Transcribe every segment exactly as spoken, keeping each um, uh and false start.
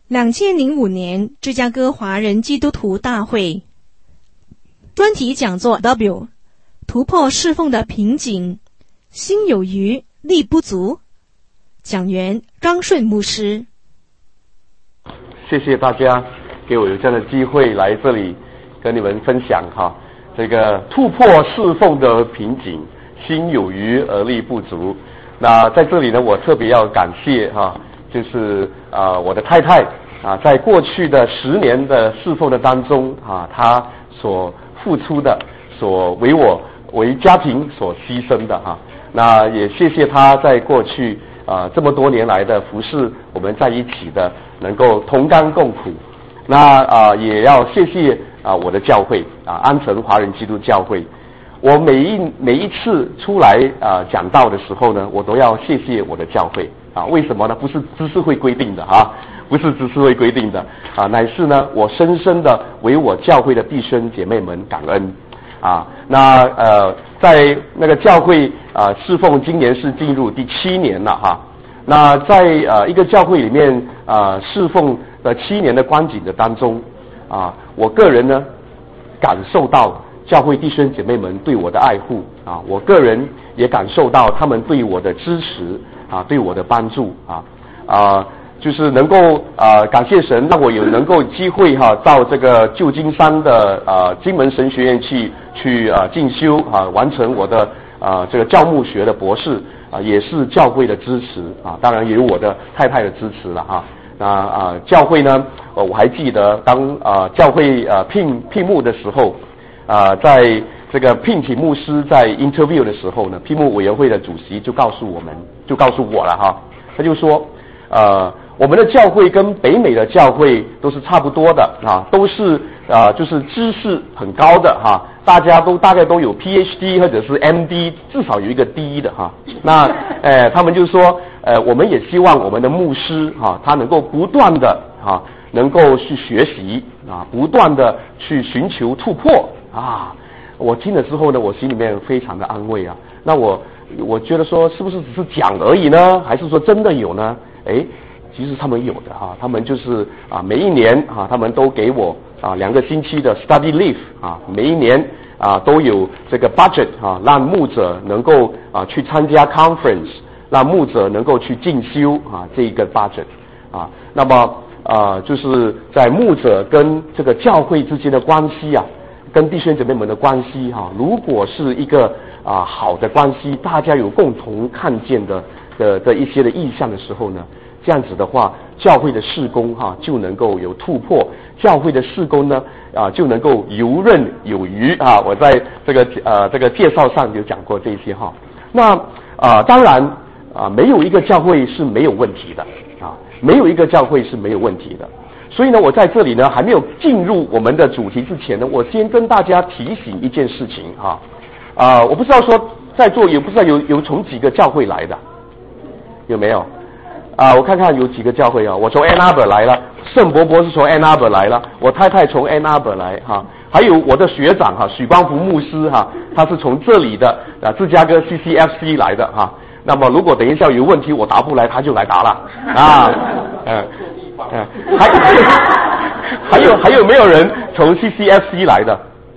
两千零五年芝加哥华人基督徒大会专题讲座 W 突破侍奉的瓶颈，心有余力不足，讲员张顺牧师。 谢谢大家给我有这样的机会来这里跟你们分享哈，这个突破侍奉的瓶颈，心有余而力不足。那在这里呢，我特别要感谢哈，就是啊、呃、我的太太啊，在过去的十年的侍奉的当中啊，她所付出的，所为我为家庭所牺牲的哈。那也谢谢她在过去啊、呃、这么多年来的服侍我们在一起的，能够同甘共苦。那啊、呃、也要谢谢啊、呃、我的教会啊安城华人基督教会。我每一每一次出来啊、呃、讲道的时候呢，我都要谢谢我的教会啊。为什么呢？不是知识会规定的啊，不是知识会规定的啊，乃是呢我深深的为我教会的弟兄姐妹们感恩啊。那呃在那个教会啊侍奉，今年是进入第七年了哈。那在呃一个教会里面啊侍奉的七年的光景的当中啊，我个人呢感受到教会弟兄姐妹们对我的爱护啊，我个人也感受到他们对我的支持啊，对我的帮助啊啊，就是能够啊感谢神，让我有能够机会哈、啊、到这个旧金山的啊金门神学院去去啊进修啊，完成我的啊这个教牧学的博士啊，也是教会的支持啊，当然也有我的太太的支持了哈。那啊教会呢，呃我还记得当啊教会啊聘聘牧的时候。啊，在这个聘请牧师在 interview 的时候呢，聘牧委员会的主席就告诉我们，就告诉我了哈，他就说，呃，我们的教会跟北美的教会都是差不多的啊，都是啊，就是知识很高的哈，大家都大概都有 P H D 或者是 M D， 至少有一个 D 的哈。那呃，他们就说，呃，我们也希望我们的牧师哈，他能够不断的哈，能够去学习啊，不断的去寻求突破。啊，我听了之后呢，我心里面非常的安慰啊。那我我觉得说，是不是只是讲而已呢？还是说真的有呢？哎，其实他们有的哈，他们就是啊，每一年啊，他们都给我啊两个星期的 study leave 啊，每一年啊都有这个 budget 啊，让牧者能够啊去参加 conference， 让牧者能够去进修啊这一个 budget 啊。那么啊，就是在牧者跟这个教会之间的关系啊。跟弟兄姐妹们的关系哈、啊，如果是一个啊好的关系，大家有共同看见的的的一些的意向的时候呢，这样子的话，教会的事工哈、啊、就能够有突破，教会的事工呢啊就能够游刃有余啊。我在这个呃这个介绍上有讲过这些哈。那啊当然啊没有一个教会是没有问题的啊，没有一个教会是没有问题的。所以呢，我在这里呢还没有进入我们的主题之前呢，我先跟大家提醒一件事情哈，啊、呃，我不知道说在座也不知道有有从几个教会来的，有没有？啊、呃，我看看有几个教会啊，我从 Ann Arbor 来了，圣伯伯是从 Ann Arbor 来了，我太太从 Ann Arbor 来哈，还有我的学长哈，许光福牧师哈，他是从这里的啊芝加哥 C C F C 来的哈。那么如果等一下有问题我答不来，他就来答了啊，嗯。嗯，还还有还有没有人从 C C F C 来的？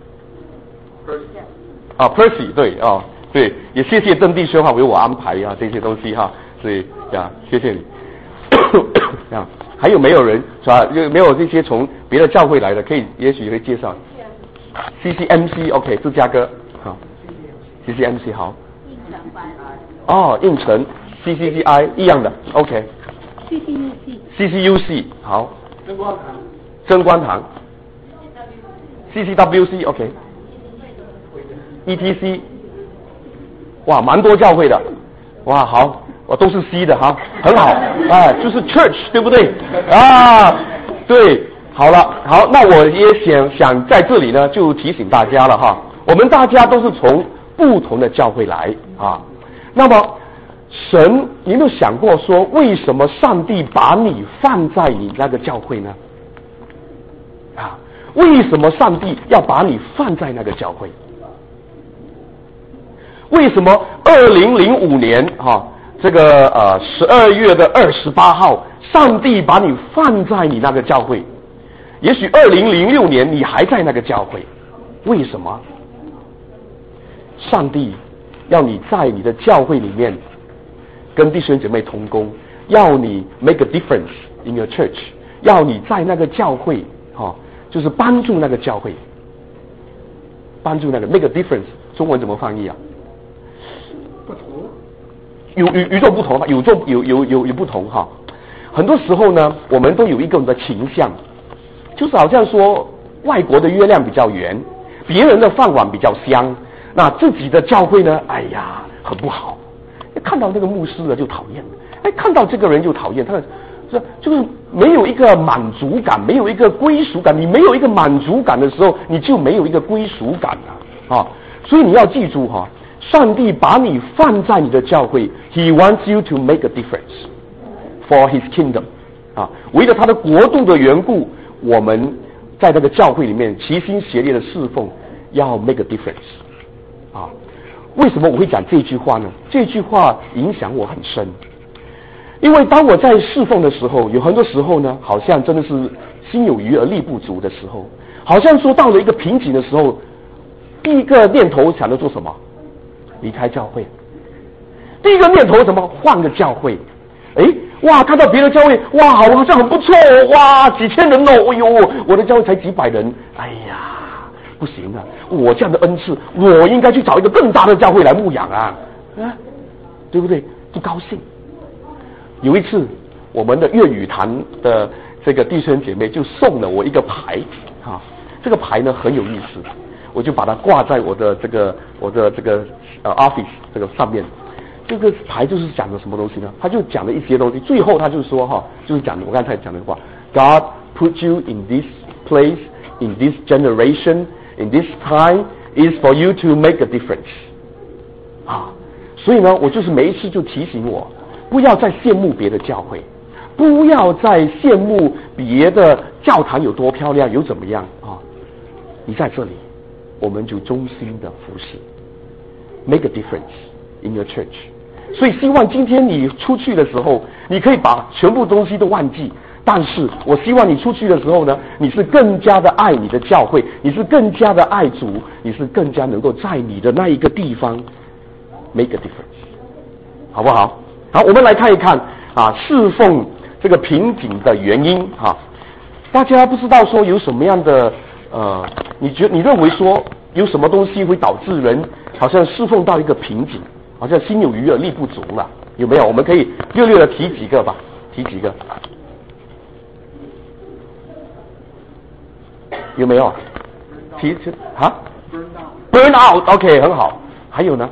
啊 ，Percy 对哦，对，也谢谢郑弟兄哈为我安排啊这些东西哈，所以呀谢谢你。啊，还有没有人是吧？有没有这些从别的教会来的？可以，也许会介绍。C C M C OK 芝加哥好 ，C C M C 好。哦，应城 C C C I 一样的 OK。C C U C，C C U C 好，真光堂，真光堂 ，C C W C OK，E T C， 哇，蛮多教会的，哇，好，我都是 C 的哈，很好，哎，就是 Church 对不对？啊，对，好了，好，那我也想想在这里呢，就提醒大家了哈，我们大家都是从不同的教会来啊，那么。神，你有没有想过说，为什么上帝把你放在你那个教会呢？啊，为什么上帝要把你放在那个教会？为什么二零零五年哈、啊、 这个呃十二月的二十八号，上帝把你放在你那个教会，也许二零零六年你还在那个教会，为什么？上帝要你在你的教会里面跟弟兄姐妹同工，要你 make a difference in your church， 要你在那个教会，哦，就是帮助那个教会，帮助那个 make a difference， 中文怎么翻译啊？ 不同， 有与与众不同吧，有众有有有有不同哈。很多时候呢，我们都有一个的倾向，就是好像说外国的月亮比较圆，别人的饭碗比较香。那自己的教会呢？哎呀，很不好。看到那个牧师呢就讨厌，哎，看到这个人就讨厌，他是就是没有一个满足感，没有一个归属感。你没有一个满足感的时候，你就没有一个归属感了啊。所以你要记住哈，上帝把你放在你的教会 ，He wants you to make a difference for His kingdom 啊，为了他的国度的缘故，我们在这个教会里面齐心协力的侍奉，要 make a difference。啊，为什么我会讲这句话呢？这句话影响我很深，因为当我在侍奉的时候，有很多时候呢，好像真的是心有余而力不足的时候，好像说到了一个瓶颈的时候，第一个念头想着做什么？离开教会。第一个念头什么？换个教会。哎，哇，看到别的教会，哇，好像很不错，哇，几千人哦，哎呦，我的教会才几百人，哎呀。不行啊！我这样的恩赐，我应该去找一个更大的教会来牧养啊，啊，对不对？不高兴。有一次，我们的粤语坛的这个弟兄姐妹就送了我一个牌，啊，这个牌呢很有意思，我就把它挂在我的这个我的这个呃 office 这个上面。这个牌就是讲的什么东西呢？他就讲了一些东西，最后他就说哈，就是讲我刚才讲的话 ，God put you in this place in this generation。In this time is for you to make a difference 啊，所以呢，我就是每一次就提醒我，不要再羡慕别的教会，不要再羡慕别的教堂有多漂亮，有怎么样啊？你在这里，我们就忠心的服侍 ，make a difference in your church。所以希望今天你出去的时候，你可以把全部东西都忘记。但是我希望你出去的时候呢，你是更加的爱你的教会，你是更加的爱主，你是更加能够在你的那一个地方 make a difference， 好不好？好，我们来看一看啊，侍奉这个瓶颈的原因哈。大家不知道说有什么样的呃，你觉你认为说有什么东西会导致人好像侍奉到一个瓶颈，好像心有余而力不足了？有没有？我们可以略略的提几个吧，提几个。有没有？提提啊 ？Burn out，OK， 很好。还有呢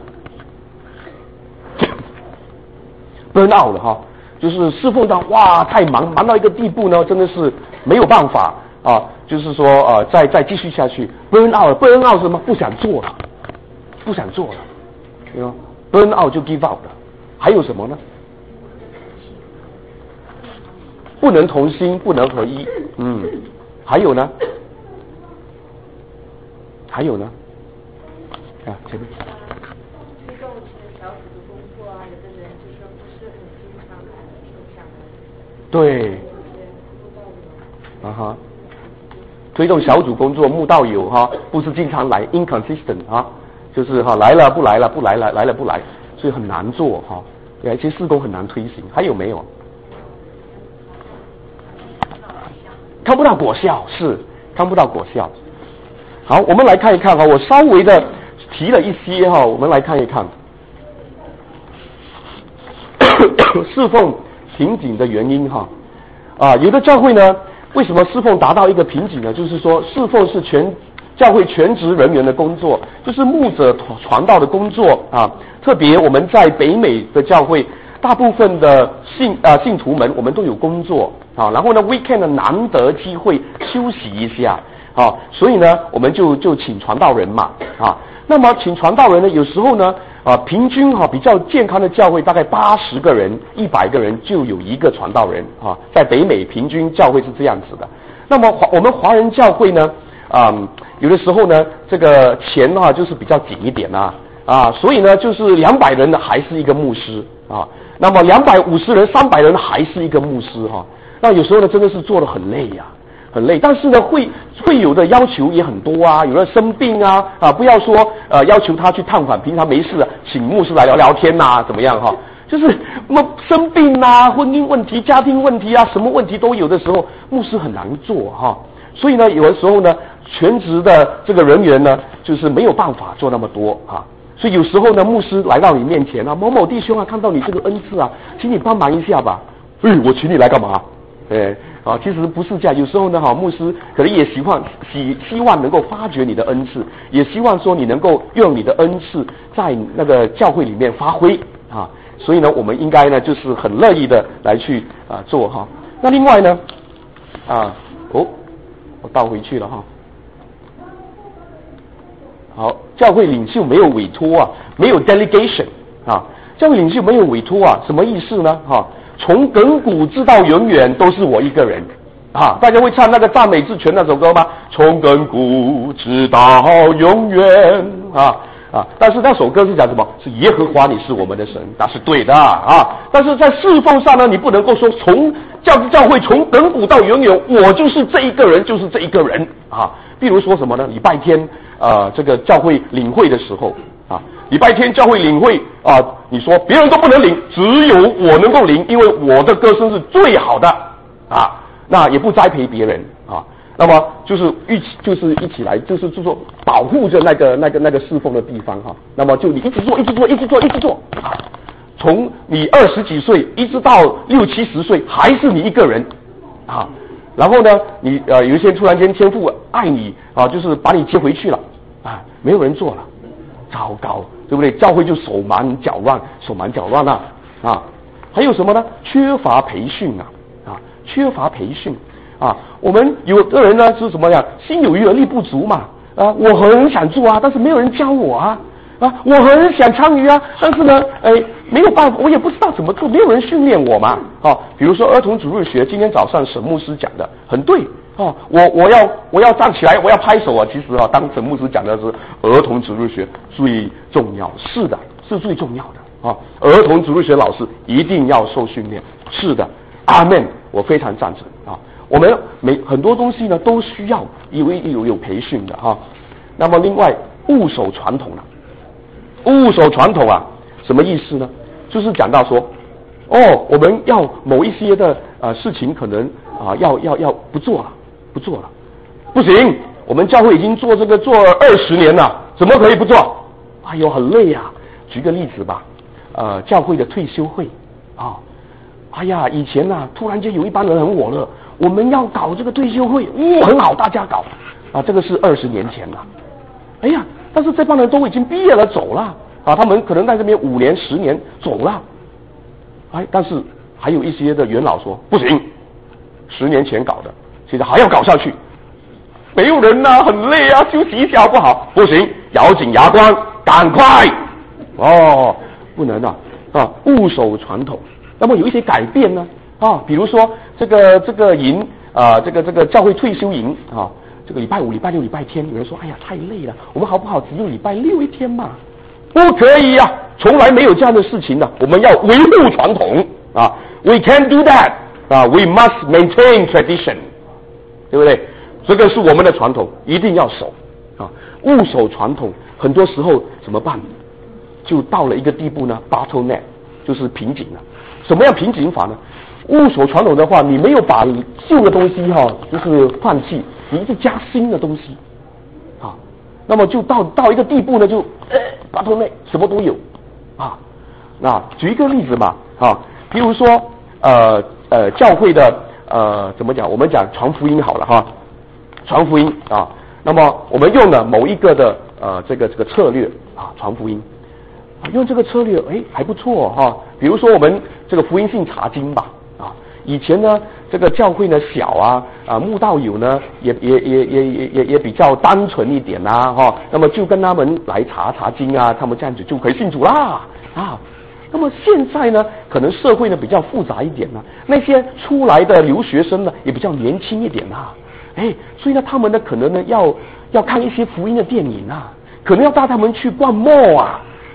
？Burn out 了哈，就是侍奉到哇太忙，忙到一个地步呢，真的是没有办法啊，就是说呃，再再继续下去 ，burn out，burn out 是什么？不想做了，不想做了，对吗 ？burn out 就 give up 了。还有什么呢？不能同心，不能合一。嗯，还有呢？还有呢？啊，前面。 推动小组的工作啊，有的人就说不是很经常来，都想来。 对。啊哈。推动小组工作，慕道友哈，不是经常来 ，inconsistent 啊，就是哈来了不来了不来了来了不来，所以很难做哈。对，其实事工很难推行。还有没有？看不到果效，是看不到果效。好，我们来看一看哈，我稍微的提了一些哈，我们来看一看侍奉瓶颈的原因哈。啊，有的教会呢，为什么侍奉达到一个瓶颈呢？就是说，侍奉是全教会全职人员的工作，就是牧者传道的工作啊。特别我们在北美的教会，大部分的信啊信徒们，我们都有工作啊。然后呢 ，weekend 呢难得机会休息一下。啊，所以呢，我们就就请传道人嘛，啊，那么请传道人呢，有时候呢，啊，平均哈、啊、比较健康的教会大概八十个人、一百个人就有一个传道人啊，在北美平均教会是这样子的。那么华我们华人教会呢，啊、嗯，有的时候呢，这个钱啊就是比较紧一点啊， 啊，所以呢，就是两百人呢还是一个牧师啊，那么两百五十人、三百人还是一个牧师哈、啊。那有时候呢，真的是做得很累呀、啊，很累。但是呢，会会有的要求也很多啊，有的生病啊啊，不要说呃要求他去探访，平常没事请牧师来聊聊天呐、啊，怎么样哈、啊？就是那么生病啊、婚姻问题、家庭问题啊，什么问题都有的时候，牧师很难做哈、啊。所以呢，有的时候呢，全职的这个人员呢，就是没有办法做那么多啊。所以有时候呢，牧师来到你面前啊，某某弟兄啊，看到你这个恩赐啊，请你帮忙一下吧。哎，我请你来干嘛？哎，啊，其实不是这样。有时候呢，哈，牧师可能也希望希希望能够发掘你的恩赐，也希望说你能够用你的恩赐在那个教会里面发挥啊。所以呢，我们应该呢，就是很乐意的来去啊做哈。那另外呢，啊，哦，我倒回去了哈。好，教会领袖没有委托啊，没有 delegation 啊，教会领袖没有委托啊，什么意思呢？哈、啊，从亘古直到永远都是我一个人啊！大家会唱那个赞美之泉那首歌吗？从亘古直到永远啊啊！但是那首歌是讲什么？是耶和华你是我们的神，那是对的啊！但是在侍奉上呢，你不能够说从教教会从亘古到永远，我就是这一个人，就是这一个人啊！比如说什么呢？礼拜天。呃，这个教会领会的时候啊，礼拜天教会领会啊，你说别人都不能领，只有我能够领，因为我的歌声是最好的啊，那也不栽培别人啊，那么就是一起就是一起来，就是就说保护着那个那个那个侍奉的地方哈、啊，那么就你一直做，一直做，一直做，一直做啊，从你二十几岁一直到六七十岁，还是你一个人啊。然后呢，你呃有一些突然间天父爱你啊，就是把你接回去了啊，没有人做了，糟糕，对不对？教会就手忙脚乱，手忙脚乱了啊。还有什么呢？缺乏培训啊啊，缺乏培训啊。我们有的人呢是什么呀？心有余而力不足嘛啊，我很想做啊，但是没有人教我啊啊，我很想参与啊，但是呢，哎，没有办法，我也不知道怎么做，没有人训练我嘛。啊，比如说儿童主日学，今天早上沈牧师讲的很对啊，我我要我要站起来，我要拍手啊。其实啊，当沈牧师讲的是儿童主日学最重要，是的，是最重要的啊。儿童主日学老师一定要受训练，是的，阿们，我非常赞成啊。我们每很多东西呢都需要有有有培训的哈、啊。那么另外务守传统了。务守传统啊，什么意思呢？就是讲到说，哦，我们要某一些的呃事情可能啊要要要不做了，不做了，不行，我们教会已经做这个做二十年了，怎么可以不做？哎呦，很累啊！举个例子吧，呃，教会的退休会啊，哎呀，以前呐、啊，突然间有一帮人很火热，我们要搞这个退休会，哦，很好，大家搞啊，这个是二十年前了，哎呀。但是这帮人都已经毕业了，走了啊！他们可能在这边五年、十年走了，哎，但是还有一些的元老说不行，十年前搞的，现在还要搞下去，没有人呐、啊，很累啊，休息一下好不好？不行，咬紧牙关，赶快哦，不能啊啊，务守传统。那么有一些改变呢啊，比如说这个这个营啊，这个这个教会退休营啊。这个礼拜五、礼拜六、礼拜天，有人说：“哎呀，太累了，我们好不好只有礼拜六一天嘛？”不可以呀、啊，从来没有这样的事情的。我们要维护传统啊 ，We can't do that 啊 ，We must maintain tradition， 对不对？这个是我们的传统，一定要守啊，务守传统。很多时候怎么办？就到了一个地步呢 ，bottleneck 就是瓶颈了。什么样瓶颈法呢？务守传统的话，你没有把旧的东西哈、啊，就是放弃。你一直加新的东西，啊，那么就到到一个地步呢，就呃，八头内什么都有，啊，那举一个例子嘛，啊，比如说呃呃教会的呃怎么讲？我们讲传福音好了哈，传福音啊，那么我们用了某一个的呃这个这个策略啊，传福音，啊，用这个策略哎还不错哈、啊，比如说我们这个福音性查经吧，啊，以前呢。这个教会呢小啊啊，慕道友呢也也也也也也也比较单纯一点呐、啊、哈、哦，那么就跟他们来查查经啊，他们这样子就可以信主啦啊。那么现在呢，可能社会呢比较复杂一点呢、啊，那些出来的留学生呢也比较年轻一点呐、啊，哎，所以呢他们呢可能呢要要看一些福音的电影啊，可能要带他们去逛 mall 啊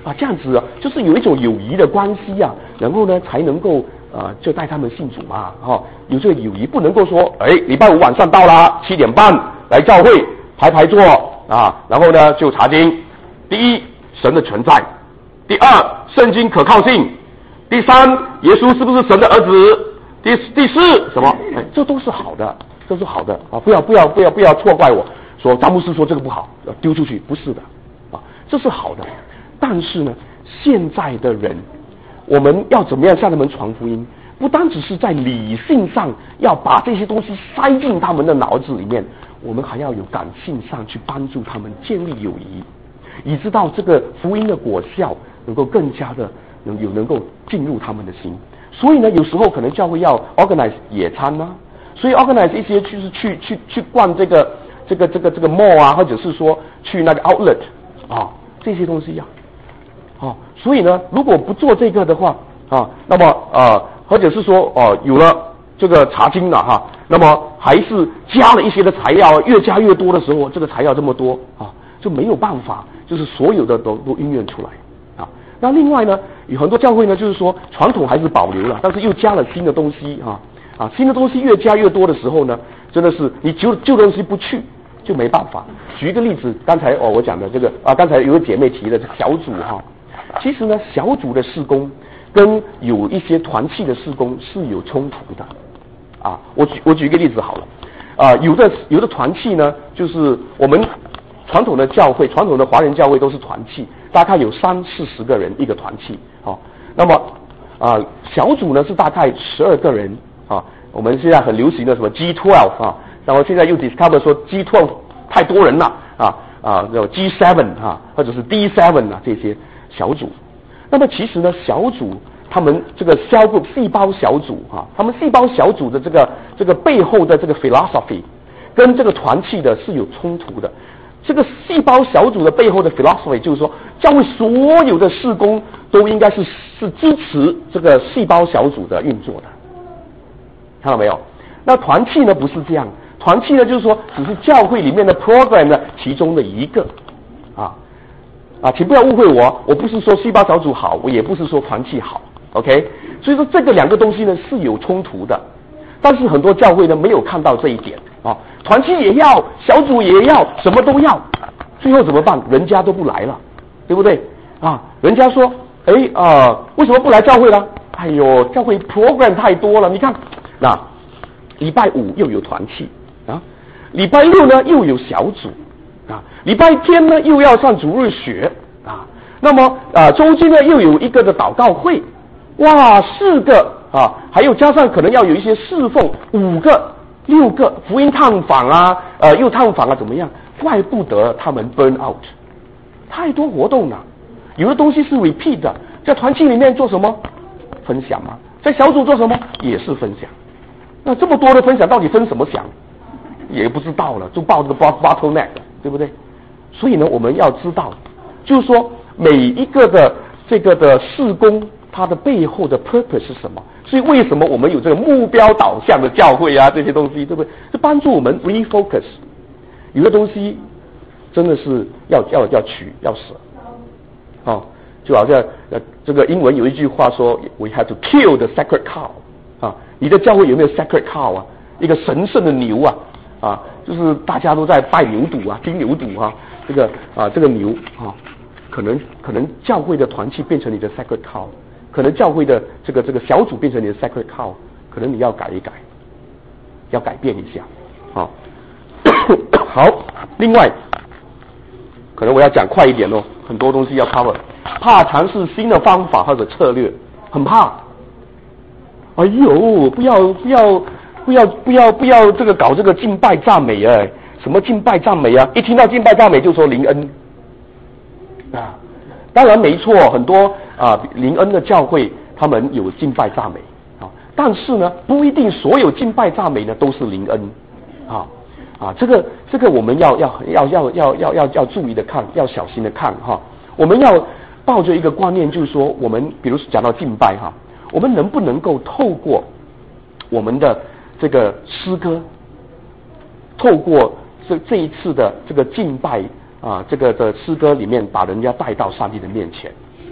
啊，这样子啊，就是有一种友谊的关系啊，然后呢才能够啊就带他们信主嘛，哈、哦，有这个友谊，不能够说，哎，礼拜五晚上到啦，七点半来教会排排坐啊，然后呢就查经。第一，神的存在；第二，圣经可靠性；第三，耶稣是不是神的儿子？第第四，什么？哎，这都是好的，这是好的啊！不要不要不要不要错怪我说张牧师说这个不好，要丢出去，不是的啊，这是好的。但是呢，现在的人，我们要怎么样向他们传福音？不单只是在理性上要把这些东西塞进他们的脑子里面，我们还要有感性上去帮助他们建立友谊。以知道这个福音的果效能够更加的能有能够进入他们的心，所以呢，有时候可能教会要 organize 野餐啊，所以 organize 一些就是去去去逛这个这个这个这个 mall 啊，或者是说去那个 outlet 啊，这些东西呀、啊，啊，所以呢，如果不做这个的话啊，那么呃，或者是说哦、呃，有了这个查经了哈，那么还是加了一些的材料，越加越多的时候，这个材料这么多啊，就没有办法。就是所有的都都应用出来啊。那另外呢，有很多教会呢，就是说传统还是保留了，但是又加了新的东西啊啊，新的东西越加越多的时候呢，真的是你旧旧东西不去就没办法。举一个例子，刚才哦我讲的这个啊，刚才有个姐妹提的这个小组哈、啊，其实呢小组的事工跟有一些团契的事工是有冲突的啊。我举我举一个例子好了啊，有的有的团契呢，就是我们。传统的教会，传统的华人教会都是团契，大概有三四十个人一个团契，哦，那么啊、呃、小组呢是大概十二个人啊。我们现在很流行的什么 G 十二 啊，然后现在又 discover 说 G 十二 太多人了啊啊，有 G 七 啊，或者是 D 七 啊这些小组。那么其实呢，小组他们这个 cell group 细胞小组啊，他们细胞小组的这个这个背后的这个 philosophy 跟这个团契的是有冲突的。这个细胞小组的背后的 philosophy 就是说，教会所有的事工都应该是是支持这个细胞小组的运作的，看到没有？那团契呢不是这样，团契呢就是说只是教会里面的 program 的其中的一个，啊啊，请不要误会我，我不是说细胞小组好，我也不是说团契好 ，OK？ 所以说这个两个东西呢是有冲突的，但是很多教会呢没有看到这一点啊。团契也要，小组也要，什么都要，最后怎么办？人家都不来了，对不对？啊，人家说，哎啊、呃，为什么不来教会了？哎呦，教会 program 太多了，你看，那礼拜五又有团契啊，礼拜六呢又有小组啊，礼拜天呢又要上主日学啊，那么啊周间呢又有一个的祷告会，哇，四个啊，还有加上可能要有一些侍奉，五个。六个福音探访啊，呃，又探访啊，怎么样？怪不得他们 burn out， 太多活动了。有的东西是 repeat 的，在团契里面做什么？分享嘛。在小组做什么？也是分享。那这么多的分享，到底分什么享？也不知道了，就报这个 bottleneck， 对不对？所以呢，我们要知道，就是说每一个的这个的事工，它的背后的 purpose 是什么？所以为什么我们有这个目标导向的教会啊？这些东西对不对？是帮助我们 refocus。有的东西真的是要要要取要舍，哦，就好像呃这个英文有一句话说 ，we have to kill the sacred cow。啊，你的教会有没有 sacred cow 啊？一个神圣的牛啊，啊，就是大家都在拜牛犊啊，金牛犊啊，这个啊这个牛啊，可能可能教会的团契变成你的 sacred cow。可能教会的这个这个小组变成你的 sacred cow， 可能你要改一改，要改变一下，好，好。另外，可能我要讲快一点哦，很多东西要 cover。怕尝试新的方法或者策略，很怕。哎呦，不要不要不要不要不要这个搞这个敬拜赞美哎，什么敬拜赞美啊？一听到敬拜赞美就说灵恩啊，当然没错，很多。啊，灵恩的教会他们有敬拜赞美啊，但是呢，不一定所有敬拜赞美呢都是灵恩啊啊，这个这个我们要要要要要要要要注意的看，要小心的看哈。我们要抱着一个观念，就是说，我们比如讲到敬拜哈，我们能不能够透过我们的这个诗歌，透过这这一次的这个敬拜啊，这个的诗歌里面，把人家带到上帝的面前。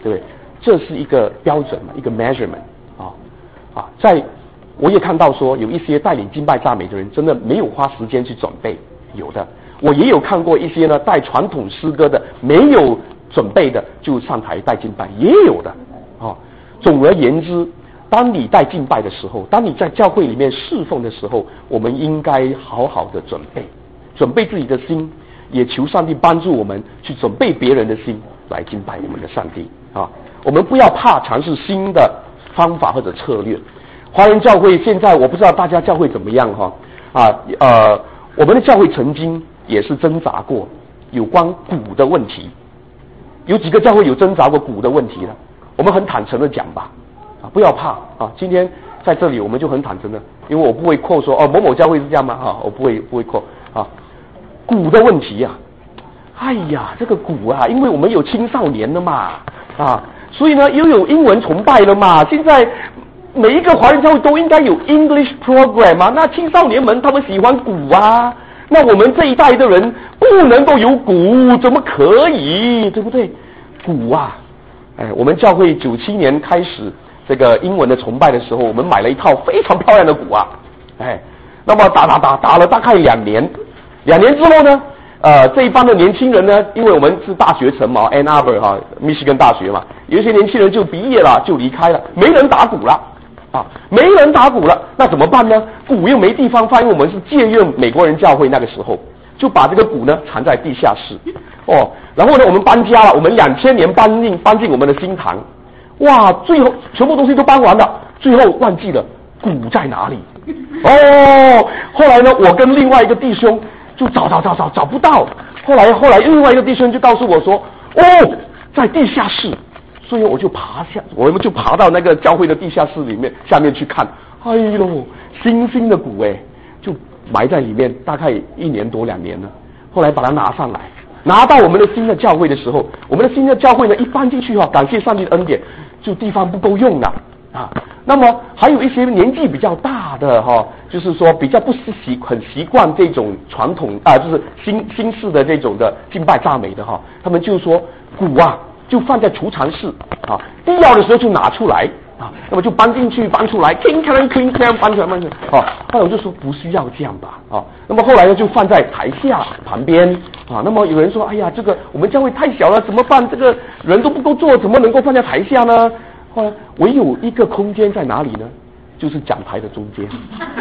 对不对？这是一个标准嘛，一个 measurement 啊啊，在我也看到说有一些带领敬拜赞美的人真的没有花时间去准备，有的。我也有看过一些呢带传统诗歌的没有准备的就上台带敬拜，也有的啊。总而言之，当你带敬拜的时候，当你在教会里面侍奉的时候，我们应该好好的准备，准备自己的心，也求上帝帮助我们去准备别人的心来敬拜我们的上帝啊！我们不要怕尝试新的方法或者策略。华人教会现在我不知道大家教会怎么样哈啊呃，我们的教会曾经也是挣扎过有关鼓的问题，有几个教会有挣扎过鼓的问题的，我们很坦诚的讲吧。啊，不要怕啊！今天在这里我们就很坦诚的，因为我不会扣说哦某某教会是这样吗？哈、啊，我不会不会扣啊。鼓的问题呀、啊，哎呀，这个鼓啊，因为我们有青少年了嘛啊，所以呢又有英文崇拜了嘛。现在每一个华人教会都应该有 English program 啊，那青少年们他们喜欢鼓啊，那我们这一代的人不能够有鼓，怎么可以？对不对？鼓啊，哎，我们教会九七年开始。这个英文的崇拜的时候，我们买了一套非常漂亮的鼓啊，哎，那么打打打打了大概两年，两年之后呢，呃，这一帮的年轻人呢，因为我们是大学城嘛 ，Ann Arbor 哈，密西根大学嘛，有一些年轻人就毕业了，就离开了，没人打鼓了，啊，没人打鼓了，那怎么办呢？鼓又没地方放，因为我们是借用美国人教会那个时候，就把这个鼓呢藏在地下室，哦，然后呢，我们搬家了，我们两千年搬进搬进我们的新堂。哇！最后全部东西都搬完了，最后忘记了鼓在哪里。哦，后来呢，我跟另外一个弟兄就找找找找找不到。后来后来另外一个弟兄就告诉我说：“哦，在地下室。”所以我就爬下，我们就爬到那个教会的地下室里面下面去看。哎呦，新兴的鼓哎，就埋在里面，大概一年多两年了。后来把它拿上来。拿到我们的新的教会的时候，我们的新的教会呢，一搬进去哈、哦，感谢上帝的恩典，就地方不够用了啊。那么还有一些年纪比较大的哈、哦，就是说比较不习很习惯这种传统啊，就是新新式的这种的敬拜赞美的哈、哦，他们就说鼓啊，就放在储藏室啊，必要的时候就拿出来啊，那么就搬进去搬出来 ，king can king can 搬出来搬出来啊。后来我就说不需要这样吧啊。那么后来呢，就放在台下旁边啊。那么有人说，哎呀，这个我们教会太小了，怎么办？这个人都不够坐，怎么能够放在台下呢？后来唯有一个空间在哪里呢？就是讲台的中间。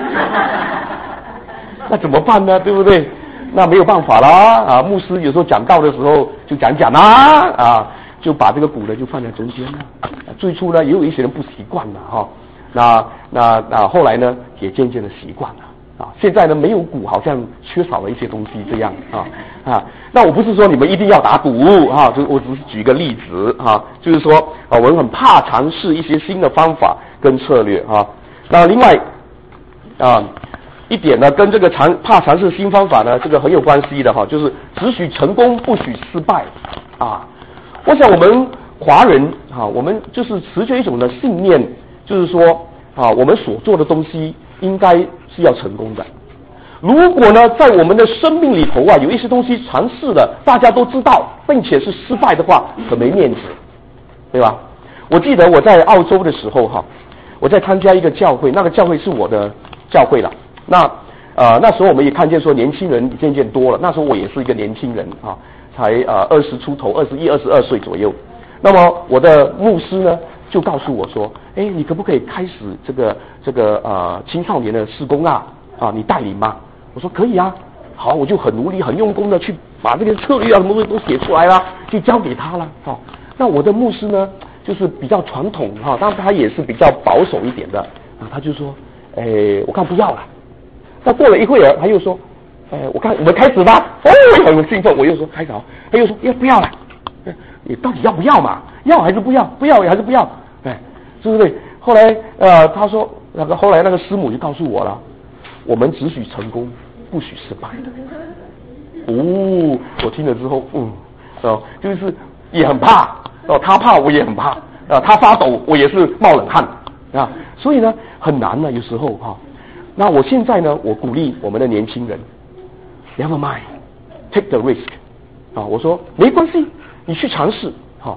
那怎么办呢？对不对？那没有办法啦啊！牧师有时候讲道的时候就讲讲啦啊，就把这个鼓呢就放在中间了。最初呢也有一些人不习惯了哈、哦，那那那后来呢也渐渐的习惯了啊。现在呢没有鼓好像缺少了一些东西这样啊啊。那我不是说你们一定要打鼓啊，就我只是举一个例子啊，就是说啊我们很怕尝试一些新的方法跟策略啊。那另外啊。一点呢，跟这个尝怕尝试新方法呢，这个很有关系的哈，就是只许成功不许失败啊。我想我们华人啊，我们就是持着一种的信念，就是说啊，我们所做的东西应该是要成功的。如果呢，在我们的生命里头啊，有一些东西尝试了，大家都知道，并且是失败的话，很没面子，对吧？我记得我在澳洲的时候哈，我在参加一个教会，那个教会是我的教会了。那呃那时候我们也看见说年轻人渐渐多了，那时候我也是一个年轻人啊，才呃二十出头，二十一、二十二岁左右。那么我的牧师呢就告诉我说，哎，你可不可以开始这个这个呃青少年的事工啊啊，你带领吗？我说可以啊，好，我就很努力、很用功的去把这些策略啊什么东西都写出来了，就交给他了。好、哦，那我的牧师呢就是比较传统哈、哦，当然他也是比较保守一点的啊，他就说，哎，我看不要了。那过了一会儿，他又说：“呃，我看我们开始吧。”哦，很兴奋，我又说开始好。他又说：“要不要了？你到底要不要嘛？要还是不要？不要还是不要？哎，是不是？”后来呃，他说那个后来那个师母就告诉我了，我们只许成功，不许失败的。哦，我听了之后，嗯，哦，就是也很怕哦，他怕我也很怕啊，他发抖我也是冒冷汗啊，所以呢很难呢，有时候哈。那我现在呢，我鼓励我们的年轻人 ，never mind，take the risk， 啊，我说没关系，你去尝试，哈、啊，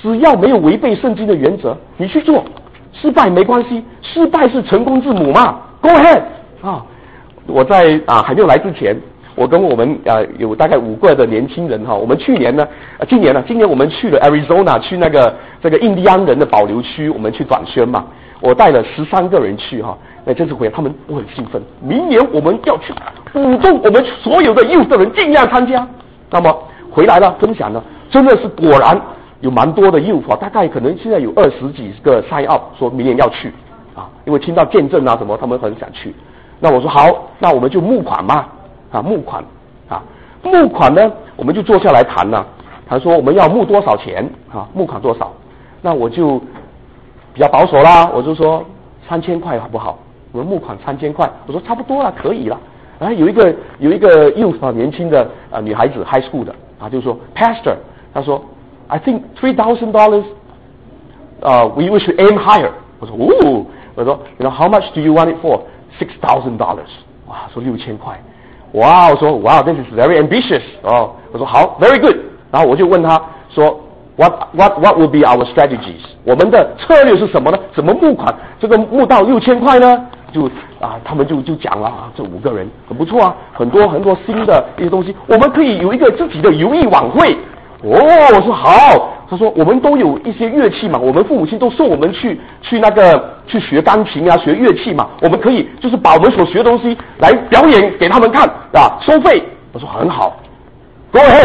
只要没有违背圣经的原则，你去做，失败没关系，失败是成功之母嘛 ，Go ahead 啊！我在啊还没有来之前，我跟我们呃有大概五个的年轻人哈，我们去年呢，呃、今年呢，今年我们去了 Arizona 去那个这个印第安人的保留区，我们去短宣嘛，我带了十三个人去哈，那这次回来他们都很兴奋，明年我们要去鼓动我们所有的youth的人尽量参加，那么回来了分享呢，真的是果然有蛮多的youth啊，大概可能现在有二十几个 sign up 说明年要去啊，因为听到见证啊什么，他们很想去。那我说好，那我们就募款嘛，啊募款啊募款呢，我们就坐下来谈了。他说我们要募多少钱啊？募款多少？那我就比较保守啦，我就说三千块好不好？我们募款三千块，我说差不多了，可以了。然后有一个有一个 youth 啊，年轻的啊女孩子 high school 的啊，就说 Pastor， 他说 I think three thousand dollars， 呃、uh, we we should aim higher。我说哦，我说 you know how much do you want it for？Six thousand dollars， 哇，说六千块，哇，我说哇 ，this is very ambitious， 哦，我说好 ，very good， 然后我就问他说 ，what what what will be our strategies？ 我们的策略是什么呢？怎么募款？这个募到六千块呢？就啊，他们就就讲了啊，这五个人很不错啊，很多很多新的一些东西，我们可以有一个自己的游艺晚会。哦，我说好。他说我们都有一些乐器嘛，我们父母亲都送我们去去那个去学钢琴啊，学乐器嘛，我们可以就是把我们所学的东西来表演给他们看啊，收费。我说很好 ，Go ahead。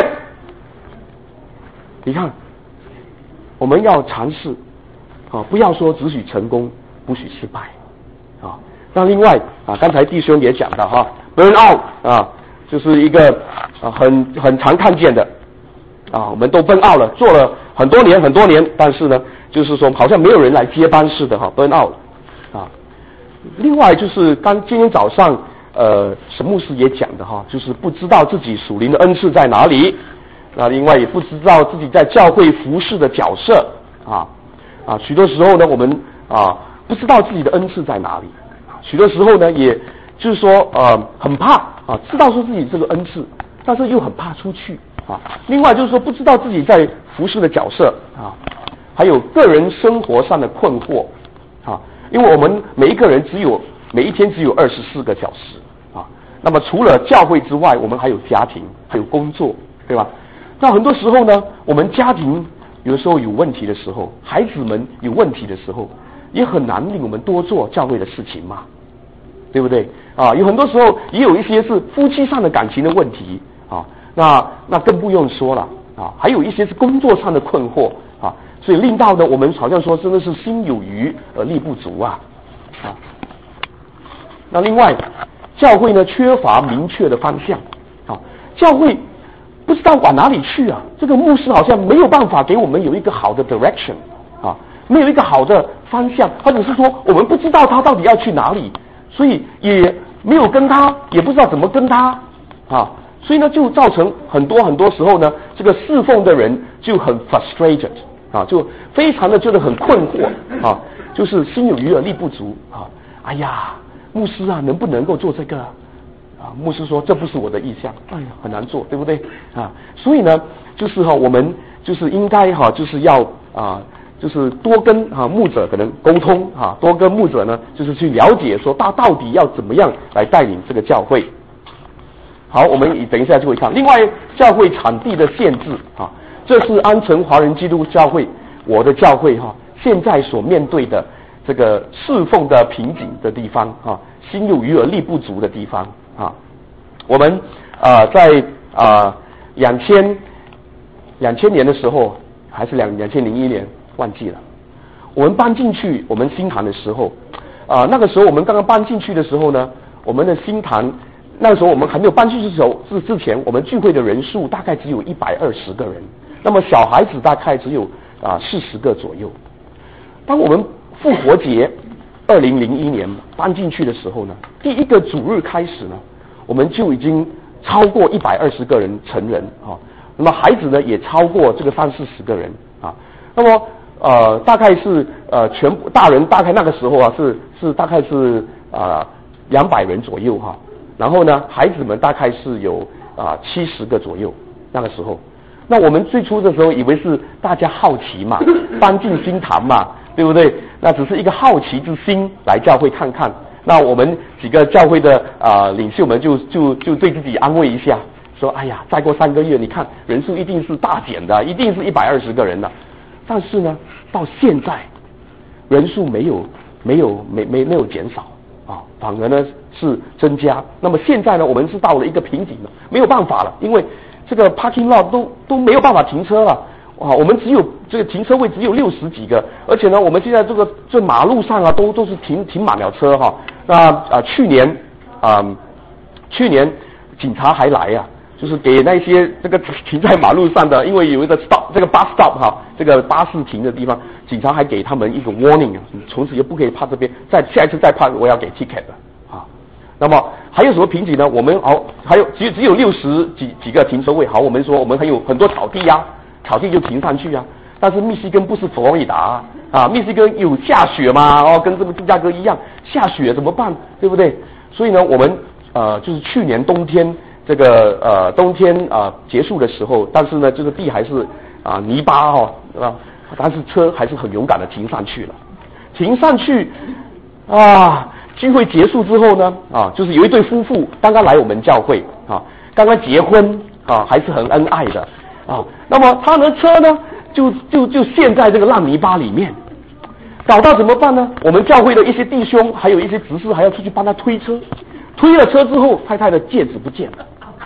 你看，我们要尝试啊，不要说只许成功，不许失败啊。那另外啊，刚才弟兄也讲到哈 ，burn out 啊，就是一个啊很很常看见的。啊，我们都 burn out 了，做了很多年很多年，但是呢，就是说好像没有人来接班似的哈 ，burn out 啊。另外就是刚今天早上呃沈牧师也讲的哈，就是不知道自己属灵的恩赐在哪里，那另外也不知道自己在教会服侍的角色啊啊，许多时候呢我们啊不知道自己的恩赐在哪里，许多时候呢也就是说呃很怕啊，知道说自己这个恩赐，但是又很怕出去。啊，另外就是说不知道自己在服侍的角色啊，还有个人生活上的困惑啊，因为我们每一个人只有每一天只有二十四个小时啊，那么除了教会之外，我们还有家庭，还有工作，对吧？那很多时候呢，我们家庭有的时候有问题的时候，孩子们有问题的时候，也很难令我们多做教会的事情嘛，对不对？啊，有很多时候也有一些是夫妻上的感情的问题啊。那那更不用说了啊，还有一些是工作上的困惑啊，所以令到呢，我们好像说真的是心有余而力不足啊啊。那另外，教会呢缺乏明确的方向啊，教会不知道往哪里去啊，这个牧师好像没有办法给我们有一个好的 direction 啊，没有一个好的方向，或者是说我们不知道他到底要去哪里，所以也没有跟他，也不知道怎么跟他啊。所以呢，就造成很多很多时候呢，这个侍奉的人就很 frustrated 啊，就非常的觉得很困惑啊，就是心有余而力不足啊。哎呀，牧师啊，能不能够做这个啊？牧师说这不是我的意向，哎呀，很难做，对不对啊？所以呢，就是哈、啊，我们就是应该哈、啊，就是要啊，就是多跟啊牧者可能沟通啊，多跟牧者呢，就是去了解说他到底要怎么样来带领这个教会。好，我们等一下就会看。另外，教会场地的限制啊，这是安城华人基督教会，我的教会哈、啊，现在所面对的这个侍奉的瓶颈的地方啊，心有余而力不足的地方啊。我们啊、呃，在啊两千两千年的时候，还是两两千零一年，忘记了。我们搬进去我们新堂的时候，啊、呃，那个时候我们刚刚搬进去的时候呢，我们的新堂。那个时候我们还没有搬进去的时候，之之前我们聚会的人数大概只有一百二十个人，那么小孩子大概只有啊四十个左右。当我们复活节二零零一年搬进去的时候呢，第一个主日开始呢，我们就已经超过一百二十个人成人啊，那么孩子呢也超过这个三四十个人啊，那么呃大概是呃全部大人大概那个时候啊是是大概是啊两百人左右哈。然后呢，孩子们大概是有啊七十个左右，那个时候， 那我们最初的时候以为是大家好奇嘛，搬进新堂嘛，对不对？那只是一个好奇之心来教会看看。那我们几个教会的啊、呃、领袖们就就就对自己安慰一下，说：哎呀，再过三个月，你看人数一定是大减的，一定是一百二十个人的。但是呢，到现在人数没有没有没没没有减少啊，反而呢是增加。那么现在呢，我们是到了一个瓶颈了，没有办法了，因为这个 parking lot 都都没有办法停车了。啊，我们只有这个停车位只有六十几个，而且呢，我们现在这个这马路上啊，都都是停停满了车哈。那啊，去年啊、呃，去年警察还来啊，就是给那些这个停在马路上的，因为有一个 stop 这个 bus stop 哈，这个巴士停的地方，警察还给他们一个 warning 啊，从此就不可以趴这边，再下一次再趴，我要给 ticket 的啊。那么还有什么瓶颈呢？我们好还有只只有六十几几个停车位，好，我们说我们还有很多草地呀、啊。草地就停上去啊，但是密西根不是佛罗里达啊，密西根有下雪嘛，哦，跟这个芝加哥一样，下雪怎么办？对不对？所以呢，我们呃就是去年冬天这个呃冬天啊、呃、结束的时候，但是呢，这个地还是啊、呃、泥巴哦，啊，但是车还是很勇敢的停上去了，停上去啊，聚会结束之后呢，啊，就是有一对夫妇刚刚来我们教会啊，刚刚结婚啊，还是很恩爱的。啊，那么他的车呢，就就就陷在这个烂泥巴里面，找到怎么办呢？我们教会的一些弟兄，还有一些执事，还要出去帮他推车。推了车之后，太太的戒指不见了，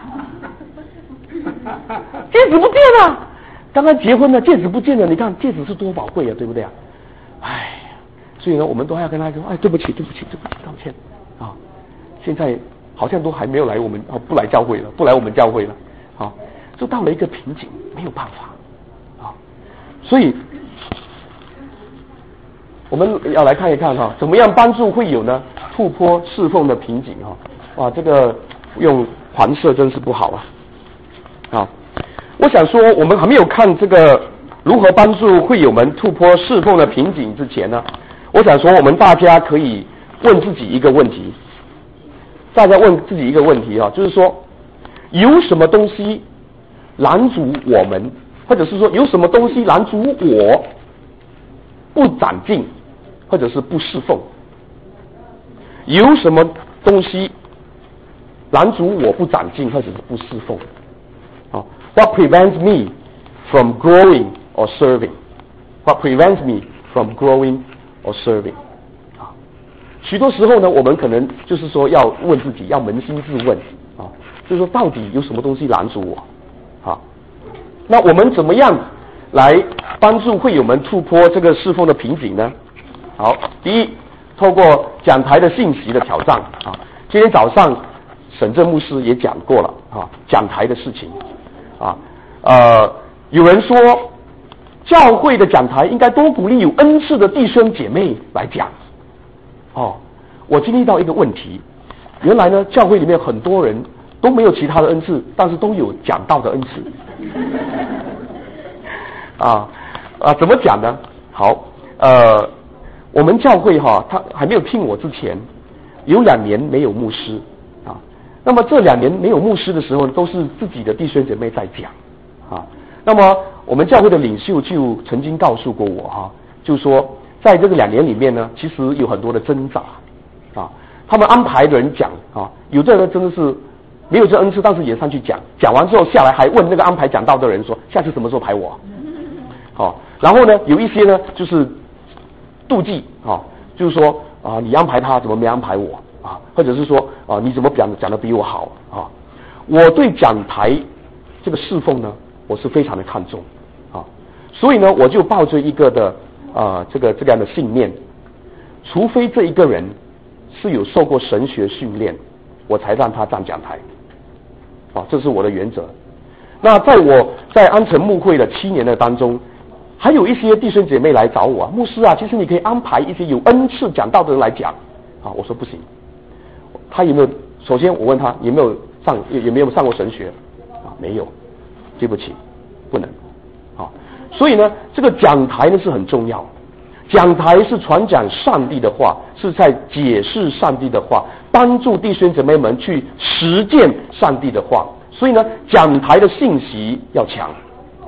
戒指不见了。刚刚结婚了，戒指不见了，你看戒指是多宝贵啊，对不对啊？哎，所以呢，我们都还要跟他说，哎，对不起，对不起，对不起，道歉啊。现在好像都还没有来我们啊，不来教会了，不来我们教会了，啊。就到了一个瓶颈，没有办法啊，所以我们要来看一看哈，怎么样帮助会友呢突破侍奉的瓶颈哈？哇，这个用环射真是不好啊！啊，我想说，我们还没有看这个如何帮助会友们突破侍奉的瓶颈之前呢，我想说，我们大家可以问自己一个问题，大家问自己一个问题啊，就是说有什么东西拦阻我们，或者是说有什么东西拦阻我不长进，或者是不侍奉？有什么东西拦阻我不长进，或者是不侍奉？啊 ，What prevents me from growing or serving? What prevents me from growing or serving? 啊，许多时候呢，我们可能就是说要问自己，要扪心自问啊，就是说到底有什么东西拦阻我？好，那我们怎么样来帮助会友们突破这个侍奉的瓶颈呢？好，第一，透过讲台的信息的挑战啊。今天早上沈正牧师也讲过了啊，讲台的事情啊。呃，有人说教会的讲台应该多鼓励有恩赐的弟兄姐妹来讲。哦，我经历到一个问题，原来呢，教会里面很多人都没有其他的恩赐，但是都有讲道的恩赐。啊啊，怎么讲呢？好，呃，我们教会哈，他还没有聘我之前，有两年没有牧师啊。那么这两年没有牧师的时候，都是自己的弟兄姐妹在讲啊。那么我们教会的领袖就曾经告诉过我哈，就说在这个两年里面呢，其实有很多的挣扎啊。他们安排的人讲啊，有的人真的是没有这恩赐，但是也上去讲，讲完之后下来还问那个安排讲道的人说，下次什么时候排我？好、啊，然后呢，有一些呢就是妒忌啊，就是说啊，你安排他怎么没安排我啊？或者是说啊，你怎么讲讲得比我好啊？我对讲台这个侍奉呢，我是非常的看重啊，所以呢，我就抱着一个的啊这个这样的信念，除非这一个人是有受过神学训练，我才让他站讲台啊，这是我的原则。那在我在安城牧会的七年的当中，还有一些弟兄姐妹来找我啊，牧师啊，其实你可以安排一些有恩赐讲道的人来讲啊。我说不行，他有没有？首先我问他有没有上有没有上过神学啊？没有，对不起，不能啊。所以呢，这个讲台呢是很重要，讲台是传讲上帝的话，是在解释上帝的话，帮助弟兄姐妹们去实践上帝的话。所以呢，讲台的信息要强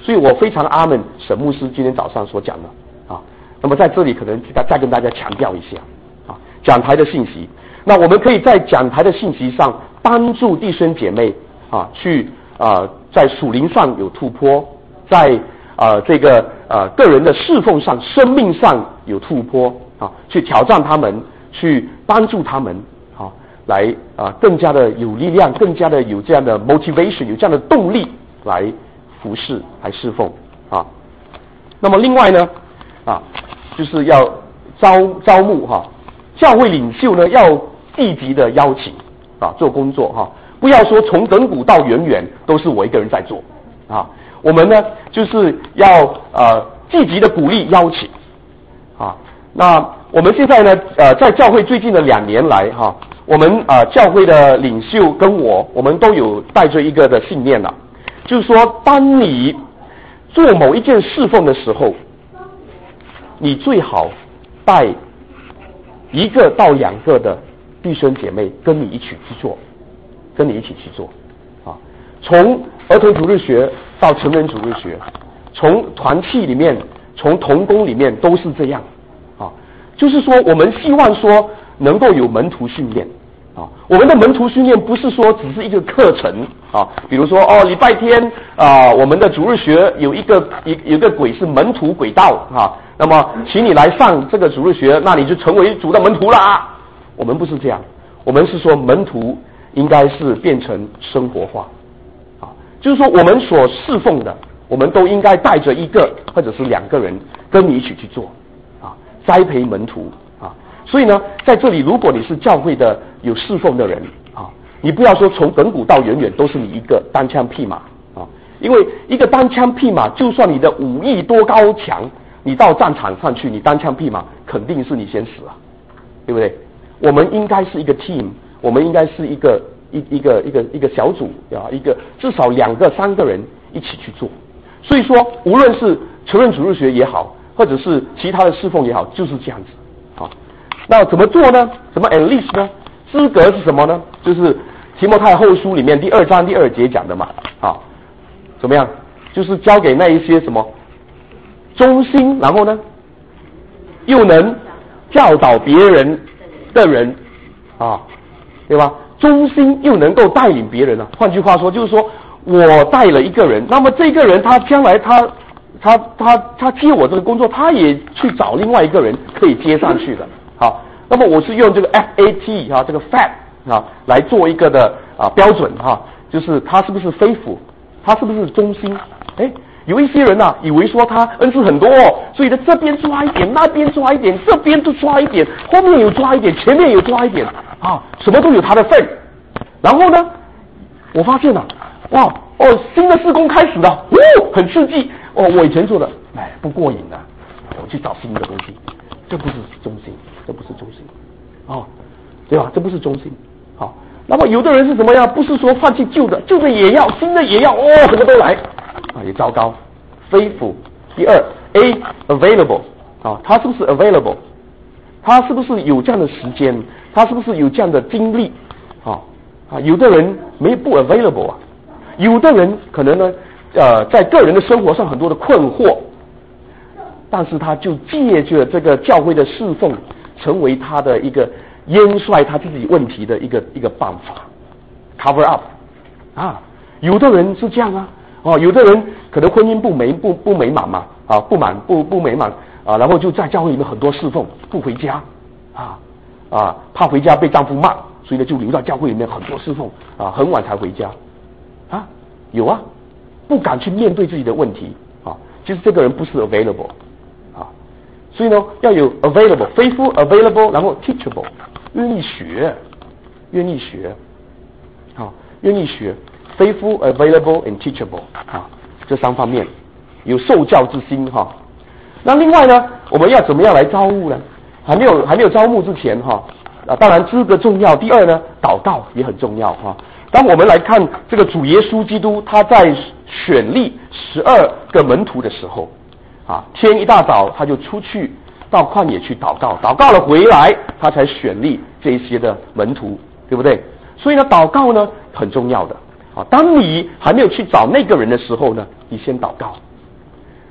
所以我非常阿们沈牧师今天早上所讲的啊。那么在这里可能再跟大家强调一下啊，讲台的信息。那我们可以在讲台的信息上帮助弟兄姐妹啊，去啊在属灵上有突破，在啊这个啊个人的侍奉上、生命上有突破啊，去挑战他们，去帮助他们啊，来啊更加的有力量，更加的有这样的 motivation， 有这样的动力来服侍、来侍奉啊。那么另外呢啊，就是要招招募哈、啊，教会领袖呢要积极的邀请啊做工作哈、啊，不要说从亘古到远远都是我一个人在做啊。我们呢就是要呃积极的鼓励邀请啊。那我们现在呢呃在教会最近的两年来哈、啊，我们啊、呃、教会的领袖跟我，我们都有带着一个的信念了，就是说当你做某一件侍奉的时候，你最好带一个到两个的弟兄姐妹跟你一起去做，跟你一起去做啊。从儿童主日学到成人主日学，从团契里面，从同工里面都是这样啊。就是说，我们希望说能够有门徒训练啊。我们的门徒训练不是说只是一个课程啊，比如说哦，礼拜天啊，我们的主日学有一个有有一个轨是门徒轨道啊。那么，请你来上这个主日学，那你就成为主的门徒啦。我们不是这样，我们是说门徒应该是变成生活化，啊，就是说我们所侍奉的，我们都应该带着一个或者是两个人跟你一起去做，啊，栽培门徒啊。所以呢，在这里，如果你是教会的有侍奉的人啊，你不要说从亘古到远远都是你一个单枪匹马啊，因为一个单枪匹马，就算你的武艺多高强。你到战场上去，你单枪匹马，肯定是你先死啊，对不对？我们应该是一个 team， 我们应该是一个一一个一个一个小组啊，一个至少两个三个人一起去做。所以说，无论是成人主日学也好，或者是其他的侍奉也好，就是这样子啊。那怎么做呢？怎么 enlist 呢？资格是什么呢？就是提摩太后书里面第二章第二节讲的嘛啊，怎么样？就是交给那一些什么？忠心，然后呢，又能教导别人的人啊，对吧？忠心又能够带领别人啊。换句话说，就是说我带了一个人，那么这个人他将来他他他他接我这个工作，他也去找另外一个人可以接上去的。好，那么我是用这个 F A T 啊，这个 F A T 啊来做一个的啊标准哈、啊，就是他是不是faithful，他是不是忠心？哎。有一些人呐、啊，以为说他恩赐很多、哦，所以在这边抓一点，那边抓一点，这边都抓一点，后面有抓一点，前面有抓一点，啊，什么都有他的份。然后呢，我发现了、啊，哇，哦，新的事工开始了，哦，很刺激，哦，我以前做的，哎，不过瘾啊，我去找新的东西，这不是忠心，这不是忠心，哦，对吧？这不是忠心，好、哦。那么有的人是怎么样？不是说放弃旧的，旧的也要，新的也要，哦，什么都来。啊，也糟糕 ，faithful。第二 ，A available 啊，他是不是 available？ 他是不是有这样的时间？他是不是有这样的精力？啊啊，有的人没不 available 啊，有的人可能呢，呃，在个人的生活上很多的困惑，但是他就借着这个教会的侍奉，成为他的一个淹率他自己问题的一个一个办法 ，cover up 啊，有的人是这样啊。哦，有的人可能婚姻不美不不美满嘛，啊，不满不不美满啊，然后就在教会里面很多侍奉，不回家，啊啊，怕回家被丈夫骂，所以呢就留在教会里面很多侍奉，啊，很晚才回家，啊，有啊，不敢去面对自己的问题，啊，其实这个人不是 available， 啊，所以呢要有 available faithful available， 然后 teachable， 愿意学，愿意学，啊，愿意学。faithful, available, and teachable 啊，这三方面有受教之心哈。那另外呢，我们要怎么样来招募呢？还没有还没有招募之前哈，啊，当然资格重要。第二呢，祷告也很重要哈。当我们来看这个主耶稣基督他在选立十二个门徒的时候，啊，天一大早他就出去到旷野去祷告，祷告了回来，他才选立这一些的门徒，对不对？所以呢，祷告呢很重要的。啊，当你还没有去找那个人的时候呢，你先祷告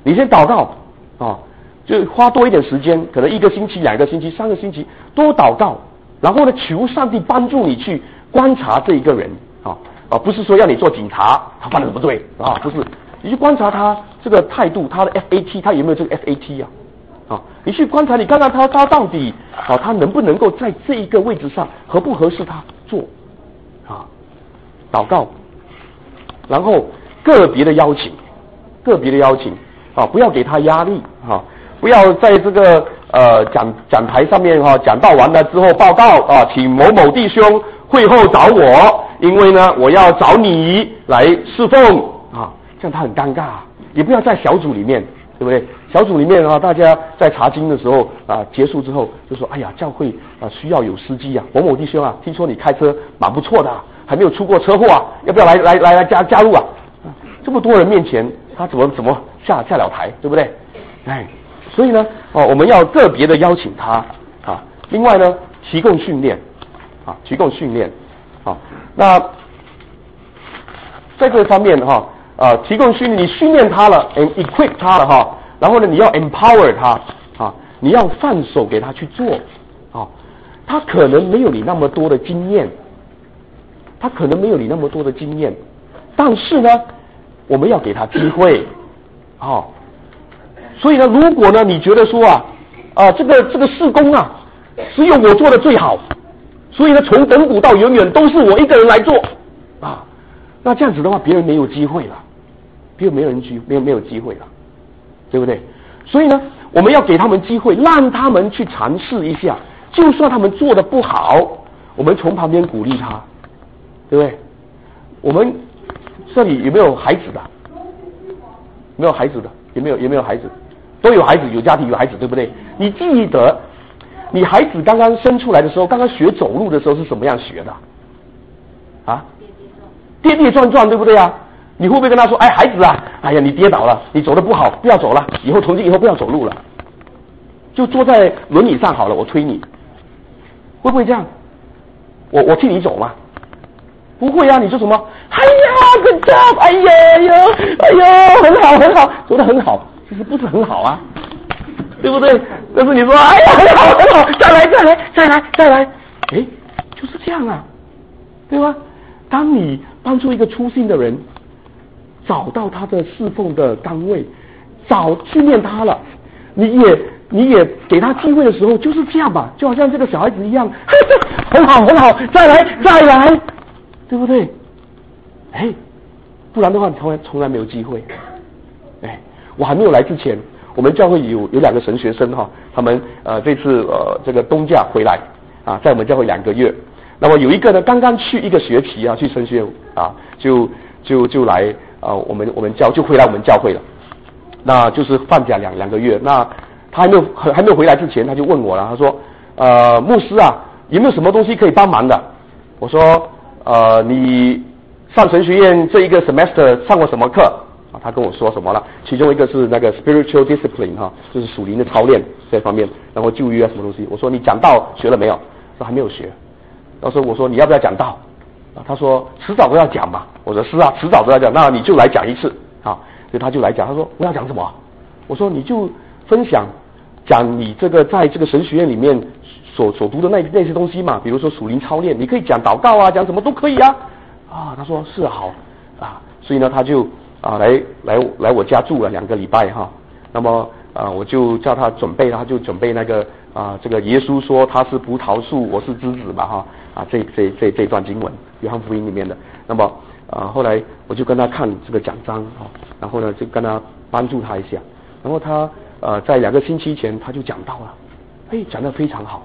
你先祷告啊，就花多一点时间，可能一个星期、两个星期、三个星期多祷告，然后呢，求上帝帮助你去观察这一个人啊啊，不是说要你做警察，他犯了什么罪啊？不是，你去观察他这个态度，他的 F A T， 他有没有这个 F A T 啊？啊，你去观察，你看看他他到底啊，他能不能够在这一个位置上合不合适他做啊？祷告，然后个别的邀请，个别的邀请啊，不要给他压力啊，不要在这个呃讲讲台上面哈、啊、讲到完了之后报告啊，请某某弟兄会后找我，因为呢我要找你来侍奉啊，这样他很尴尬，也不要在小组里面。对不对？小组里面啊，大家在查经的时候啊，结束之后就说：“哎呀，教会啊需要有司机啊，某某弟兄啊，听说你开车蛮不错的、啊，还没有出过车祸啊，要不要来来来来加加入啊？”啊，这么多人面前，他怎么怎么下下了台，对不对？哎，所以呢，哦，我们要个别的邀请他啊。另外呢，提供训练啊，提供训练啊。那在这方面哈、啊。啊，提供训练，你训练他了 ，and equip 他了哈，然后呢，你要 empower 他啊，你要放手给他去做啊，他可能没有你那么多的经验，他可能没有你那么多的经验，但是呢，我们要给他机会啊，所以呢，如果呢，你觉得说啊，啊，这个这个事工啊，只有我做的最好，所以呢，从亘古到永远都是我一个人来做啊，那这样子的话，别人没有机会了。别人没有人机没有没有机会了，对不对？所以呢，我们要给他们机会，让他们去尝试一下。就算他们做的不好，我们从旁边鼓励他，对不对？我们这里有没有孩子的？没有孩子的，有没有有没有孩子？都有孩子，有家庭有孩子，对不对？你记得，你孩子刚刚生出来的时候，刚刚学走路的时候是什么样学的？啊？跌跌撞撞，对不对啊？你会不会跟他说：“哎，孩子啊，哎呀，你跌倒了，你走得不好，不要走了，以后从今以后不要走路了，就坐在轮椅上好了，我推你。”会不会这样？我我替你走吗？不会啊！你说什么？哎呀 ，good job！ 哎呀哟，哎呦，很好很好，走得很好，其实不是很好啊，对不对？但是你说：“哎呀，很好很好，再来再来再来再来。”哎，就是这样啊，对吧？当你帮助一个初信的人找到他的侍奉的岗位，找训练他了，你也你也给他机会的时候就是这样吧，就好像这个小孩子一样，很好很好，再来再来，对不对？哎，不然的话你从来从来没有机会。哎，我还没有来之前，我们教会有有两个神学生哈，他们呃这次呃这个冬假回来啊，在我们教会两个月，那么有一个呢刚刚去一个学期啊，去神学啊，就就就来。啊，我们我们教就回来我们教会了，那就是放假两两个月。那他还没有还没有回来之前，他就问我了，他说：“呃，牧师啊，有没有什么东西可以帮忙的？”我说：“呃，你上神学院这一个 semester 上过什么课？”啊，他跟我说什么了？其中一个是那个 spiritual discipline 哈，就是属灵的操练这方面，然后旧约啊什么东西。我说：“你讲道学了没有？”说还没有学。到时候我说：“你要不要讲道？”啊，他说迟早都要讲吧。我说是啊，迟早都要讲，那你就来讲一次啊。所以他就来讲，他说我要讲什么？我说你就分享讲你这个在这个神学院里面所所读的那那些东西嘛，比如说属灵操练，你可以讲祷告啊，讲什么都可以啊。啊，他说是啊，好啊，所以呢他就啊来来来我家住了两个礼拜哈。那么啊我就叫他准备，他就准备那个啊这个耶稣说他是葡萄树，我是枝子嘛哈。啊，这这这这段经文，约翰福音里面的。那么啊，后来我就跟他看这个讲章啊，然后呢就跟他帮助他一下。然后他呃在两个星期前他就讲到了，哎，讲得非常好。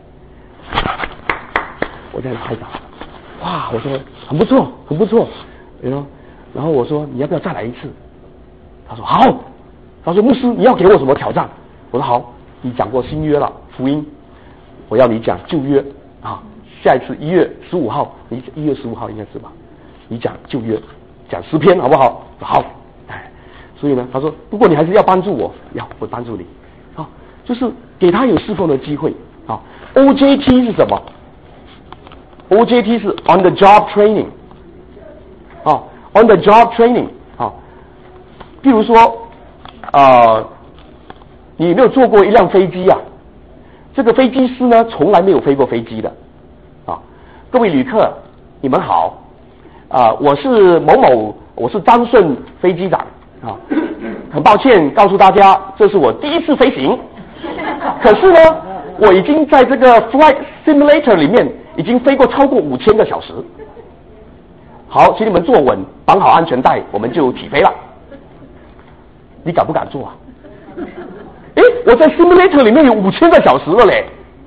我在拍掌，哇，我说很不错，很不错，然后然后我说你要不要再来一次？他说好。他说牧师你要给我什么挑战？我说好，你讲过新约了，福音，我要你讲旧约啊。下一次一月十五号，你一月十五号应该是吧？你讲旧约，讲诗篇好不好？好，哎，所以呢，他说，不过你还是要帮助我，要我帮助你，好，就是给他有侍奉的机会。好 ，O J T 是什么 ？O J T 是 on the job training， 啊 ，on the job training， 啊，譬如说啊，你有没有坐过一辆飞机啊？这个飞机师呢，从来没有飞过飞机的啊。各位旅客，你们好啊，我是某某，我是张顺飞机长啊。很抱歉告诉大家，这是我第一次飞行。可是呢，我已经在这个 Flight Simulator 里面已经飞过超过五千个小时。好，请你们坐稳，绑好安全带，我们就起飞了。你敢不敢坐啊？诶，我在 Simulator 里面有五千个小时了嘞，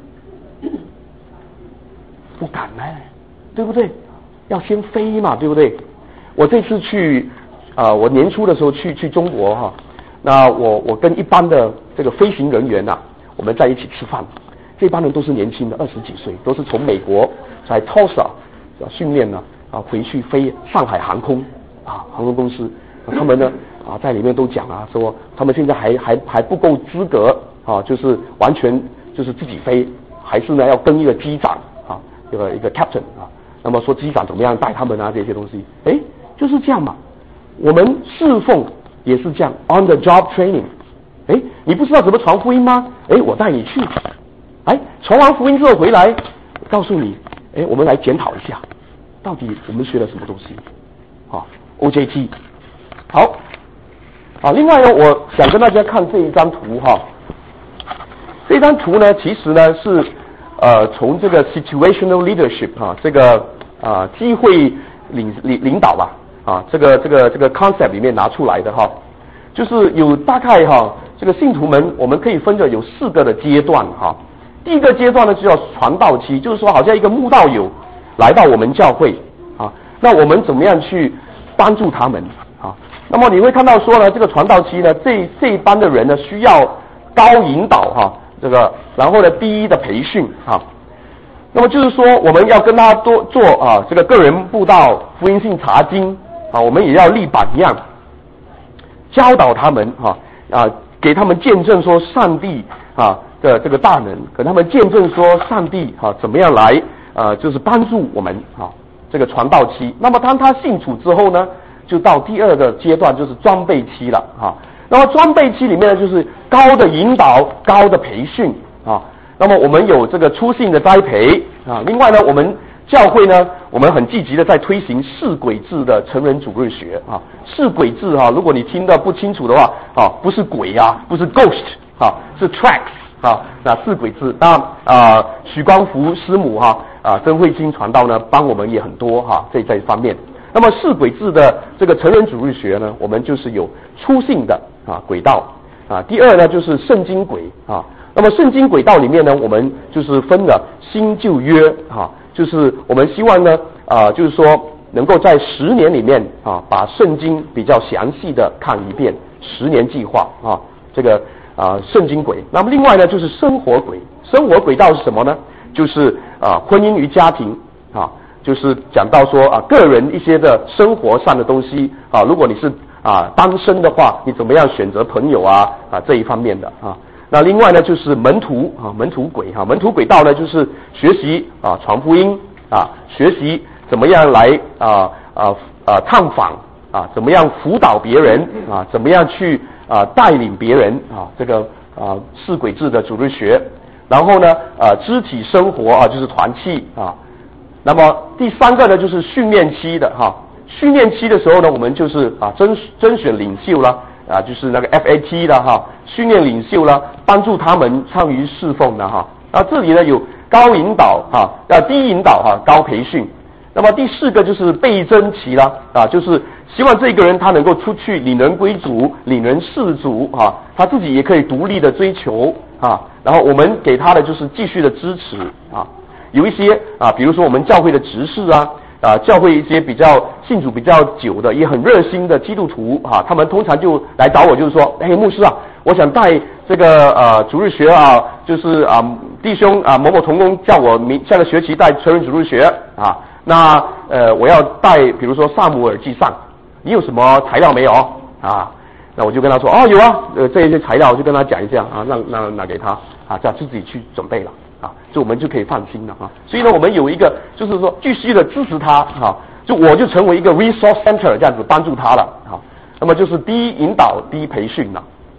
不敢呢，对不对？要先飞嘛，对不对？我这次去，呃，我年初的时候去去中国哈，那我我跟一般的这个飞行人员呐、啊，我们在一起吃饭，这帮人都是年轻的，二十几岁，都是从美国在 Tulsa 训练呢啊，回去飞上海航空啊航空公司，他们呢啊在里面都讲啊，说他们现在还还还不够资格啊，就是完全就是自己飞，还是呢要跟一个机长啊，一个一个 captain 啊。那么说机长怎么样带他们啊这些东西，哎，就是这样嘛。我们侍奉也是这样 on the job training。哎，你不知道怎么传福音吗？哎，我带你去。哎，传完福音之后回来，告诉你，哎，我们来检讨一下，到底我们学了什么东西？啊 ，O J T。好，啊，另外呢，我想跟大家看这一张图哈。这张图呢，其实呢是。呃，从这个 situational leadership 哈、啊，这个啊机会领领领导吧，啊，这个这个这个 concept 里面拿出来的哈，就是有大概哈，这个信徒们我们可以分着有四个的阶段哈。第一个阶段呢就叫传道期，就是说好像一个慕道友来到我们教会啊，那我们怎么样去帮助他们啊？那么你会看到说呢，这个传道期呢，这这一班的人呢需要高引导哈。这个，然后呢，第一的培训啊，那么就是说，我们要跟他多做啊，这个个人布道、福音性查经啊，我们也要立榜样，教导他们哈 啊, 啊，给他们见证说上帝啊的这个大能，给他们见证说上帝啊怎么样来啊，就是帮助我们啊这个传道期。那么当他信主之后呢，就到第二个阶段，就是装备期了啊。那么装备期里面呢，就是高的引导、高的培训啊。那么我们有这个初信的栽培啊。另外呢，我们教会呢，我们很积极的在推行四轨制的成人主日学啊。四轨制哈、啊，如果你听得不清楚的话啊，不是鬼啊，不是 ghost 啊，是 tracks 啊。那四轨制，那啊，许光福师母哈 啊, 啊，曾慧清传道呢，帮我们也很多哈、啊，在这一方面。那么四轨制的这个成人主日学呢，我们就是有初信的啊轨道啊，第二呢就是圣经轨啊。那么圣经轨道里面呢，我们就是分了新旧约啊，就是我们希望呢啊，就是说能够在十年里面啊，把圣经比较详细的看一遍，十年计划啊，这个啊圣经轨。那么另外呢就是生活轨，生活轨道是什么呢？就是啊婚姻与家庭啊。就是讲到说啊，个人一些的生活上的东西啊，如果你是啊单身的话，你怎么样选择朋友啊啊这一方面的啊。那另外呢，就是门徒啊，门徒轨哈、啊，门徒轨道呢，就是学习啊传福音啊，学习怎么样来啊啊啊探访啊，怎么样辅导别人啊，怎么样去啊带领别人啊，这个啊四轨制的主日学。然后呢啊肢体生活啊，就是团契啊。那么第三个呢，就是训练期的哈，训练期的时候呢，我们就是啊甄甄选领袖啦，啊就是那个 F A T 的哈，训练领袖啦，帮助他们参与侍奉的哈。那这里呢有高引导哈，啊低引导哈，高培训。那么第四个就是倍增期啦，啊就是希望这个人他能够出去领人归主，领人事主啊，他自己也可以独立的追求啊，然后我们给他的就是继续的支持啊。有一些啊，比如说我们教会的执事啊，啊，教会一些比较信主比较久的，也很热心的基督徒啊，他们通常就来找我，就是说，哎，牧师啊，我想带这个呃主日学啊，就是啊弟兄啊某某同工叫我明下个学期带成人主日学啊，那呃我要带比如说萨姆耳记上，你有什么材料没有啊？那我就跟他说，哦有啊，呃这一些材料我就跟他讲一下啊，让让拿给他啊，叫自己去准备了。啊，就我们就可以放心了啊。所以呢，我们有一个就是说继续的支持他哈、啊，就我就成为一个 resource center 这样子帮助他了啊。那么就是第一引导，第一培训了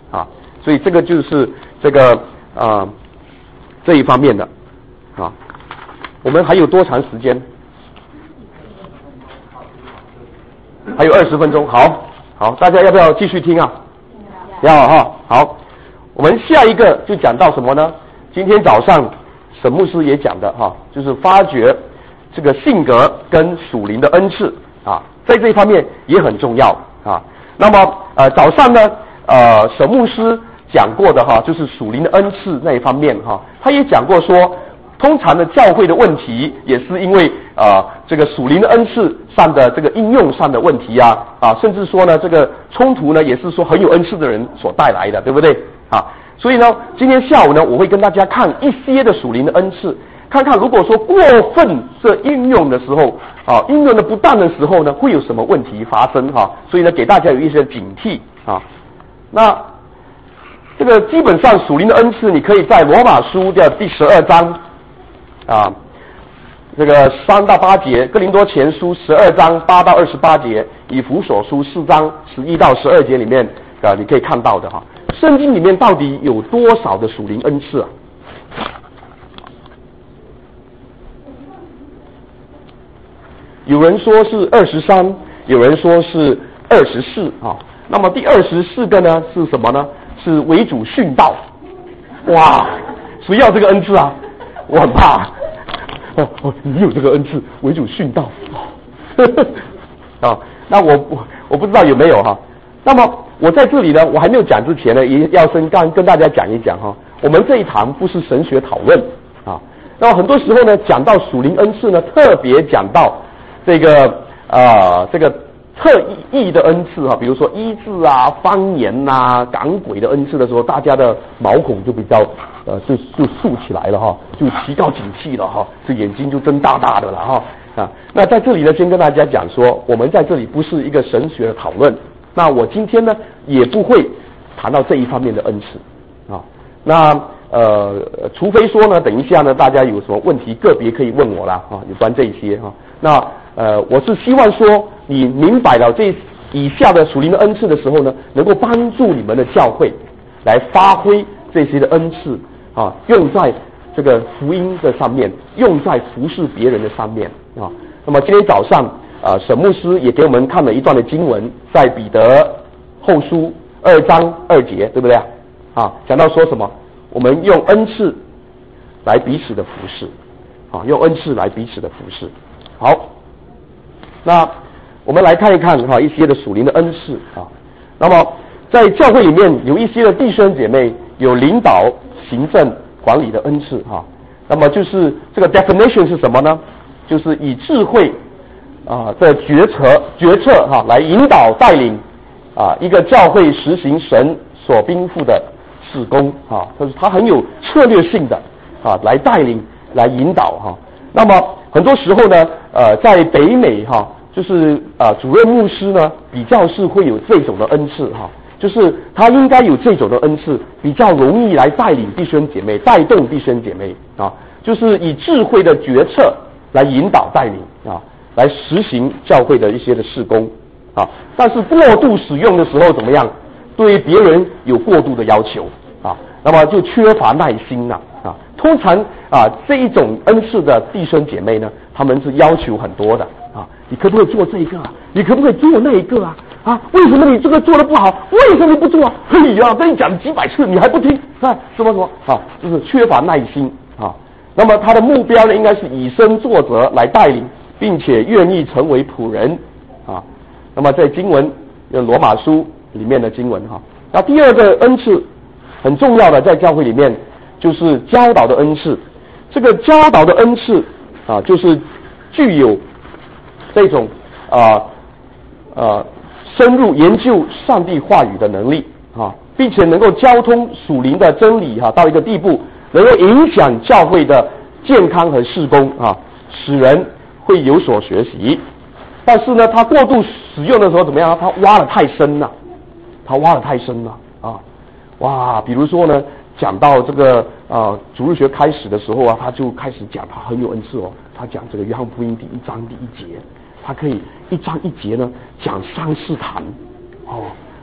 啊，所以这个就是这个啊、呃、这一方面的啊。我们还有多长时间？还有二十分钟，好，好，大家要不要继续听啊？要哈，好，我们下一个就讲到什么呢？今天早上沈牧师也讲的哈，就是发掘这个性格跟属灵的恩赐啊，在这一方面也很重要啊。那么呃早上呢，呃沈牧师讲过的哈，就是属灵的恩赐那一方面哈，他也讲过说，通常的教会的问题也是因为啊、呃、这个属灵的恩赐上的这个应用上的问题啊啊，甚至说呢这个冲突呢也是说很有恩赐的人所带来的，对不对啊？所以呢今天下午呢我会跟大家看一些的属灵的恩赐，看看如果说过分这应用的时候啊，应用的不当的时候呢会有什么问题发生哈、啊？所以呢给大家有一些警惕啊。那这个基本上属灵的恩赐，你可以在罗马书的第十二章啊，这个三到八节，哥林多前书十二章八到二十八节，以弗所书四章十一到十二节里面啊，你可以看到的哈。圣经里面到底有多少的属灵恩赐啊？有人说是二十三，有人说是二十四啊。那么第二十四个呢是什么呢？是为主殉道。哇，谁要这个恩赐啊？我很怕。哦哦，你有这个恩赐，为主殉道。啊，那我我我不知道有没有哈。那么我在这里呢，我还没有讲之前呢，也要先跟跟大家讲一讲哈。我们这一堂不是神学讨论啊。那么很多时候呢，讲到属灵恩赐呢，特别讲到这个啊、呃、这个特异的恩赐哈，比如说医治啊、方言呐、赶鬼的恩赐的时候，大家的毛孔就比较呃就就竖起来了哈，就提高警惕了哈，这眼睛就睁大大的了哈啊。那在这里呢，先跟大家讲说，我们在这里不是一个神学的讨论。那我今天呢，也不会谈到这一方面的恩赐啊。那呃，除非说呢，等一下呢，大家有什么问题，个别可以问我啦啊，有关这一些哈。那呃，我是希望说，你明白了这以下的属灵的恩赐的时候呢，能够帮助你们的教会来发挥这些的恩赐啊，用在这个福音的上面，用在服侍别人的上面啊。那么今天早上啊，沈牧师也给我们看了一段的经文，在彼得后书二章二节，对不对啊？啊，讲到说什么？我们用恩赐来彼此的服侍，啊，用恩赐来彼此的服侍。好，那我们来看一看哈一些的属灵的恩赐啊。那么在教会里面有一些的弟兄姐妹有领导、行政、管理的恩赐哈。那么就是这个 definition 是什么呢？就是以智慧啊的决策决策哈来引导带领啊一个教会实行神所吩咐的事工啊，就是他很有策略性的啊来带领来引导哈。那么很多时候呢，呃，在北美哈，就是啊、呃，主任牧师呢比较是会有这种的恩赐哈，就是他应该有这种的恩赐，比较容易来带领弟兄姐妹，带动弟兄姐妹啊，就是以智慧的决策来引导带领啊，来实行教会的一些的事工啊。但是过度使用的时候怎么样？对别人有过度的要求啊，那么就缺乏耐心了啊。通常啊这一种恩赐的弟兄姐妹呢，他们是要求很多的啊，你可不可以做这一个啊？你可不可以做那一个啊？啊，为什么你这个做的不好？为什么不做啊？嘿呀，跟你讲几百次你还不听啊？什么什么啊？就是缺乏耐心啊。那么他的目标呢，应该是以身作则来带领，并且愿意成为仆人啊。那么在经文有罗马书里面的经文哈。那第二个恩赐很重要的，在教会里面就是教导的恩赐。这个教导的恩赐啊，就是具有这种啊啊深入研究上帝话语的能力啊，并且能够交通属灵的真理哈、啊，到一个地步，能够影响教会的健康和事工啊，使人会有所学习。但是呢，他过度使用的时候怎么样？他挖得太深了。他挖得太深了啊！哇，比如说呢，讲到这个啊，主日学开始的时候啊，他就开始讲，他很有恩赐哦。他讲这个约翰福音第一章第一节，他可以一章一节呢讲三四堂哦，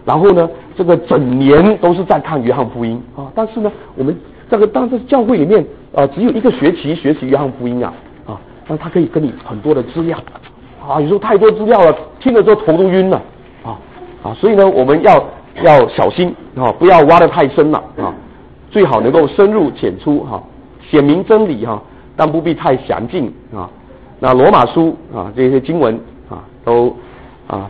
然后呢，这个整年都是在看约翰福音啊。但是呢，我们这个当时教会里面啊，只有一个学期学习约翰福音啊啊，那他可以跟你很多的资料啊，有时候太多资料了，听了之后头都晕了啊啊，所以呢，我们要要小心啊，不要挖得太深了啊，最好能够深入浅出哈，显明真理哈，但不必太详尽啊。那罗马书啊这些经文啊都啊。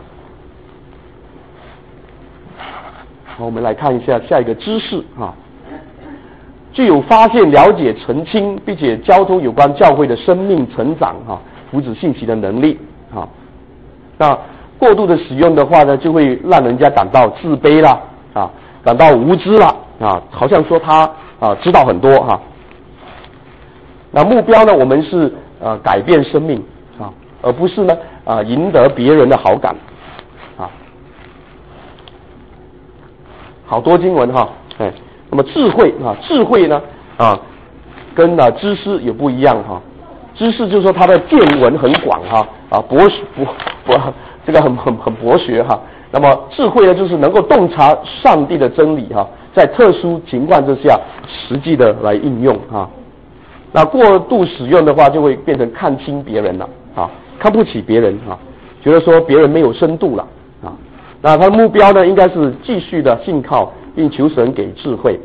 好，我们来看一下下一个知识啊，具有发现、了解、澄清，并且交通有关教会的生命成长哈、福祉信息的能力啊。那过度的使用的话呢，就会让人家感到自卑啦啊，感到无知啦啊，好像说他啊知道很多哈、啊。那目标呢，我们是呃改变生命啊，而不是呢啊赢得别人的好感。好多经文哈，哎，那么智慧啊，智慧呢啊，跟啊知识也不一样哈。知识就是说他的见闻很广哈，啊博博博这个很很很博学哈。那么智慧呢，就是能够洞察上帝的真理哈，在特殊情况之下实际的来应用哈。那过度使用的话，就会变成看轻别人了啊，看不起别人啊，觉得说别人没有深度了啊。那他的目标呢，应该是继续的信靠，并求神给智慧。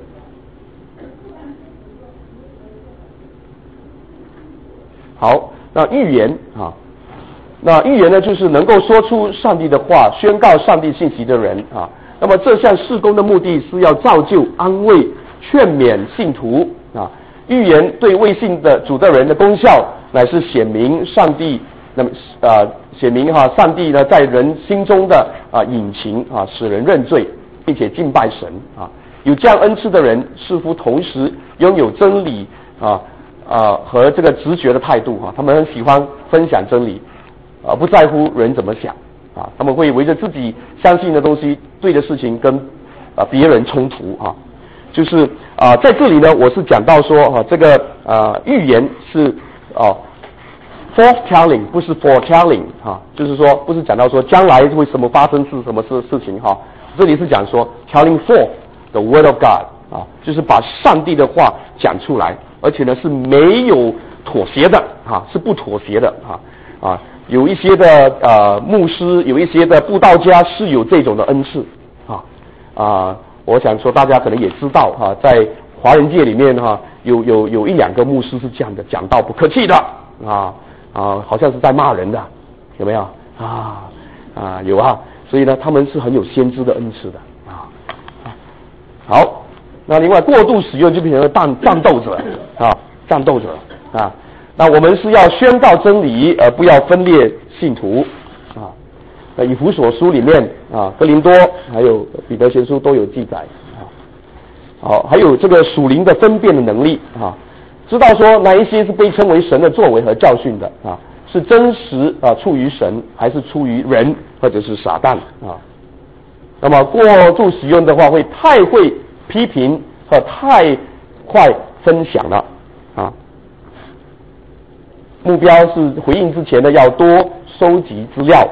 好，那预言啊，那预言呢，就是能够说出上帝的话，宣告上帝信息的人啊。那么这项事工的目的是要造就、安慰、劝勉信徒啊。预言对未信的主的人的功效，乃是显明上帝。那么啊，显明哈，上帝呢在人心中的啊隐情啊，使人认罪，并且敬拜神啊。有这样恩赐的人，似乎同时拥有真理啊啊和这个直觉的态度哈、啊。他们很喜欢分享真理啊，不在乎人怎么想啊。他们会围着自己相信的东西、对的事情跟啊别人冲突啊。就是啊，在这里呢，我是讲到说啊，这个啊预言是啊。foretelling 不是 foretelling 哈，就是说不是讲到说将来会什么发生是什么事事情哈，这里是讲说 telling forth the word of God 啊，就是把上帝的话讲出来，而且呢是没有妥协的哈，是不妥协的哈啊，有一些的呃牧师，有一些的布道家是有这种的恩赐啊啊，我想说大家可能也知道哈，在华人界里面哈，有有有一两个牧师是这样的，讲道不客气的啊。啊，好像是在骂人的，有没有啊？啊，有啊。所以呢，他们是很有先知的恩赐的啊。好，那另外过度使用就变成了战战斗者啊，战斗者啊。那我们是要宣告真理，而不要分裂信徒啊。那以弗所书里面啊，哥林多还有彼得前书都有记载啊。好，还有这个属灵的分辨的能力啊。知道说哪一些是被称为神的作为和教训的啊，是真实啊出于神，还是出于人或者是撒旦啊？那么过度使用的话，会太会批评和太快分享了啊。目标是回应之前呢，要多收集资料。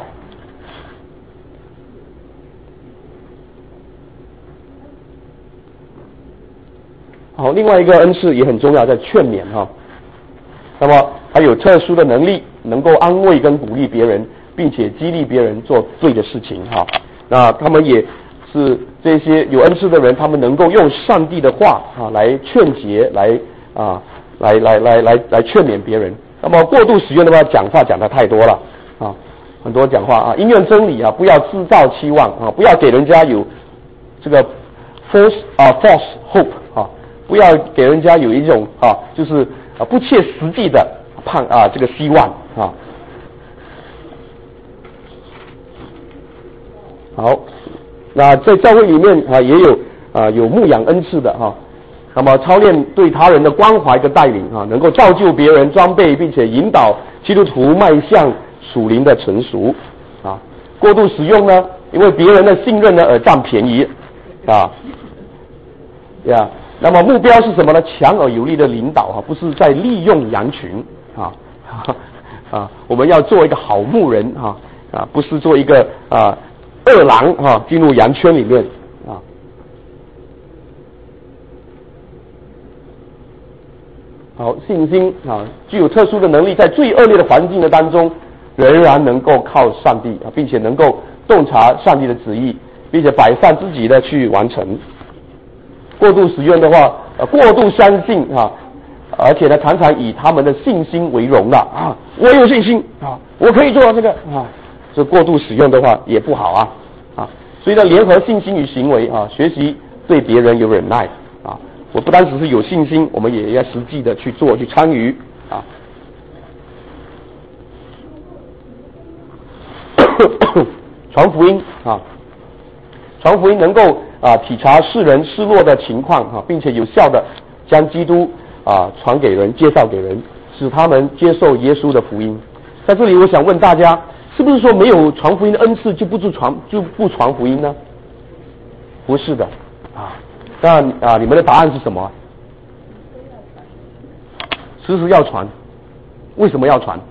好，另外一个恩赐也很重要，在劝勉哈。那么还有特殊的能力，能够安慰跟鼓励别人，并且激励别人做对的事情哈。那他们也是这些有恩赐的人，他们能够用上帝的话啊来劝解，来啊来来来来来劝勉别人。那么过度使用的话，讲话讲得太多了啊，很多讲话啊，因愿真理啊，不要制造期望啊，不要给人家有这个 false 啊 false hope 啊。不要给人家有一种啊，就是啊不切实际的盼啊这个希望啊。好，那在教会里面啊也有啊有牧养恩赐的哈、啊，那么操练对他人的关怀跟带领啊，能够造就别人装备，并且引导基督徒迈向属灵的成熟啊。过度使用呢，因为别人的信任呢而占便宜啊，呀。那么目标是什么呢？强而有力的领导啊，不是在利用羊群啊啊！我们要做一个好牧人啊啊，不是做一个啊二郎哈进入羊圈里面啊。好，信心啊，具有特殊的能力，在最恶劣的环境的当中，仍然能够靠上帝啊，并且能够洞察上帝的旨意，并且摆上自己的去完成。过度使用的话，呃，过度相信啊，而且呢，常常以他们的信心为荣了啊，我有信心啊，我可以做这个啊，这过度使用的话也不好啊啊，所以呢，联合信心与行为啊，学习对别人有忍耐啊，我不单只是有信心，我们也要实际的去做，去参与啊。传福音啊，传福音能够啊体察世人失落的情况啊，并且有效的将基督啊传给人，介绍给人，使他们接受耶稣的福音。在这里，我想问大家，是不是说没有传福音的恩赐就不是传就不传福音呢？不是的啊。当然啊，你们的答案是什么？时时要传。为什么要传？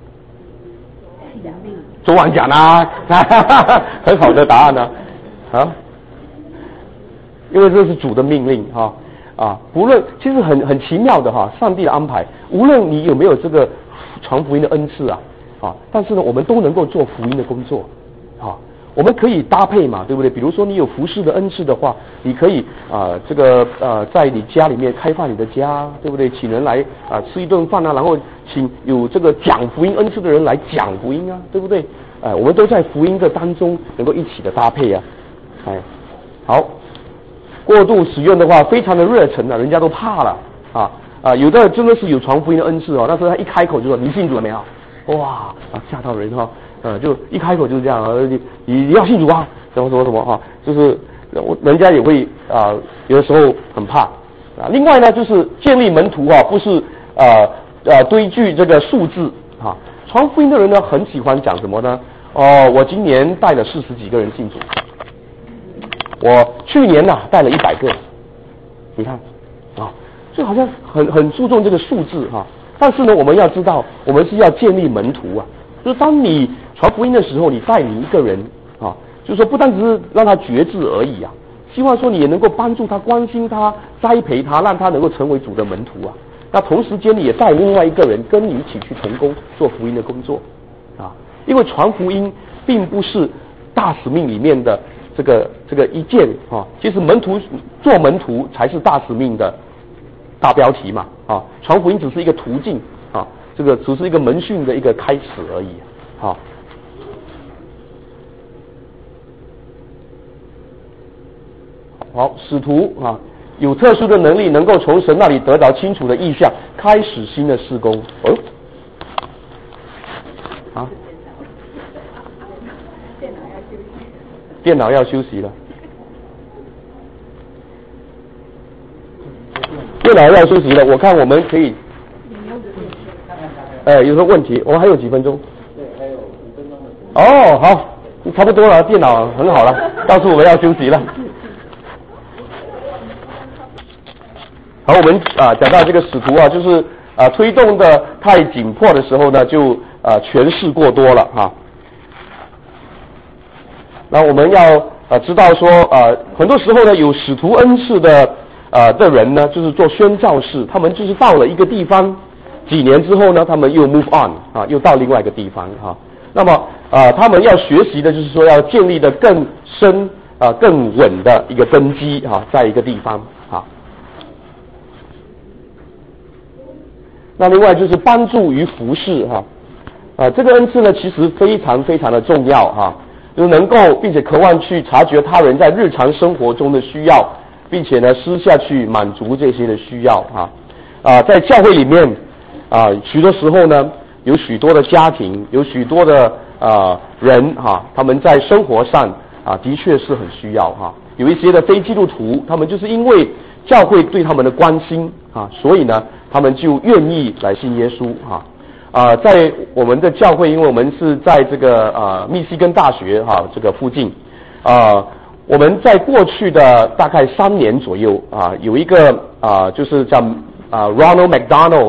昨晚讲啊，很好的答案呢 啊, 啊，因为这是主的命令哈 啊, 啊，不论其实很很奇妙的哈、啊，上帝的安排，无论你有没有这个传福音的恩赐啊啊，但是呢，我们都能够做福音的工作啊，我们可以搭配嘛，对不对？比如说你有服侍的恩赐的话，你可以啊这个呃在你家里面开放你的家，对不对？请人来啊吃一顿饭啊，然后请有这个讲福音恩赐的人来讲福音啊，对不对？哎，我们都在福音的当中能够一起的搭配啊，哎，好，过度使用的话，非常的热忱啊，人家都怕了啊啊，有的真的是有传福音的恩赐哦，那时候他一开口就说你信主了没有？哇啊吓到人哈、哦，呃就一开口就是这样啊，你你你要信主啊，什么什么什么哈、啊，就是人家也会啊有的时候很怕啊。另外呢，就是建立门徒啊，不是呃呃堆聚这个数字啊，传福音的人呢很喜欢讲什么呢？哦，我今年带了四十几个人信主，我去年呐、啊、带了一百个，你看啊，就好像很很注重这个数字哈、啊。但是呢，我们要知道，我们是要建立门徒啊，就是当你传福音的时候，你带领一个人啊，就是说不单只是让他觉知而已啊，希望说你也能够帮助他、关心他、栽培他，让他能够成为主的门徒啊。那同时间你也带另外一个人跟你一起去成功做福音的工作啊，因为传福音并不是大使命里面的这个这个一件啊，其实门徒做门徒才是大使命的大标题嘛啊，传福音只是一个途径啊，这个只是一个门训的一个开始而已啊。好，使徒啊有特殊的能力，能够从神那里得到清楚的意象，开始新的事工。哦，啊，电脑要休息了。电脑要休息了，我看我们可以，哎，有什么问题？我们还有几分钟？ 对，还有五分钟的。 哦，好，差不多了，电脑很好了，告诉我们要休息了。好，我们啊讲到这个使徒啊，就是啊推动的太紧迫的时候呢，就啊权势过多了哈、啊。那我们要啊知道说啊，很多时候呢有使徒恩赐的。呃的人呢，就是做宣教士，他们就是到了一个地方，几年之后呢，他们又 move on 啊，又到另外一个地方哈。那么呃，他们要学习的就是说，要建立的更深啊、呃、更稳的一个根基哈，在一个地方啊。那另外就是帮助于服侍哈，啊、呃，这个恩赐呢，其实非常非常的重要哈，就是能够并且渴望去察觉他人在日常生活中的需要。并且呢，私下去满足这些的需要啊啊，在教会里面啊，许多时候呢，有许多的家庭，有许多的啊人哈、啊，他们在生活上啊，的确是很需要哈、啊。有一些的非基督徒，他们就是因为教会对他们的关心啊，所以呢，他们就愿意来信耶稣哈啊。在我们的教会，因为我们是在这个啊密西根大学哈、啊、这个附近啊。我们在过去的大概三年左右啊，有一个啊，就是叫啊 Ronald McDonald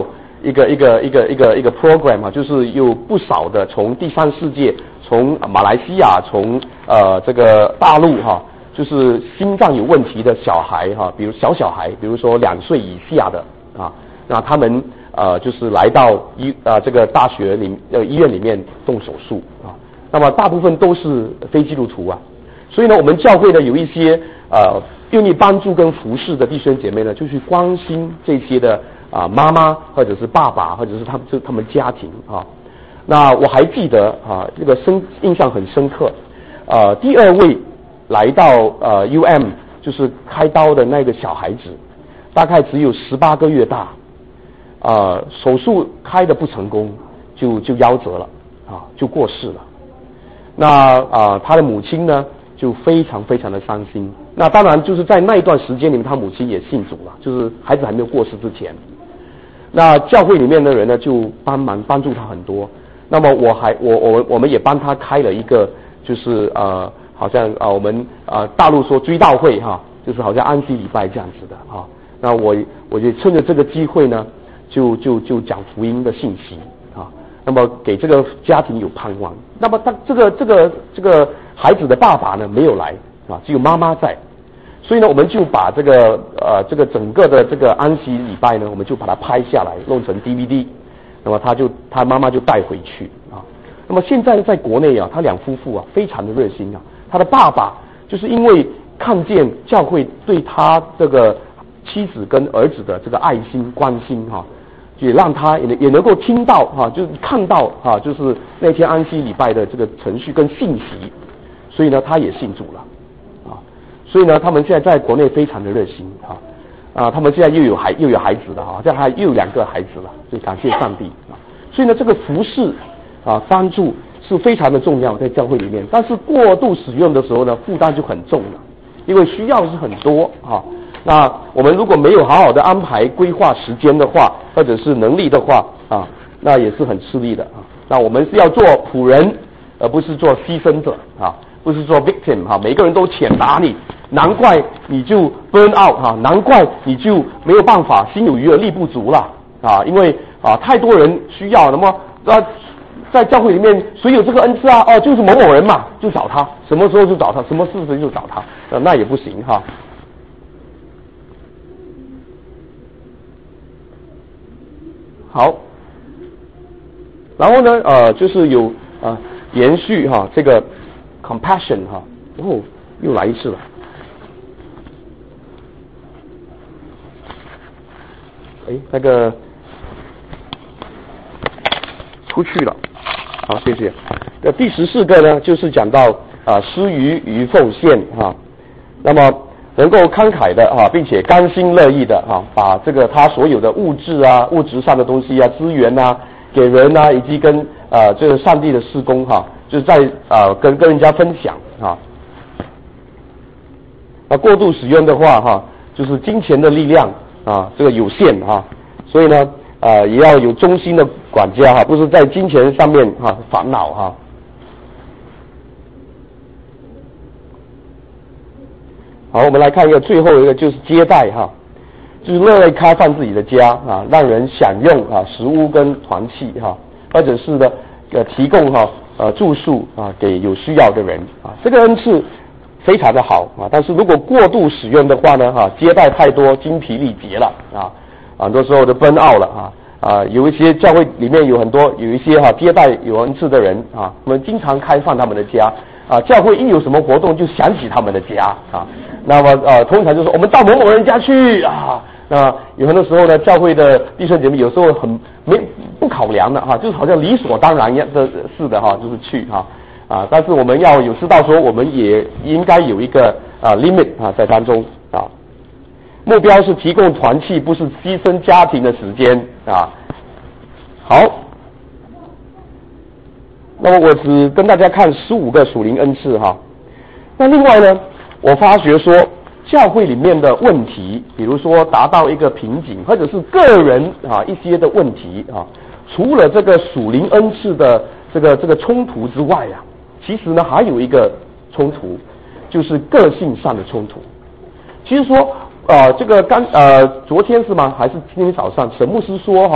一个一个一个一个一个 program 啊，就是有不少的从第三世界，从马来西亚，从呃这个大陆哈、啊，就是心脏有问题的小孩哈、啊，比如小小孩，比如说两岁以下的啊，那他们呃就是来到医呃这个大学里呃医院里面动手术啊，那么大部分都是非基督徒啊，所以呢，我们教会呢有一些呃愿意帮助跟服侍的弟兄姐妹呢，就去关心这些的。啊，妈妈或者是爸爸，或者是他们就他们家庭啊。那我还记得啊，这个深印象很深刻。呃，第二位来到呃 U M 就是开刀的那个小孩子，大概只有十八个月大，呃，手术开的不成功，就就夭折了啊，就过世了。那啊，他的母亲呢就非常非常的伤心。那当然就是在那一段时间里面，他母亲也信主了，就是孩子还没有过世之前。那教会里面的人呢，就帮忙帮助他很多。那么我还我我我们也帮他开了一个，就是呃，好像啊、呃、我们呃大陆说追悼会哈，就是好像安息礼拜这样子的哈。那我我就趁着这个机会呢，就就就讲福音的信息啊。那么给这个家庭有盼望。那么他这个这个这个孩子的爸爸呢没有来啊，只有妈妈在。所以呢，我们就把这个呃这个整个的这个安息礼拜呢，我们就把它拍下来，弄成 D V D。那么他就他妈妈就带回去啊。那么现在在国内啊，他两夫妇啊非常的热心啊。他的爸爸就是因为看见教会对他这个妻子跟儿子的这个爱心关心哈、啊，也让他也也能够听到哈、啊，就是看到哈、啊，就是那天安息礼拜的这个程序跟信息，所以呢，他也信主了。所以呢，他们现在在国内非常的热心啊啊，他们现在又有孩又有孩子了啊，这样还又有两个孩子了，所以感谢上帝啊。所以呢，这个服侍啊帮助是非常的重要在教会里面，但是过度使用的时候呢，负担就很重了，因为需要是很多啊。那我们如果没有好好的安排规划时间的话，或者是能力的话啊，那也是很吃力的啊。那我们是要做仆人，而不是做牺牲者啊。不是说 victim 哈，每个人都谴答你，难怪你就 burn out 哈，难怪你就没有办法，心有余而力不足了啊，因为啊太多人需要，那么啊在教会里面谁有这个恩赐啊？哦，就是某某人嘛，就找他，什么时候就找他，什么事情就找他，啊、那也不行哈。好，然后呢，呃，就是有啊、呃、延续哈这个。compassion 哈，哦，又来一次了。哎，那个出去了，好，谢谢。那第十四个呢，就是讲到啊，施予与奉献哈，那么能够慷慨的哈，并且甘心乐意的哈，把这个他所有的物质啊、物质上的东西啊、资源啊，给人啊，以及跟啊这个上帝的事工哈。就是在啊、呃、跟跟人家分享啊，那过度使用的话哈、啊，就是金钱的力量啊，这个有限哈、啊，所以呢啊、呃、也要有忠心的管家哈、啊，不是在金钱上面哈、啊、烦恼哈、啊。好，我们来看一个最后一个就是接待哈、啊，就是乐意开放自己的家啊，让人享用啊食物跟团契哈、啊，或者是呢呃提供哈。啊呃，住宿啊，给有需要的人啊，这个恩赐非常的好啊。但是如果过度使用的话呢，哈、啊，接待太多，精疲力竭了啊，很多时候都burn out了啊啊。有一些教会里面有很多有一些哈、啊、接待有恩赐的人啊，我们经常开放他们的家啊，教会一有什么活动就想起他们的家啊。那么呃，通常就是我们到某某人家去啊。那有很多时候呢，教会的弟兄姐妹有时候很没不考量的哈，就是好像理所当然一样的似的哈，就是去哈啊，但是我们要有知道说，我们也应该有一个啊 limit 啊在当中啊，目标是提供团契，不是牺牲家庭的时间啊。好，那么我只跟大家看十五个属灵恩赐哈，那另外呢，我发觉说。教会里面的问题，比如说达到一个瓶颈，或者是个人啊一些的问题啊，除了这个属灵恩赐的这个这个冲突之外啊，其实呢还有一个冲突，就是个性上的冲突。其实说呃这个刚呃昨天是吗？还是今天早上沈牧师说哈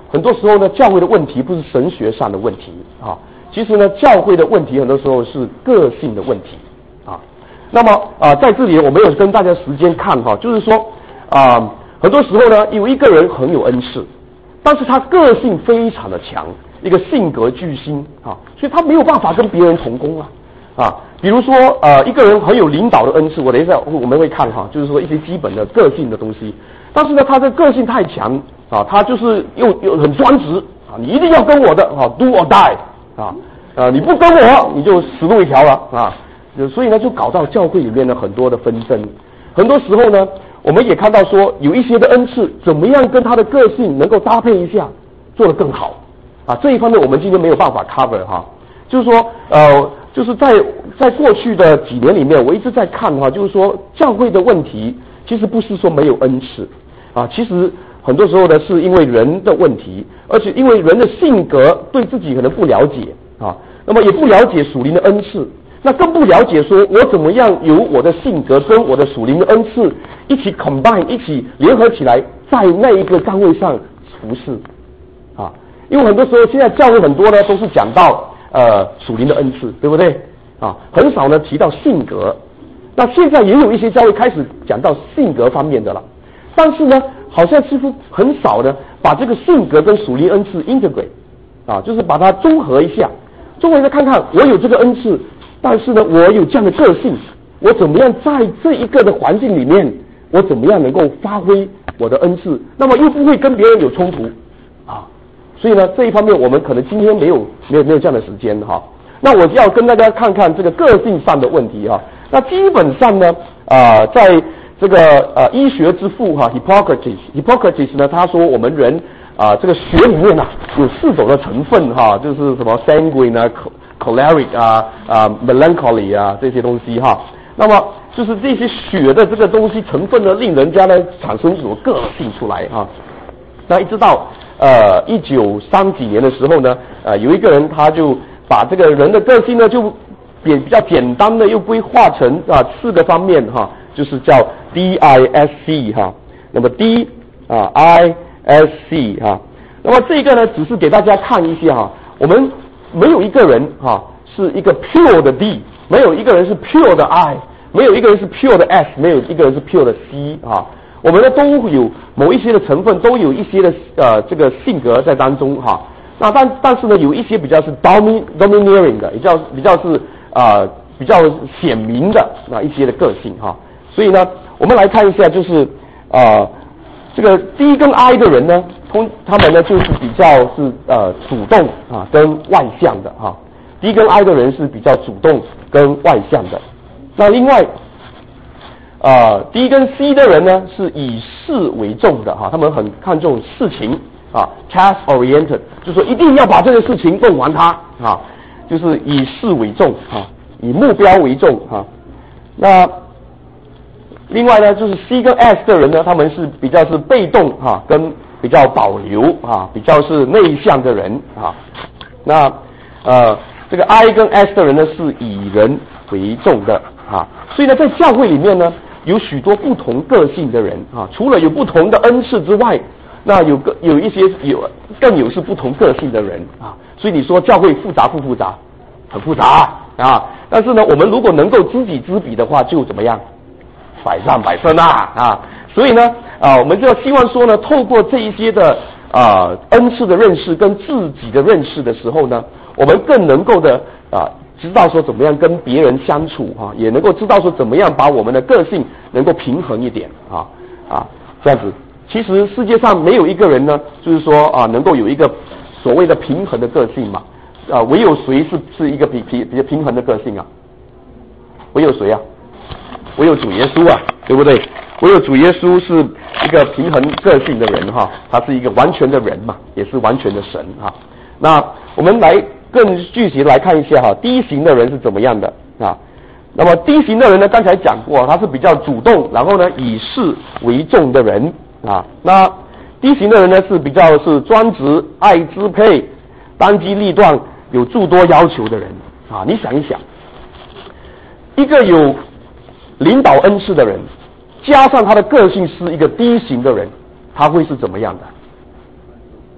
很多时候呢，教会的问题不是神学上的问题啊，其实呢，教会的问题很多时候是个性的问题啊。那么啊，在这里我没有跟大家时间看哈，就是说啊，很多时候呢，有一个人很有恩赐，但是他个性非常的强，一个性格巨星啊，所以他没有办法跟别人同工啊啊。比如说呃，一个人很有领导的恩赐，我等一下我们会看哈，就是说一些基本的个性的东西，但是呢，他的个性太强啊，他就是又又很专职啊，你一定要跟我的啊 ，do or die 啊啊，你不跟我你就死路一条了啊，所以呢，就搞到教会里面的很多的纷争。很多时候呢，我们也看到说有一些的恩赐怎么样跟他的个性能够搭配一下，做得更好啊。这一方面我们今天没有办法 cover 哈，就是说呃，就是在在过去的几年里面，我一直在看哈，就是说教会的问题其实不是说没有恩赐啊，其实很多时候呢是因为人的问题，而且因为人的性格对自己可能不了解啊，那么也不了解属灵的恩赐。那更不了解说我怎么样由我的性格跟我的属灵的恩赐一起 combine 一起联合起来，在那一个岗位上服侍啊。因为很多时候现在教会很多呢都是讲到呃属灵的恩赐，对不对啊？很少呢提到性格。那现在也有一些教会开始讲到性格方面的了，但是呢好像似乎很少呢把这个性格跟属灵恩赐 integrate 啊，就是把它综合一下，综合一下看看我有这个恩赐，但是呢，我有这样的个性，我怎么样在这一个的环境里面，我怎么样能够发挥我的恩赐，那么又不会跟别人有冲突啊？所以呢，这一方面我们可能今天没有没有没有这样的时间哈。那我就要跟大家看看这个个性上的问题哈。那基本上呢，啊、呃，在这个呃医学之父哈 Hippocrates Hippocrates 呢，他说我们人啊、呃、这个血里面啊有四种的成分哈，就是什么 sanguine 啊。choleric 啊啊 melancholy 啊这些东西哈，那么就是这些血的这个东西成分呢，令人家呢产生一种个性出来啊。那一直到呃一九三几年的时候呢，呃有一个人他就把这个人的个性呢就比比较简单的又规划成啊四个方面哈，就是叫 D I S C 哈，那么 D 啊 I S C 哈，那么这个呢只是给大家看一些哈，我们没有一个人哈、啊、是一个 pure 的 D， 没有一个人是 pure 的 I， 没有一个人是 pure 的 S， 没有一个人是 pure 的 C 啊。我们呢都有某一些的成分，都有一些的呃这个性格在当中哈、啊。那但但是呢，有一些比较是 domin domineering 的，比较比较是呃比较显明的那一些的个性哈、啊。所以呢，我们来看一下，就是呃这个 D 跟 I 的人呢。通他们呢就是比较是呃主动啊跟外向的哈、啊、，D 跟 I 的人是比较主动跟外向的。那另外，呃 D 跟 C 的人呢是以事为重的哈、啊，他们很看重事情啊 ，task oriented， 就是说一定要把这个事情弄完它啊，就是以事为重啊，以目标为重啊。那另外呢，就是 C 跟 S 的人呢，他们是比较是被动哈、啊，跟比较保留啊，比较是内向的人啊。那呃，这个 I 跟 S 的人呢，是以人为重的啊。所以呢，在教会里面呢，有许多不同个性的人啊。除了有不同的恩赐之外，那有个有一些有更有是不同个性的人啊。所以你说教会复杂不复杂？很复杂啊。但是呢，我们如果能够知己知彼的话，就怎么样？百战百胜啊啊！所以呢，啊，我们就要希望说呢，透过这一些的啊恩赐的认识跟自己的认识的时候呢，我们更能够的啊知道说怎么样跟别人相处啊，也能够知道说怎么样把我们的个性能够平衡一点啊啊这样子。其实世界上没有一个人呢，就是说啊能够有一个所谓的平衡的个性嘛啊，唯有谁是是一个比比比较平衡的个性啊？唯有谁啊？唯有主耶稣啊，对不对？唯有主耶稣是一个平衡个性的人哈，他是一个完全的人嘛，也是完全的神哈。那我们来更具体来看一下哈，D型的人是怎么样的啊？那么 D型的人呢，刚才讲过，他是比较主动，然后呢以事为重的人啊。那 D 型的人呢是比较是专职、爱支配、当机立断、有诸多要求的人啊。你想一想，一个有领导恩赐的人，加上他的个性是一个 D 型的人，他会是怎么样的？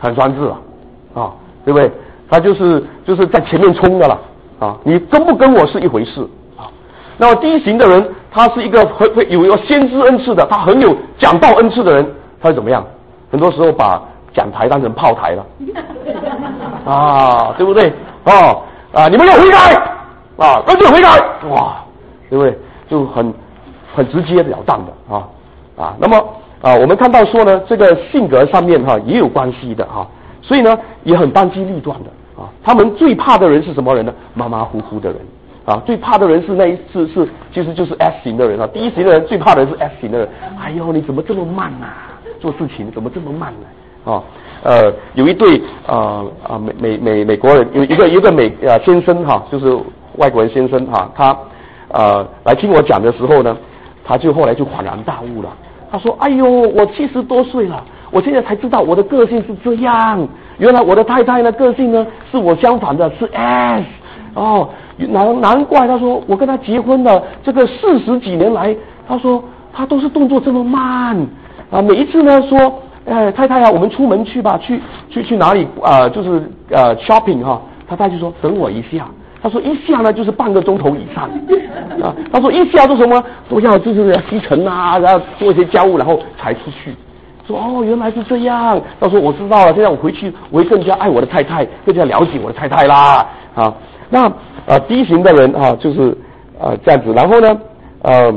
很专制了啊，对不对？他就是就是在前面冲的了啊，你跟不跟我是一回事啊。那么第一型的人，他是一个很会有一个先知恩赐的，他很有讲道恩赐的人，他会怎么样？很多时候把讲台当成炮台了啊，对不对？哦啊，你们要悔改啊，那就悔改，哇，对不对？就很很直截了当的啊啊。那么啊，我们看到说呢，这个性格上面哈、啊、也有关系的哈、啊，所以呢也很当机立断的啊。他们最怕的人是什么人呢？马马虎虎的人啊，最怕的人是那一次是其实就是 S 型的人啊。第一型的人最怕的人是 S 型的人。哎呦，你怎么这么慢啊？做事情怎么这么慢呢？啊，呃，有一对啊啊美美美美国人，有一个一个美呃先生哈、啊，就是外国人先生哈、啊，他呃来听我讲的时候呢，他就后来就恍然大悟了。他说：“哎呦，我七十多岁了，我现在才知道我的个性是这样。原来我的太太呢个性呢是我相反的，是 S。哦，难难怪他说我跟他结婚了这个四十几年来，他说他都是动作这么慢啊，每一次呢说。”哎，太太啊，我们出门去吧，去去去哪里啊、呃？就是呃 shopping 哈。他太太就说等我一下。他说一下呢就是半个钟头以上啊。他说一下做什么都要就是要吸尘啊，然后做一些家务，然后才出去。说哦原来是这样。他说我知道了，现在我回去我会更加爱我的太太，更加了解我的太太啦啊。那呃 D 型的人啊就是呃这样子，然后呢呃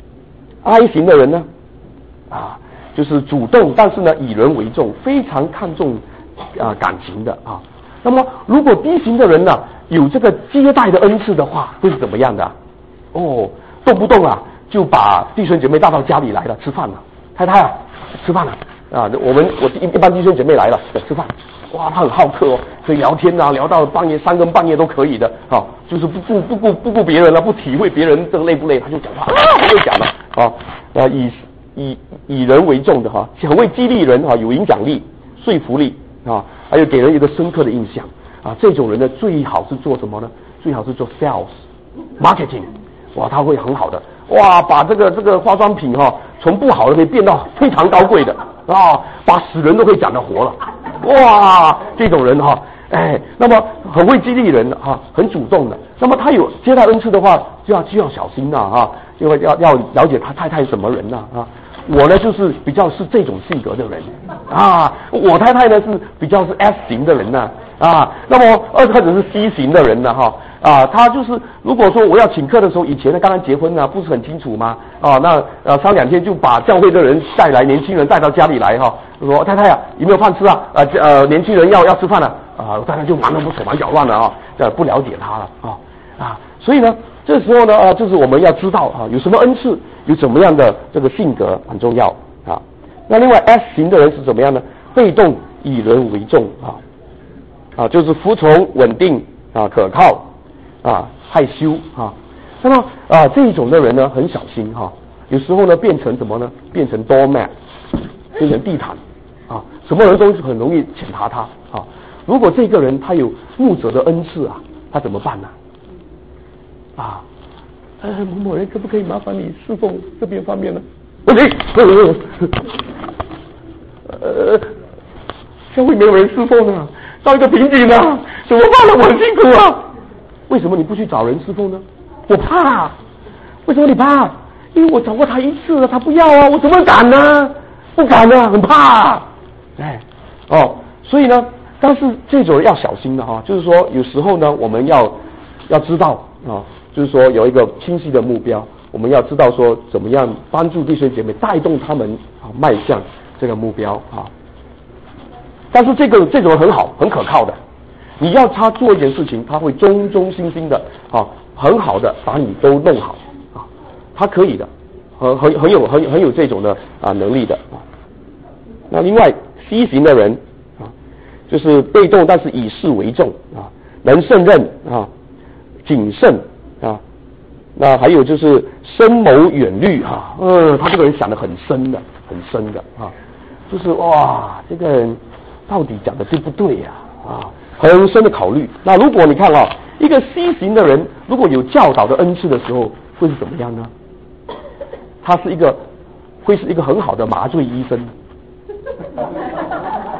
I 型的人呢啊。就是主动，但是呢以人为重，非常看重啊、呃、感情的啊。那么如果 D 型的人呢有这个接待的恩赐的话，会是怎么样的？哦，动不动啊就把弟兄姐妹带到家里来了，吃饭了，太太啊吃饭了啊。我们我一一般弟兄姐妹来了吃饭，哇，他很好客哦，可以聊天啊，聊到半夜三更半夜都可以的啊，就是不顾不顾不顾别人了，不体会别人这个累不累，他就讲话啊，他就讲了啊啊以。以以人为重的哈，很会激励人哈，有影响力、说服力啊，还有给人一个深刻的印象啊。这种人呢，最好是做什么呢？最好是做 sales marketing， 哇，他会很好的哇，把这个这个化妆品哈，从不好的可以变到非常高贵的啊，把死人都可以讲得活了，哇，这种人哈，哎，那么很会激励人的哈，很主动的。那么他有接待恩赐的话，就要就要小心了哈，因为要要了解他太太是什么人呐啊。我呢就是比较是这种性格的人啊，我太太呢是比较是 S 型的人呢 啊, 啊，那么二或者是 C 型的人呢哈啊，他就是如果说我要请客的时候，以前呢刚刚结婚呢不是很清楚吗？啊，那呃三两天就把教会的人带来，年轻人带到家里来哈，说太太啊有没有饭吃啊？呃呃年轻人要要吃饭了啊，我太太就忙得不手忙脚乱了啊，呃不了解他了啊啊，所以呢。这时候呢，啊，就是我们要知道啊，有什么恩赐，有怎么样的这个性格很重要啊。那另外 S 型的人是怎么样呢？被动，以人为重啊，啊，就是服从、稳定啊、可靠啊、害羞啊。那么啊，这种的人呢，很小心哈、啊，有时候呢变成什么呢？变成 doormat， 变成地毯啊，什么人都很容易践踏他啊。如果这个人他有牧者的恩赐啊，他怎么办呢？啊，呃，某某人可不可以麻烦你侍奉这边方面呢？不行，呃，教会没有人侍奉啊，到一个瓶颈啊，怎么办呢？我很辛苦啊。为什么你不去找人侍奉呢？我怕。为什么你怕？因为我找过他一次了，他不要啊，我怎么敢呢？不敢啊，很怕。哎，哦，所以呢，但是这种要小心的哈、啊，就是说有时候呢，我们要要知道啊。就是说有一个清晰的目标，我们要知道说怎么样帮助弟兄姐妹带动他们啊迈向这个目标啊。但是这个这种很好很可靠的，你要他做一件事情，他会忠忠心心的啊，很好的把你都弄好啊，他可以的，很很很有很很有这种的啊能力的啊。那另外 C 型的人啊，就是被动但是以事为重啊，能胜任啊，谨慎。啊，那还有就是深谋远虑哈，嗯，他这个人想得很深的，很深的啊，就是哇，这个人到底讲的对不对呀？啊，很深的考虑。那如果你看啊，一个 C 型的人，如果有教导的恩赐的时候，会是怎么样呢？他是一个，会是一个很好的麻醉医生，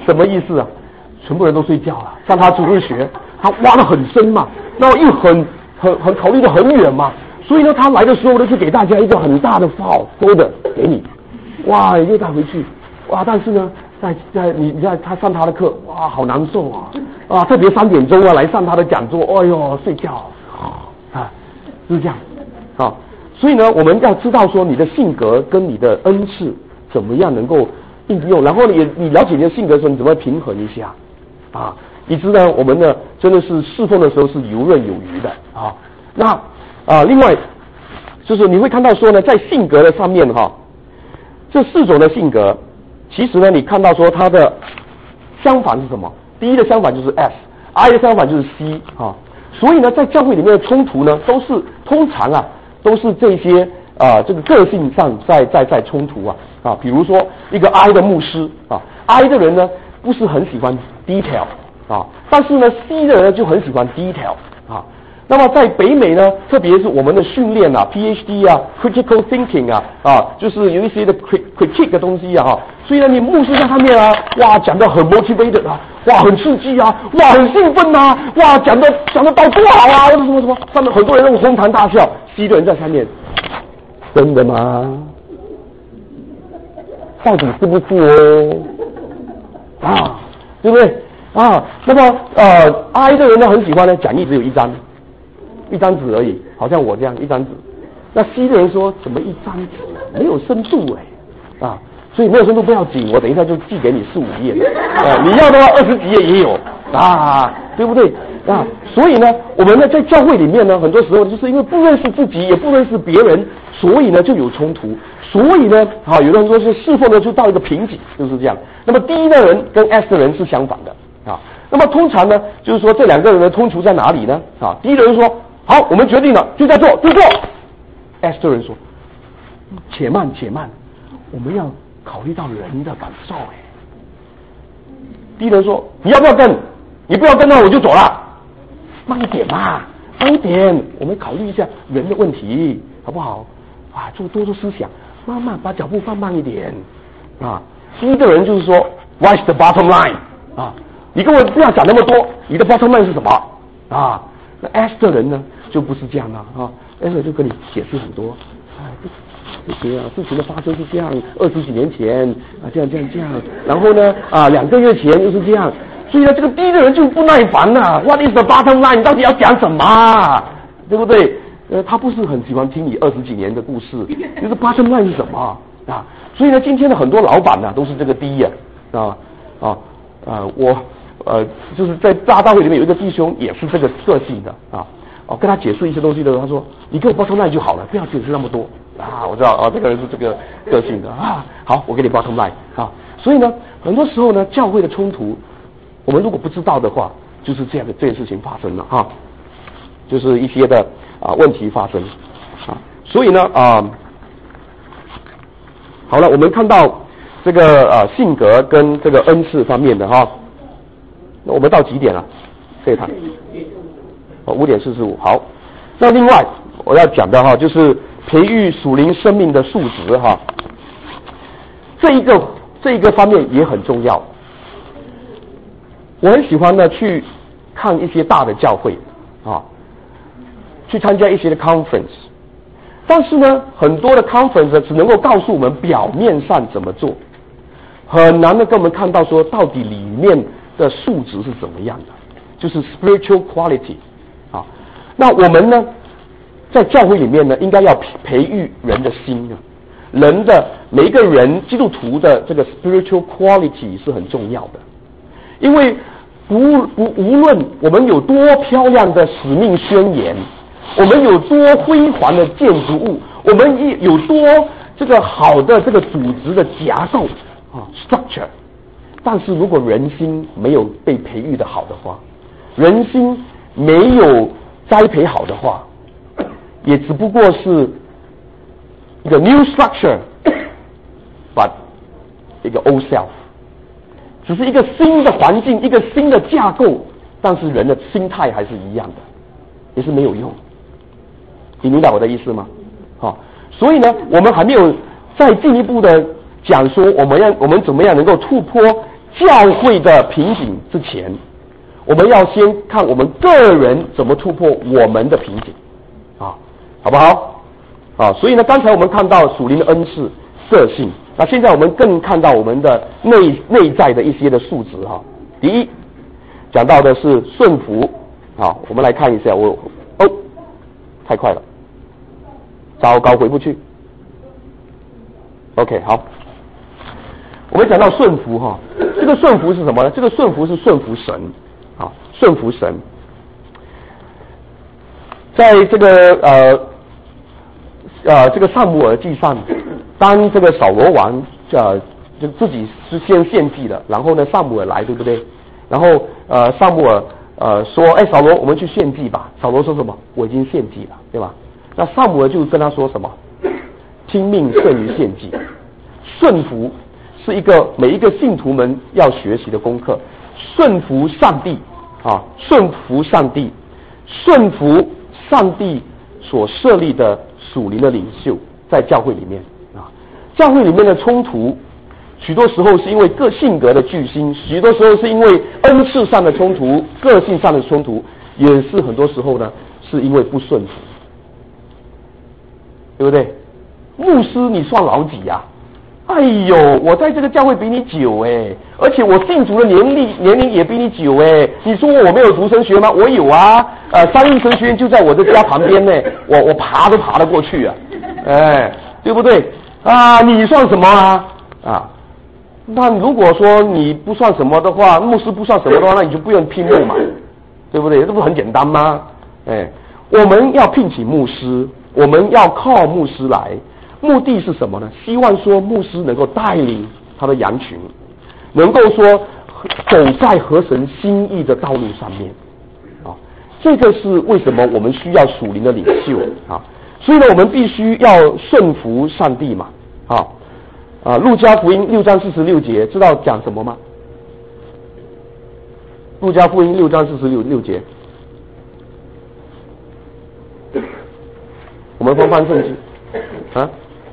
什么意思啊？全部人都睡觉了，上他主日学，他挖得很深嘛，然后又很很很考虑得很远嘛，所以呢，他来的时候呢，就给大家一个很大的 file folder 给你，哇，又带回去，哇，但是呢，在在你你看他上他的课，哇，好难受啊，啊，特别三点钟啊来上他的讲座，哎呦，睡觉啊，就是这样啊，所以呢，我们要知道说你的性格跟你的恩赐怎么样能够应用，然后你你了解你的性格的时候，你怎么平衡一下啊？你知道我们呢真的是侍奉的时候是游刃有余的啊。那啊，另外就是你会看到说呢，在性格的上面哈，这四种的性格，其实呢你看到说它的相反是什么？第一的相反就是 S，I 的相反就是 C 啊。所以呢，在教会里面的冲突呢，都是通常啊都是这些啊这个个性上在在在冲突啊啊，比如说一个 I 的牧师啊 ，I 的人呢不是很喜欢 detail 啊，但是呢 C 的人呢就很喜欢 detail 啊。那么在北美呢，特别是我们的训练啊 ，P H D 啊 ，critical thinking 啊啊，就是有一些的 critique 的东西啊哈，所以呢，你牧师在上面啊，哇，讲得很 motivated 啊，哇，很刺激啊，哇，很兴奋啊，哇，讲的讲的到多好啊，或者什么什么，上面很多人那种哄堂大笑 ，C 的人在上面，真的吗？到底是不是哦？啊，对不对？啊，那么呃 ，I 的人呢很喜欢呢，讲义只有一张。一张纸而已，好像我这样一张纸。那 C 的人说，怎么一张纸没有深度哎、欸、啊，所以没有深度不要紧，我等一下就寄给你四五页啊，你要的话二十几页也有啊，对不对啊？所以呢，我们呢在教会里面呢，很多时候就是因为不认识自己，也不认识别人，所以呢就有冲突。所以呢，啊，有的人说是侍奉呢就到一个瓶颈，就是这样。那么 D 的人跟 S 的人是相反的啊。那么通常呢，就是说这两个人的冲突在哪里呢？啊 ，D 的人说。好，我们决定了，就在做，就做。S 的人说：“且慢，且慢，我们要考虑到人的感受。”哎 ，D 人说：“你要不要跟？你不要跟的话，我就走了。慢一点嘛，慢一点，我们考虑一下人的问题，好不好？啊，做多做思想，慢慢把脚步放慢一点。啊 ，D 的人就是说 ，What's the bottom line？ 啊，你跟我不要讲那么多，你的 bottom line 是什么？啊？”那 S 的人呢，就不是这样了啊 ，S 就跟你解释很多，哎，不行啊，事情的发生是这样，二十几年前啊，这样这样这样，然后呢啊，两个月前又是这样，所以呢，这个 D 的人就不耐烦了 ，What is the bottom line？ 你到底要讲什么？对不对？呃，他不是很喜欢听你二十几年的故事，就是 bottom line 是什么啊？所以呢，今天的很多老板呢、啊，都是这个 D 呀、啊，啊啊啊，我。呃，就是在大大会里面有一个弟兄也是这个个性的啊，哦，跟他解释一些东西的时候，他说：“你给我bottom line就好了，不要解释那么多啊。”我知道啊，这个人是这个个性的啊。好，我给你bottom line啊。所以呢，很多时候呢，教会的冲突，我们如果不知道的话，就是这样的这件事情发生了哈、啊，就是一些的啊问题发生啊。所以呢啊，好了，我们看到这个啊性格跟这个恩赐方面的哈。那我们到几点了？这一堂哦，五点四十五。好，那另外我要讲的哈，就是培育属灵生命的素质哈。这一个这一个方面也很重要。我很喜欢呢去看一些大的教会啊，去参加一些的 conference， 但是呢，很多的 conference 只能够告诉我们表面上怎么做，很难的跟我们看到说到底里面的素质是怎么样的，就是 spiritual quality 啊。那我们呢，在教会里面呢，应该要培育人的心啊，人的每一个人基督徒的这个 spiritual quality 是很重要的，因为不不无论我们有多漂亮的使命宣言，我们有多辉煌的建筑物，我们有多这个好的这个组织的架构啊 structure。但是如果人心没有被培育的好的话，人心没有栽培好的话，也只不过是一个 new structure but 一个 old self， 只是一个新的环境，一个新的架构，但是人的心态还是一样的，也是没有用。你明白我的意思吗？好，所以呢，我们还没有再进一步的讲说我们要我们怎么样能够突破教会的瓶颈之前，我们要先看我们个人怎么突破我们的瓶颈啊，好不好？啊，所以呢，刚才我们看到属灵的恩赐、个性，那现在我们更看到我们的内内在的一些的素质哈。第一，讲到的是顺服，好，我们来看一下，我哦，太快了，糟糕，回不去。OK， 好，我们讲到顺服哈，这个顺服是什么呢？这个顺服是顺服神，啊，顺服神，在这个呃。呃，这个撒母耳记上，当这个扫罗王呃就自己是先献祭的，然后呢撒母耳来，对不对？然后呃撒母耳呃说，哎扫罗，我们去献祭吧。扫罗说什么？我已经献祭了，对吧？那撒母耳就跟他说什么？听命胜于献祭。顺服是一个每一个信徒们要学习的功课。顺服上帝啊，顺服上帝，顺服上帝所设立的属灵的领袖，在教会里面啊，教会里面的冲突，许多时候是因为个性格的巨星，许多时候是因为恩赐上的冲突，个性上的冲突，也是很多时候呢，是因为不顺服，对不对？牧师，你算老几呀、啊？哎呦，我在这个教会比你久哎，而且我信主的年龄年龄也比你久哎。你说我没有读神学吗？我有啊，呃，三一神学院就在我的家旁边呢，我我爬都爬得过去啊，哎，对不对？啊，你算什么啊？啊，那如果说你不算什么的话，牧师不算什么的话，那你就不用聘牧嘛，对不对？这不是很简单吗？哎，我们要聘请牧师，我们要靠牧师来。目的是什么呢？希望说牧师能够带领他的羊群，能够说走在合神心意的道路上面啊。这个是为什么我们需要属灵的领袖啊。所以呢，我们必须要顺服上帝嘛啊啊。路加福音六章四十六节，知道讲什么吗？路加福音六章四十六六节，我们翻翻圣经啊。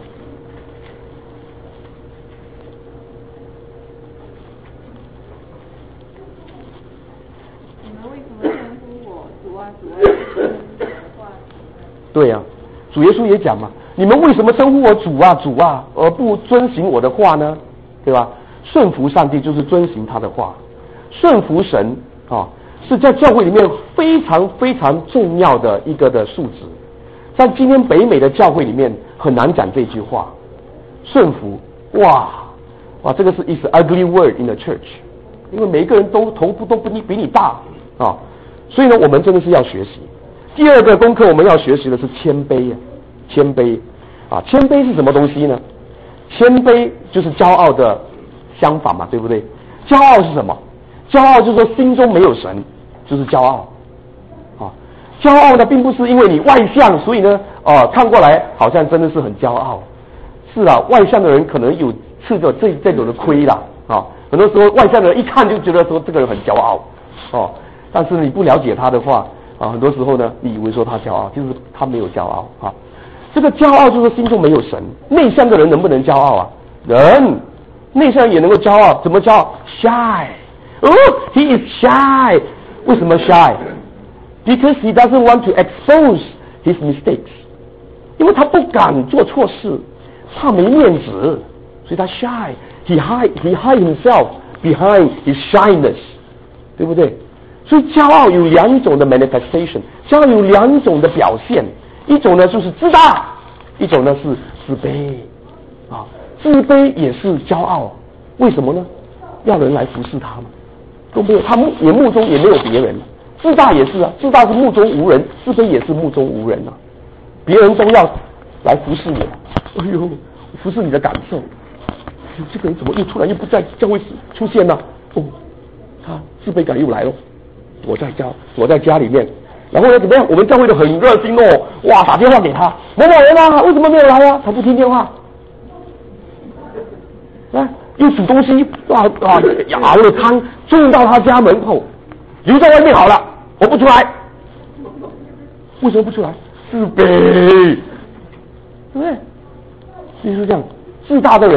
对呀、啊，主耶稣也讲嘛，你们为什么称呼我主啊主啊，而不遵行我的话呢？对吧？顺服上帝就是遵行他的话，顺服神啊，是在教会里面非常非常重要的一个的素质。在今天北美的教会里面很难讲这句话，顺服，哇哇，这个是 is ugly word in the church， 因为每一个人都头部都比你比你大啊，所以呢，我们真的是要学习。第二个功课我们要学习的是谦卑啊，谦卑啊，谦卑是什么东西呢？谦卑就是骄傲的相反嘛，对不对？骄傲是什么？骄傲就是说心中没有神，就是骄傲啊。骄傲呢，并不是因为你外向，所以呢，呃，看过来好像真的是很骄傲。是啊，外向的人可能有吃着这这种的亏啦啊。很多时候外向的人一看就觉得说这个人很骄傲哦，但是你不了解他的话。啊，很多时候呢，你以为说他骄傲，就是他没有骄傲啊。这个骄傲就是心中没有神。内向的人能不能骄傲啊？人，内向也能够骄傲，怎么骄傲 ？Shy， 哦 ，he is shy。为什么 shy？ Because he doesn't want to expose his mistakes。因为他不敢做错事，怕没面子，所以他 shy。He hide, he hide himself behind his shyness， 对不对？所以骄傲有两种的 manifestation， 骄傲有两种的表现，一种呢就是自大，一种呢是自卑啊。自卑也是骄傲，为什么呢？要人来服侍他嘛，都没有，他目也目中也没有别人。自大也是啊，自大是目中无人，自卑也是目中无人啊。别人都要来服侍我，哎呦，服侍你的感受。这个人怎么又突然又不在教会出现呢？哦，他自卑感又来了。躲在家，躲在家里面，然后呢怎么样？我们教会的很热心哦，哇，打电话给他，某某人啊，为什么没有来啊？他不听电话，啊，又煮东西，啊啊，熬了汤，送到他家门口，留在外面好了，我不出来。为什么不出来？自卑，对不对？就是这样，自大的人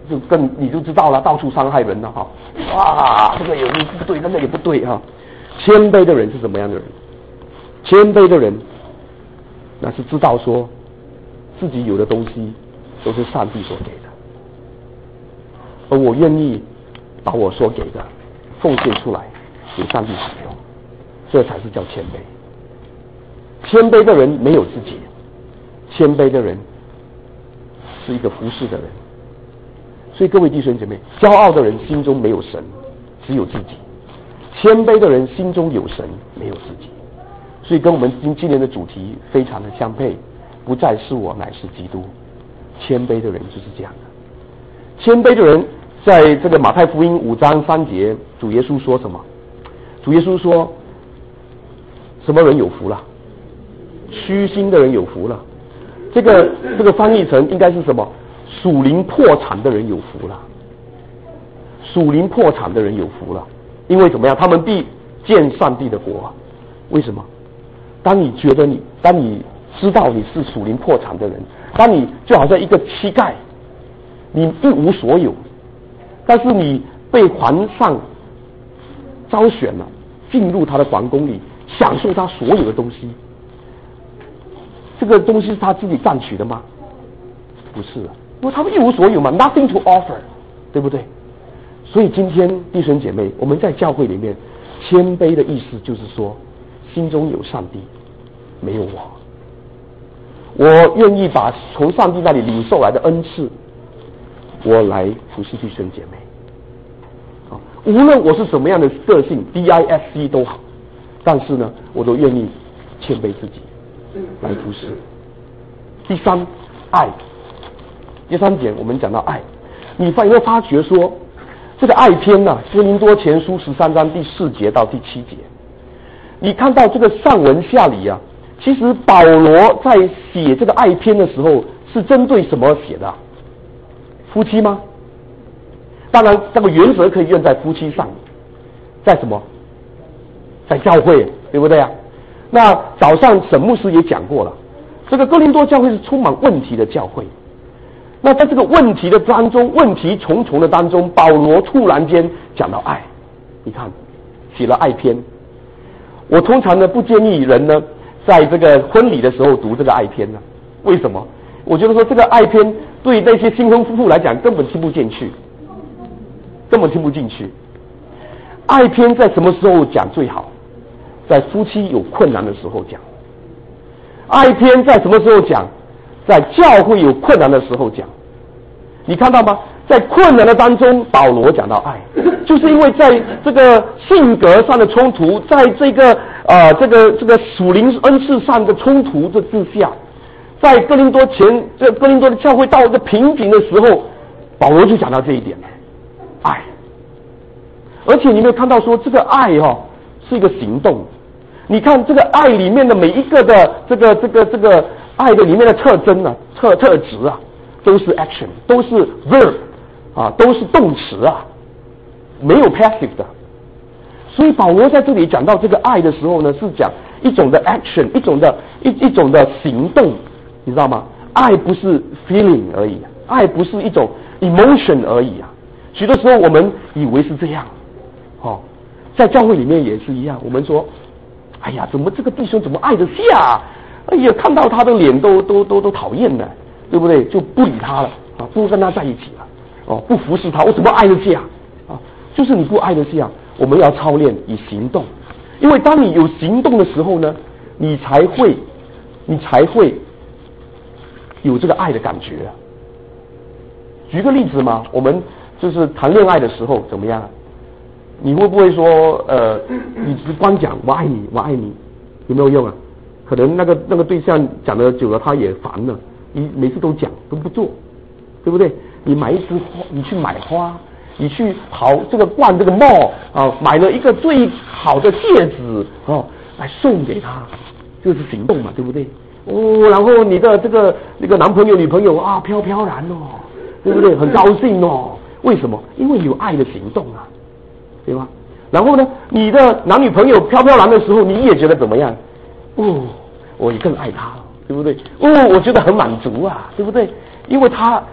就更你就知道了，到处伤害人了哈。哇，这个也不对，那个也不对哈。谦卑的人是什么样的人？谦卑的人，那是知道说自己有的东西都是上帝所给的，而我愿意把我所给的奉献出来给上帝使用，这才是叫谦卑。谦卑的人没有自己，谦卑的人是一个服侍的人。所以各位弟兄姐妹，骄傲的人心中没有神，只有自己；谦卑的人心中有神，没有自己。所以跟我们今今年的主题非常的相配，不再是我，乃是基督。谦卑的人就是这样的。谦卑的人，在这个马太福音五章三节，主耶稣说什么？主耶稣说，什么人有福了？虚心的人有福了。这个这个翻译成应该是什么？属灵破产的人有福了。属灵破产的人有福了，因为怎么样？他们必见上帝的国。为什么？当你觉得你，当你知道你是属灵破产的人，当你就好像一个乞丐，你一无所有，但是你被皇上招选了，进入他的皇宫里，享受他所有的东西。这个东西是他自己赚取的吗？不是的，因为他们一无所有嘛 ，nothing to offer， 对不对？所以今天弟兄姐妹，我们在教会里面谦卑的意思就是说，心中有上帝，没有我。我愿意把从上帝那里领受来的恩赐，我来服侍弟兄姐妹。啊，无论我是什么样的个性 ，D I S C 都好，但是呢，我都愿意谦卑自己来服侍。第三，爱。第三点，我们讲到爱，你发有没有发觉说，这个爱篇呢、啊，哥林多前书十三章第四节到第七节，你看到这个上文下理啊，其实保罗在写这个爱篇的时候，是针对什么写的、啊？夫妻吗？当然，这个原则可以用在夫妻上，在什么？在教会，对不对啊？那早上沈牧师也讲过了，这个哥林多教会是充满问题的教会。那在这个问题的当中，问题重重的当中，保罗突然间讲到爱，你看，写了爱篇。我通常呢不建议人呢在这个婚礼的时候读这个爱篇呢，为什么？我觉得说这个爱篇对那些新婚夫妇来讲根本听不进去，根本听不进去。爱篇在什么时候讲最好？在夫妻有困难的时候讲。爱篇在什么时候讲？在教会有困难的时候讲。你看到吗？在困难的当中，保罗讲到爱，就是因为在这个性格上的冲突，在这个呃这个这个属灵恩赐上的冲突的之下，在哥林多前这哥林多的教会到一个瓶颈的时候，保罗就讲到这一点，爱。而且你没有看到说这个爱哈、哦、是一个行动，你看这个爱里面的每一个的这个这个这个爱的里面的特征啊特特质啊。都是 action， 都是 verb 啊，都是动词啊，没有 passive 的。所以保罗在这里讲到这个爱的时候呢，是讲一种的 action， 一种的一一种的行动，你知道吗？爱不是 feeling 而已，爱不是一种 emotion 而已啊。许多时候我们以为是这样，哦，在教会里面也是一样。我们说，哎呀，怎么这个弟兄怎么爱得下？哎呀，看到他的脸都都都都讨厌呢。对不对？就不理他了啊，不跟他在一起了，哦，不服侍他，我怎么爱得下啊？就是你不爱得下，我们要操练以行动，因为当你有行动的时候呢，你才会，你才会有这个爱的感觉。举个例子嘛，我们就是谈恋爱的时候怎么样？你会不会说，呃，你只光讲我爱你，我爱你，有没有用啊？可能那个那个对象讲了久了，他也烦了。你每次都讲都不做，对不对？你买一枝花，你去买花，你去跑这个逛这个 mall 啊，买了一个最好的戒指哦，来送给他，这是行动嘛，对不对？哦，然后你的这个那个男朋友女朋友啊，飘飘然哦，对不对？很高兴哦，为什么？因为有爱的行动啊，对吗？然后呢，你的男女朋友飘飘然的时候，你也觉得怎么样？哦，我也更爱他了。对不对？哦，我觉得很满足啊，对不对？因为他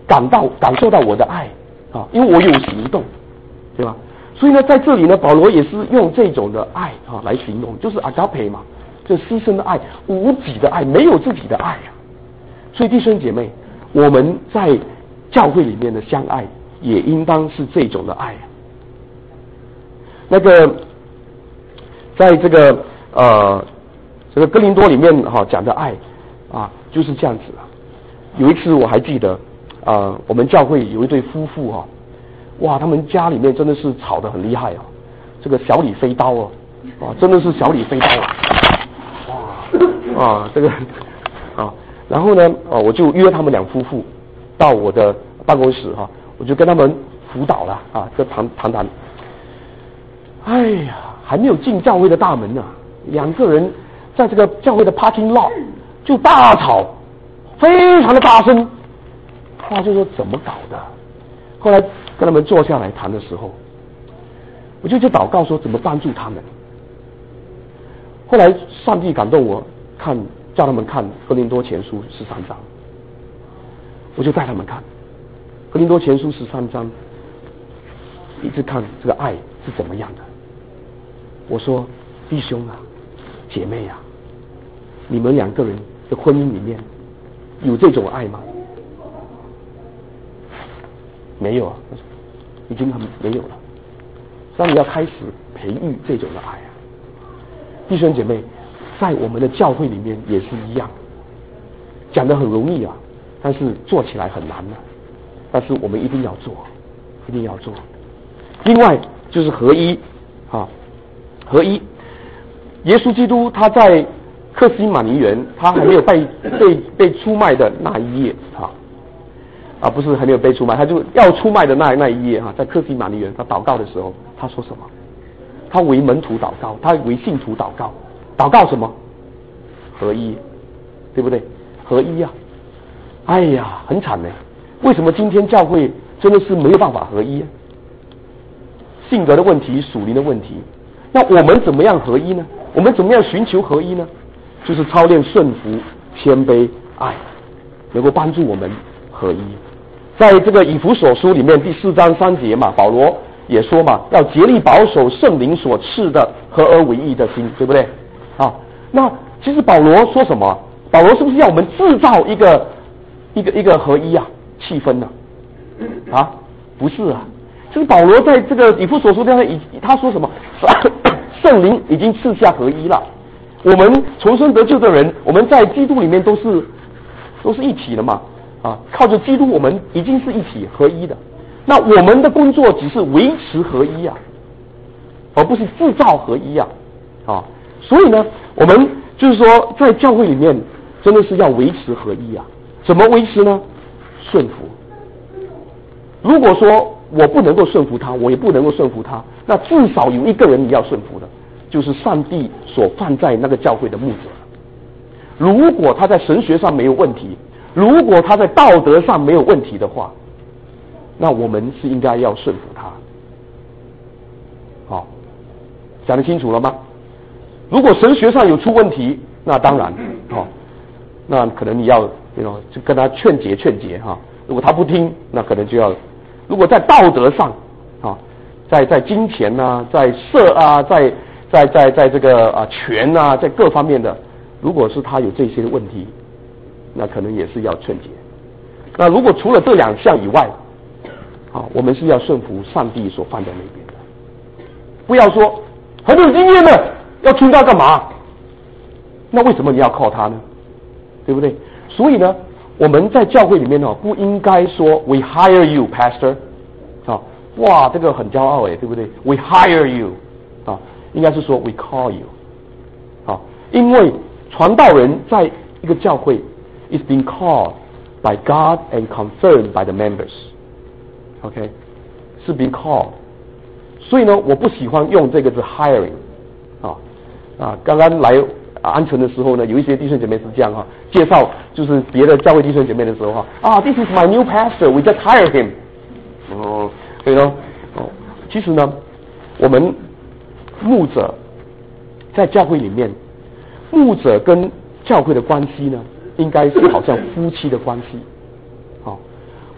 感到感受到我的爱啊，因为我有行动，对吧？所以呢，在这里呢，保罗也是用这种的爱啊来形容，就是 agape 嘛，这牺牲的爱，无己的爱，没有自己的爱啊。所以弟兄姐妹，我们在教会里面的相爱，也应当是这种的爱啊。那个，在这个呃这个哥林多里面哈、啊、讲的爱啊，就是这样子啊。有一次我还记得啊、呃，我们教会有一对夫妇哈、啊。哇，他们家里面真的是吵得很厉害啊！这个小李飞刀哦，啊，真的是小李飞刀啊！哇，啊，这个啊，然后呢，啊，我就约他们两夫妇到我的办公室哈、啊，我就跟他们辅导了啊，就谈谈谈。哎呀，还没有进教会的大门呢、啊，两个人在这个教会的 parking lot 就大吵，非常的大声，话就说怎么搞的？后来跟他们坐下来谈的时候，我就去祷告说怎么帮助他们。后来上帝感动我，看叫他们看哥林多前书十三章，我就带他们看哥林多前书十三章，一直看这个爱是怎么样的。我说弟兄啊，姐妹啊，你们两个人的婚姻里面有这种爱吗？没有啊，已经很没有了。那你要开始培育这种的爱啊，弟兄姐妹，在我们的教会里面也是一样，讲得很容易啊，但是做起来很难啊。但是我们一定要做，一定要做。另外就是合一啊，合一。耶稣基督他在客西马尼园，他还没有被被被出卖的那一夜啊。啊，不是还没有被出卖，他就要出卖的那那一夜哈、啊，在客西马尼园，他祷告的时候，他说什么？他为门徒祷告，他为信徒祷告，祷告什么？合一，对不对？合一呀、啊！哎呀，很惨呢。为什么今天教会真的是没有办法合一、啊？性格的问题，属灵的问题。那我们怎么样合一呢？我们怎么样寻求合一呢？就是操练顺服、谦卑、爱，能够帮助我们合一。在这个以弗所书里面第四章三节嘛，保罗也说嘛，要竭力保守圣灵所赐的合而为一的心，对不对？啊，那其实保罗说什么？保罗是不是要我们制造一个一个一个合一啊气氛呢、啊？啊，不是啊，就是保罗在这个以弗所书上面，他说什么？圣灵已经赐下合一了。我们重生得救的人，我们在基督里面都是都是一体的嘛。啊，靠着基督，我们已经是一体合一的。那我们的工作只是维持合一啊，而不是制造合一啊。啊，所以呢，我们就是说，在教会里面，真的是要维持合一啊。怎么维持呢？顺服。如果说我不能够顺服他，我也不能够顺服他，那至少有一个人你要顺服的，就是上帝所放在那个教会的牧者。如果他在神学上没有问题，如果他在道德上没有问题的话，那我们是应该要顺服他。好，讲得清楚了吗？如果神学上有出问题，那当然，好，那可能你要，you know, 就跟他劝解劝解哈。如果他不听，那可能就要。如果在道德上，啊，在在金钱啊，在色啊，在在在在这个啊权啊，在各方面的，如果是他有这些问题，那可能也是要劝解。那如果除了这两项以外，啊，我们是要顺服上帝所放在那边的，不要说很有经验的要听他干嘛？那为什么你要靠他呢？对不对？所以呢，我们在教会里面呢，不应该说 We hire you, Pastor， 啊，哇，这个很骄傲哎，对不对 ？We hire you， 啊，应该是说 We call you， 啊，因为传道人在一个教会 is being called by God and confirmed by the members，OK， 是 being called， 所以呢，我不喜欢用这个字 hiring， 啊啊，刚刚来。啊，安城的时候呢，有一些弟兄姐妹是这样哈，介绍就是别的教会弟兄姐妹的时候哈，啊 ，This is my new pastor, we just hire him。哦，对咯，哦，其实呢，我们牧者在教会里面，牧者跟教会的关系呢，应该是好像夫妻的关系。好，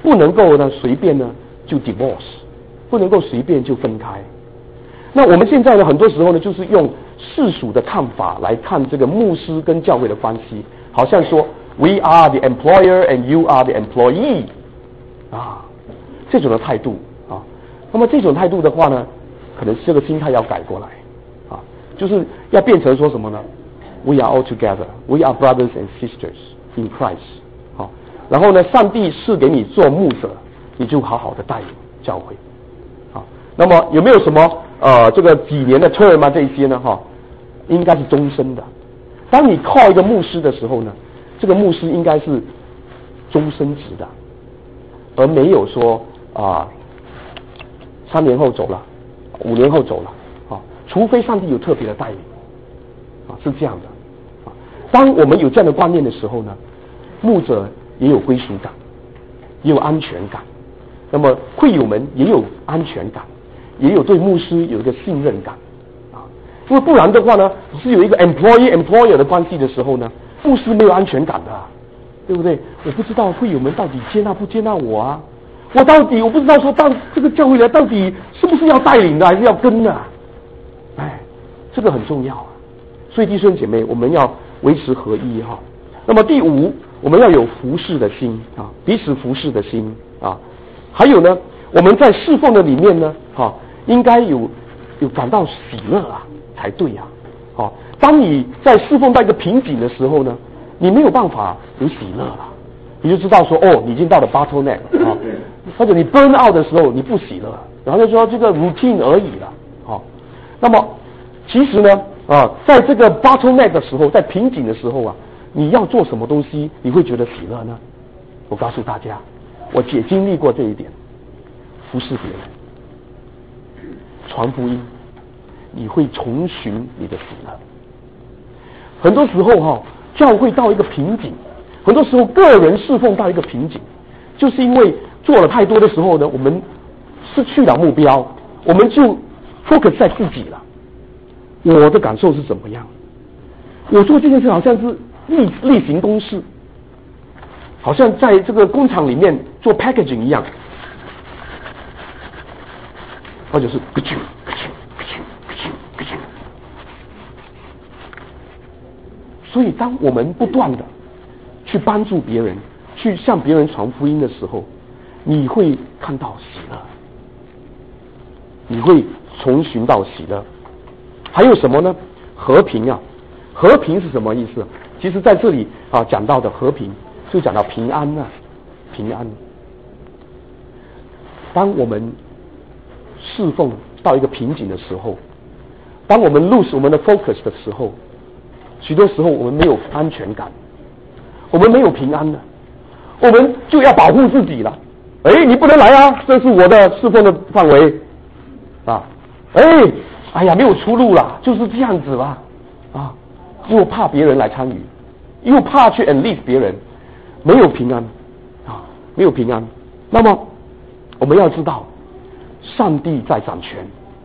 不能够呢随便呢就 divorce， 不能够随便就分开。那我们现在呢，很多时候呢，就是用世俗的看法来看这个牧师跟教会的关系，好像说 we are the employer and you are the employee 啊，这种的态度啊。那么这种态度的话呢，可能这个心态要改过来啊，就是要变成说什么呢 ？We are all together, we are brothers and sisters in Christ。好，然后呢，上帝是给你做牧者，你就好好的带领教会。好，那么有没有什么呃这个几年的 term 啊这一些呢？哈，应该是终身的。当你靠一个牧师的时候呢，这个牧师应该是终身职的，而没有说啊、呃、三年后走了，五年后走了啊，除非上帝有特别的带领啊，是这样的啊。当我们有这样的观念的时候呢，牧者也有归属感，也有安全感，那么会友们也有安全感，也有对牧师有一个信任感啊。因为不然的话呢，是有一个 employee employer 的关系的时候呢，牧师没有安全感的，对不对？我不知道会友们到底接纳不接纳我啊，我到底我不知道说到这个教会来到底是不是要带领的，还是要跟的，哎，这个很重要啊。所以弟兄姐妹，我们要维持合一哈。那么第五，我们要有服侍的心啊，彼此服侍的心啊。还有呢，我们在侍奉的里面呢，哈、啊，应该有有感到喜乐啊，才对呀、啊。好，当你在侍奉到一个瓶颈的时候呢，你没有办法有喜乐了，你就知道说，哦，你已经到了 bottleneck 啊，或者你 burn out 的时候你不喜乐，然后就说这个 routine 而已了，好，那么其实呢，啊，在这个 bottleneck 的时候，在瓶颈的时候啊，你要做什么东西你会觉得喜乐呢？我告诉大家，我也经历过这一点，服侍别人，传福音，你会重寻你的喜乐。很多时候哈、哦，教会到一个瓶颈，很多时候个人侍奉到一个瓶颈，就是因为做了太多的时候呢，我们失去了目标，我们就 focus 在自己了。我的感受是怎么样？我做这件事好像是例例行公事，好像在这个工厂里面做 packaging 一样，或者是咯啾咯啾咯啾咯啾咯啾。所以当我们不断的去帮助别人，去向别人传福音的时候，你会看到喜乐，你会重寻到喜乐。还有什么呢？和平啊，和平是什么意思？其实在这里啊讲到的和平，就讲到平安啊，平安。当我们侍奉到一个瓶颈的时候，当我们 lose 我们的 focus 的时候，许多时候我们没有安全感，我们没有平安了，我们就要保护自己了。哎，你不能来啊，这是我的侍奉的范围啊！哎。哎呀，没有出路了，就是这样子啦，啊，又怕别人来参与，又怕去 enlist 别人，没有平安，啊，没有平安。那么我们要知道，上帝在掌权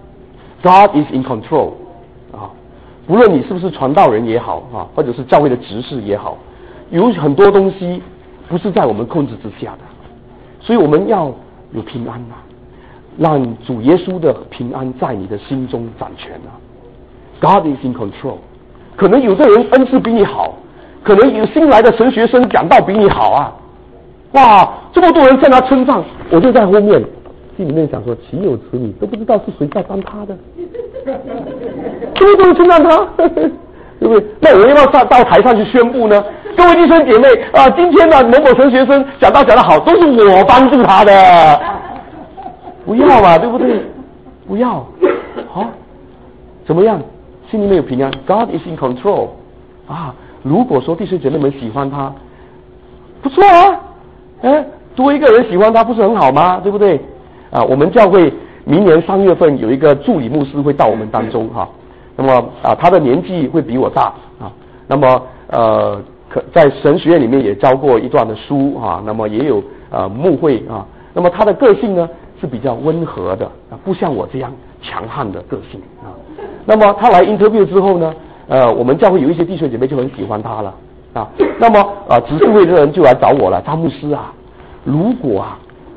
，God is in control， 啊，不论你是不是传道人也好啊，或者是教会的执事也好，有很多东西不是在我们控制之下的，所以我们要有平安啊。让主耶稣的平安在你的心中掌权啊 ！God is in control。可能有的人恩赐比你好，可能有新来的神学生讲道比你好啊！哇，这么多人向他称赞，我就在后面心里面想说：岂有此理！都不知道是谁在帮他的，这么多人称赞他，对不对？那我要不要上到台上去宣布呢？各位弟兄姐妹啊，今天呢某某神学生讲道讲得好，都是我帮助他的。不要嘛，对不对？不要，好，怎么样？心里面有平安 ，God is in control 啊！如果说弟兄姐妹们喜欢他，不错啊，哎，多一个人喜欢他不是很好吗？对不对？啊，我们教会明年三月份有一个助理牧师会到我们当中哈、啊，那么啊，他的年纪会比我大啊，那么呃，可在神学院里面也教过一段的书啊，那么也有呃牧会啊，那么他的个性呢？是比较温和的啊，不像我这样强悍的个性啊。那么他来 interview 之后呢，呃，我们教会有一些弟兄姐妹就很喜欢他了啊。那么啊，执事会的人就来找我了，张牧师啊，如果啊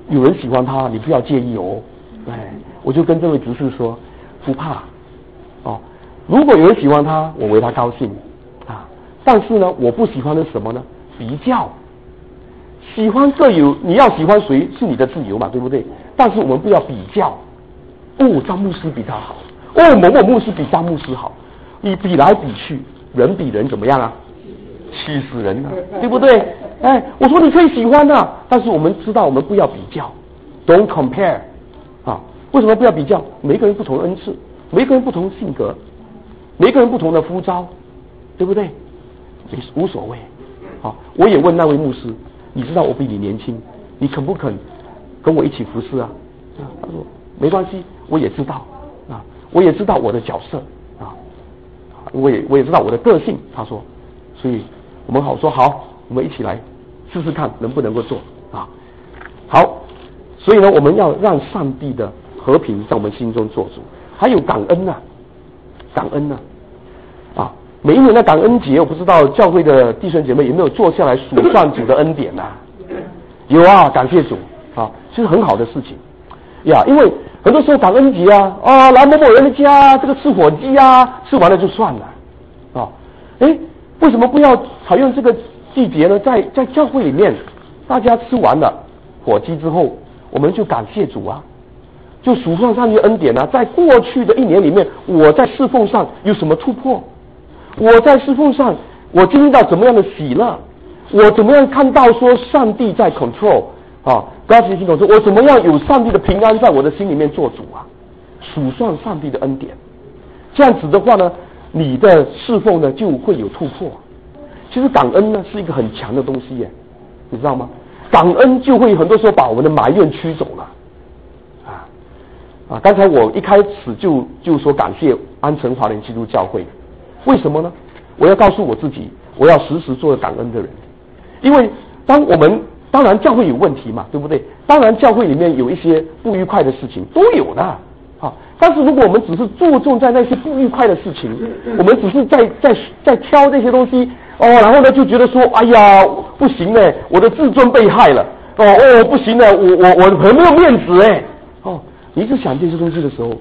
有人喜欢他，你不要介意哦。哎，我就跟这位执事说，不怕哦。如果有人喜欢他，我为他高兴啊。但是呢，我不喜欢的是什么呢？比较。喜欢各有，你要喜欢谁是你的自由嘛，对不对？但是我们不要比较。哦，张牧师比他好，哦，某某牧师比张牧师好，你比来比去，人比人怎么样啊？气死人了，对不对？哎，我说你可以喜欢的，但是我们知道我们不要比较 ，Don't compare 啊！为什么不要比较？每个人不同的恩赐，每个人不同的性格，每个人不同的呼召，对不对？无所谓。啊，我也问那位牧师，你知道我比你年轻，你肯不肯跟我一起服侍啊？啊，他说没关系，我也知道啊，我也知道我的角色啊，我也我也知道我的个性。他说，所以我们好说好，我们一起来试试看能不能够做啊。好，所以呢，我们要让上帝的和平在我们心中做主，还有感恩啊，感恩啊，啊，每一年的感恩节，我不知道教会的弟兄姐妹有没有坐下来数算主的恩典啊？有啊，感谢主啊，这是很好的事情呀。因为很多时候感恩节啊，啊，来某某人的家，这个吃火鸡啊，吃完了就算了啊。哎，为什么不要采用这个季节呢？在在教会里面，大家吃完了火鸡之后，我们就感谢主啊，就数算上帝恩典啊。在过去的一年里面，我在侍奉上有什么突破？我在侍奉上，我经历到怎么样的喜乐？我怎么样看到说上帝在 control 啊 ，God is in control？ 我怎么样有上帝的平安在我的心里面做主啊？数算上帝的恩典，这样子的话呢，你的侍奉呢就会有突破。其实感恩呢是一个很强的东西耶，你知道吗？感恩就会很多时候把我们的埋怨驱走了。啊啊！刚才我一开始就就说感谢安城华人基督教会，为什么呢？我要告诉我自己，我要时时做感恩的人。因为当我们当然教会有问题嘛，对不对？当然教会里面有一些不愉快的事情都有的啊。但是如果我们只是注重在那些不愉快的事情，我们只是在在在挑这些东西哦，然后呢就觉得说，哎呀不行呢，我的自尊被害了哦哦不行呢，我我我很没有面子哎哦，你一直想这些东西的时候，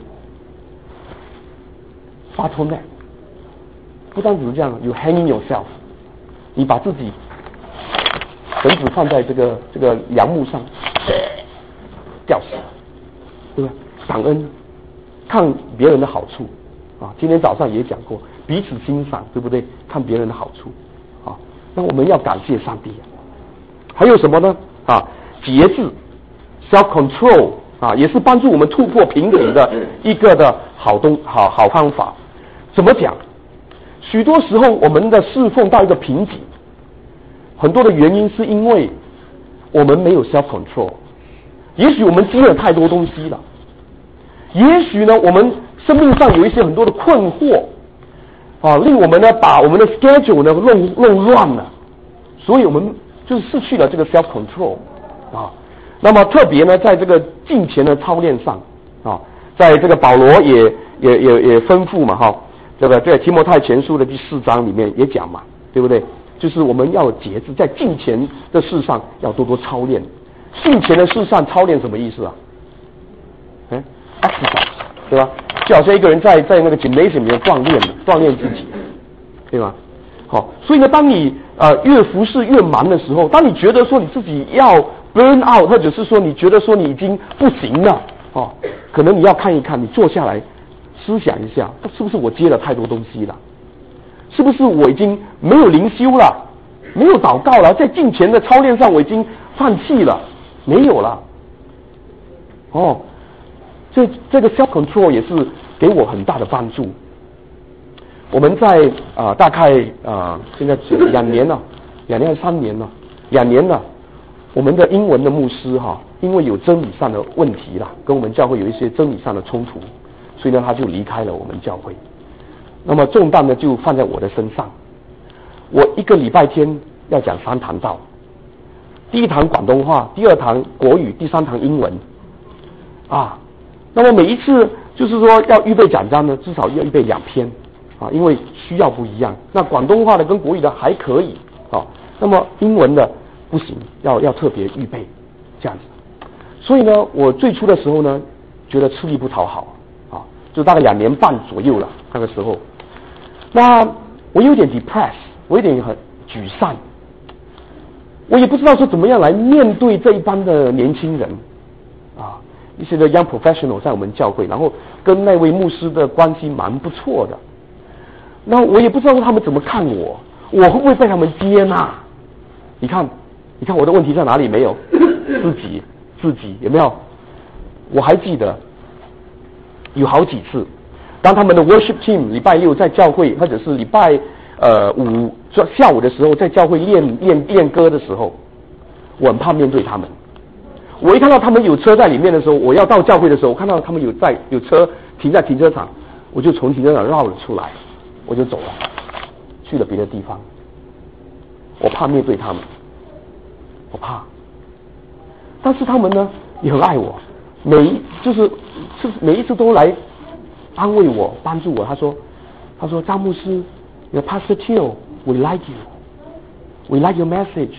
发脱难，不单只是这样 ，you hanging yourself， 你把自己绳子放在这个这个梁木上，吊死了，对吧？感恩，看别人的好处啊。今天早上也讲过，彼此欣赏，对不对？看别人的好处啊。那我们要感谢上帝啊。还有什么呢？啊，节制 （self control） 啊，也是帮助我们突破瓶颈的一个的好东好好方法。怎么讲？许多时候我们的侍奉到一个瓶颈。很多的原因是因为我们没有 self control， 也许我们积了太多东西了，也许呢我们生命上有一些很多的困惑啊，令我们呢把我们的 schedule 呢弄弄乱了，所以我们就是失去了这个 self control 啊。那么特别呢在这个敬虔的操练上啊，在这个保罗也也也也吩咐嘛哈，这个在提摩太前书的第四章里面也讲嘛，对不对？就是我们要节制，在敬虔的事上要多多操练。敬虔的事上操练什么意思啊？哎 ，exercise， 对吧？就好像一个人在在那个 gymnasium 里面锻炼锻炼自己，对吧？好，所以呢，当你呃越服侍越忙的时候，当你觉得说你自己要 burn out， 或者是说你觉得说你已经不行了，哦，可能你要看一看，你坐下来思想一下，是不是我接了太多东西了？是不是我已经没有灵修了，没有祷告了，在敬虔的操练上我已经放弃了，没有了。哦，这这个 self control 也是给我很大的帮助。我们在啊、呃、大概啊、呃、现在两年了，两年还是三年了，两年了。我们的英文的牧师哈，因为有真理上的问题啦，跟我们教会有一些真理上的冲突，所以呢他就离开了我们教会。那么重担呢就放在我的身上，我一个礼拜天要讲三堂道，第一堂广东话，第二堂国语，第三堂英文，啊，那么每一次就是说要预备讲章呢，至少要预备两篇啊，因为需要不一样。那广东话的跟国语的还可以啊，那么英文的不行，要要特别预备这样子。 所以呢，我最初的时候呢，觉得吃力不讨好啊，就大概两年半左右了，那个时候，那我有点 depressed， 我有点很沮丧，我也不知道说怎么样来面对这一班的年轻人啊，一些的 young professional 在我们教会，然后跟那位牧师的关系蛮不错的，那我也不知道他们怎么看我，我会不会被他们接纳？你看，你看我的问题在哪里没有？自己，自己有没有？我还记得有好几次，当他们的 worship team 礼拜六在教会，或者是礼拜呃五下午的时候在教会练练练歌的时候，我很怕面对他们。我一看到他们有车在里面的时候，我要到教会的时候，我看到他们有在有车停在停车场，我就从停车场绕了出来，我就走了，去了别的地方。我怕面对他们，我怕。但是他们呢也很爱我，每一就是是每一次都来安慰我、帮助我。他说：“他说张牧师 ，Your Pastor Teo, we like you, we like your message,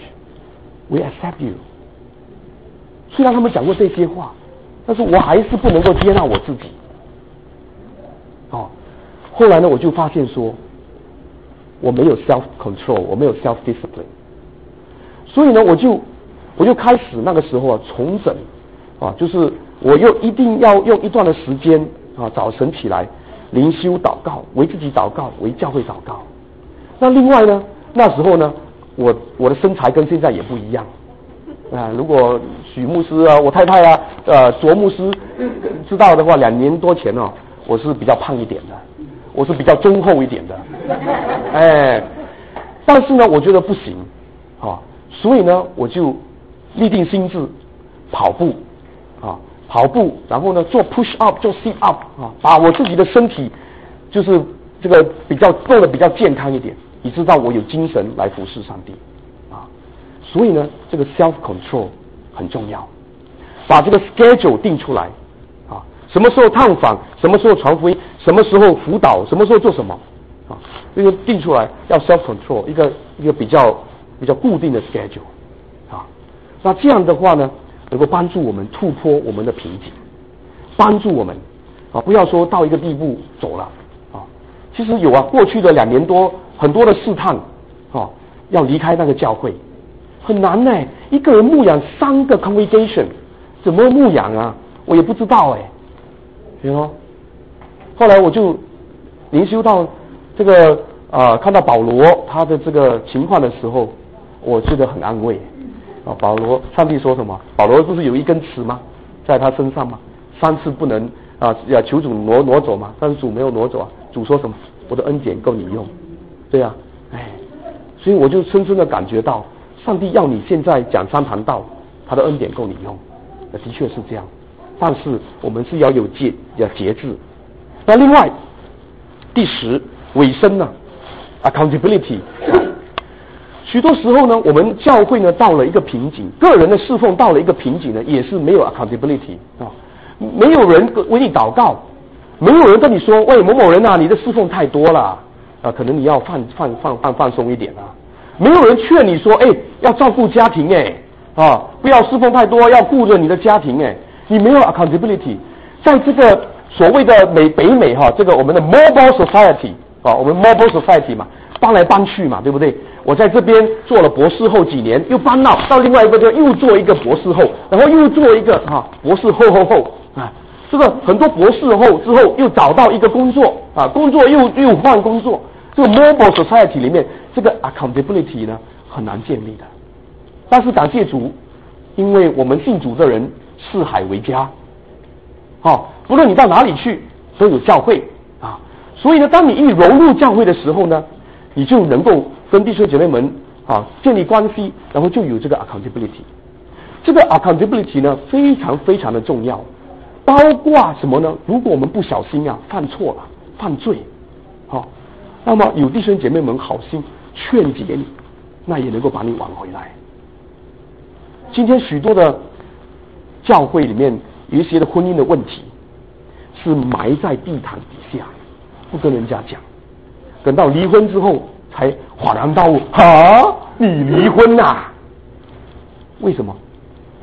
we accept you。”虽然他们讲过这些话，但是我还是不能够接纳我自己。哦，后来呢，我就发现说，我没有 self control， 我没有 self discipline， 所以呢，我就我就开始那个时候啊，重整啊，就是我又一定要用一段的时间啊，早晨起来灵修祷告，为自己祷告，为教会祷告。那另外呢，那时候呢，我我的身材跟现在也不一样啊。如果许牧师啊，我太太啊，呃，卓牧师知道的话，两年多前哦，我是比较胖一点的，我是比较中厚一点的，哎，但是呢，我觉得不行啊，所以呢，我就立定心志跑步啊，跑步，然后呢做 push up 做 sit up 啊，把我自己的身体就是这个比较做的比较健康一点，以致到我有精神来服侍上帝啊。所以呢，这个 self control 很重要，把这个 schedule 定出来啊，什么时候探访，什么时候传福音，什么时候辅导，什么时候做什么啊，这个定出来要 self control 一个一个比较比较固定的 schedule。那这样的话呢，能够帮助我们突破我们的瓶颈，帮助我们啊，不要说到一个地步走了啊。其实有啊，过去的两年多，很多的试探啊，要离开那个教会很难呢。一个人牧养三个 congregation， 怎么牧养啊？我也不知道哎，you know？后来我就灵修到这个啊、呃，看到保罗他的这个情况的时候，我觉得很安慰。啊，保罗，上帝说什么？保罗不是有一根刺吗？在他身上吗？三次不能啊，要求主挪挪走嘛，但是主没有挪走啊。主说什么？我的恩典够你用，对呀、啊，哎，所以我就深深的感觉到，上帝要你现在讲三堂道，他的恩典够你用，的确是这样。但是我们是要有节要节制。那另外，第十尾声呢 ，accountability。许多时候呢，我们教会呢到了一个瓶颈，个人的侍奉到了一个瓶颈呢，也是没有 accountability 啊，没有人为你祷告，没有人跟你说，喂某某人啊，你的侍奉太多了啊，可能你要放放放放放松一点啊，没有人劝你说，哎，要照顾家庭哎啊，不要侍奉太多，要顾着你的家庭哎，你没有 accountability， 在这个所谓的美北美哈、啊，这个我们的 mobile society 啊，我们 mobile society 嘛，搬来搬去嘛，对不对？我在这边做了博士后几年，又搬到到另外一个地方又做一个博士后，然后又做一个啊博士后后后啊，这个很多博士后之后又找到一个工作啊，工作又又换工作，这个 mobile society 里面这个 accountability 呢很难建立的。但是感谢主，因为我们信主的人四海为家，啊，不论你到哪里去都有教会啊，所以呢，当你一融入教会的时候呢，你就能够跟弟兄姐妹们啊建立关系，然后就有这个 accountability。这个 accountability 呢非常非常的重要，包括什么呢？如果我们不小心啊犯错了、犯罪，好、啊，那么有弟兄姐妹们好心劝解你，那也能够把你挽回来。今天许多的教会里面有一些的婚姻的问题，是埋在地毯底下，不跟人家讲，等到离婚之后才恍然大悟，啊，你离婚啊？为什么？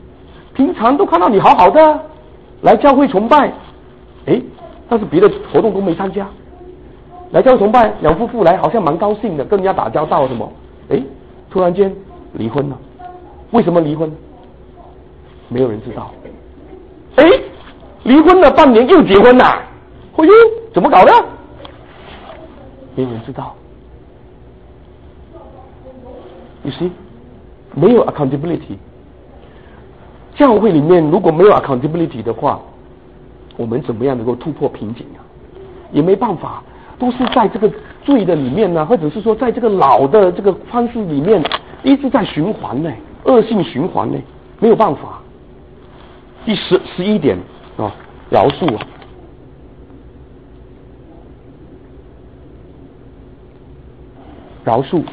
平常都看到你好好的来教会崇拜，诶，但是别的活动都没参加。来教会崇拜，两夫妇来好像蛮高兴的，跟人家打交道什么，诶，突然间离婚了。为什么离婚？没有人知道。诶，离婚了半年又结婚了，哎呦，怎么搞的？没有人知道。You see， 没有 accountability。教会里面如果没有 accountability 的话，我们怎么样能够突破瓶颈啊？也没办法，都是在这个罪的里面呢、啊，或者是说在这个老的这个方式里面一直在循环呢，恶性循环呢，没有办法。第十十一点啊，饶恕啊，饶恕，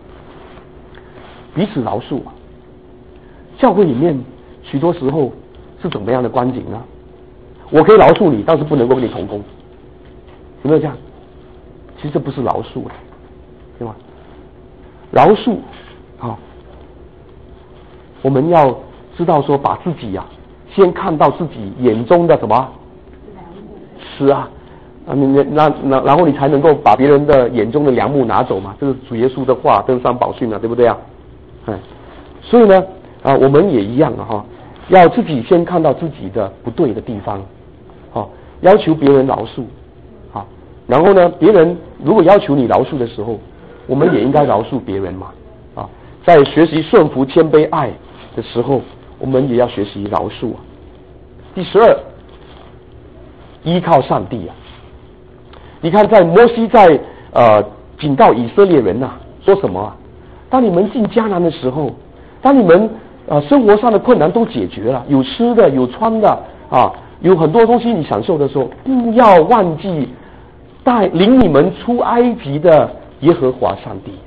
彼此饶恕啊。教会里面许多时候是怎么样的光景呢？我可以饶恕你，但是不能够跟你同工，有没有这样？其实这不是饶恕的，对吗？饶恕，好、哦，我们要知道说，把自己呀、啊，先看到自己眼中的什么？是啊，啊，你那那然后你才能够把别人的眼中的梁木拿走嘛，这是主耶稣的话，登山宝训啊，对不对啊？哎，所以呢，啊，我们也一样啊，哈，要自己先看到自己的不对的地方，好，要求别人饶恕，好，然后呢，别人如果要求你饶恕的时候，我们也应该饶恕别人嘛，啊，在学习顺服、谦卑、爱的时候，我们也要学习饶恕啊。第十二，依靠上帝啊！你看，在摩西在呃警告以色列人呐、啊，说什么啊？当你们进迦南的时候，当你们呃生活上的困难都解决了，有吃的有穿的啊，有很多东西你享受的时候，不要忘记带领你们出埃及的耶和华上帝。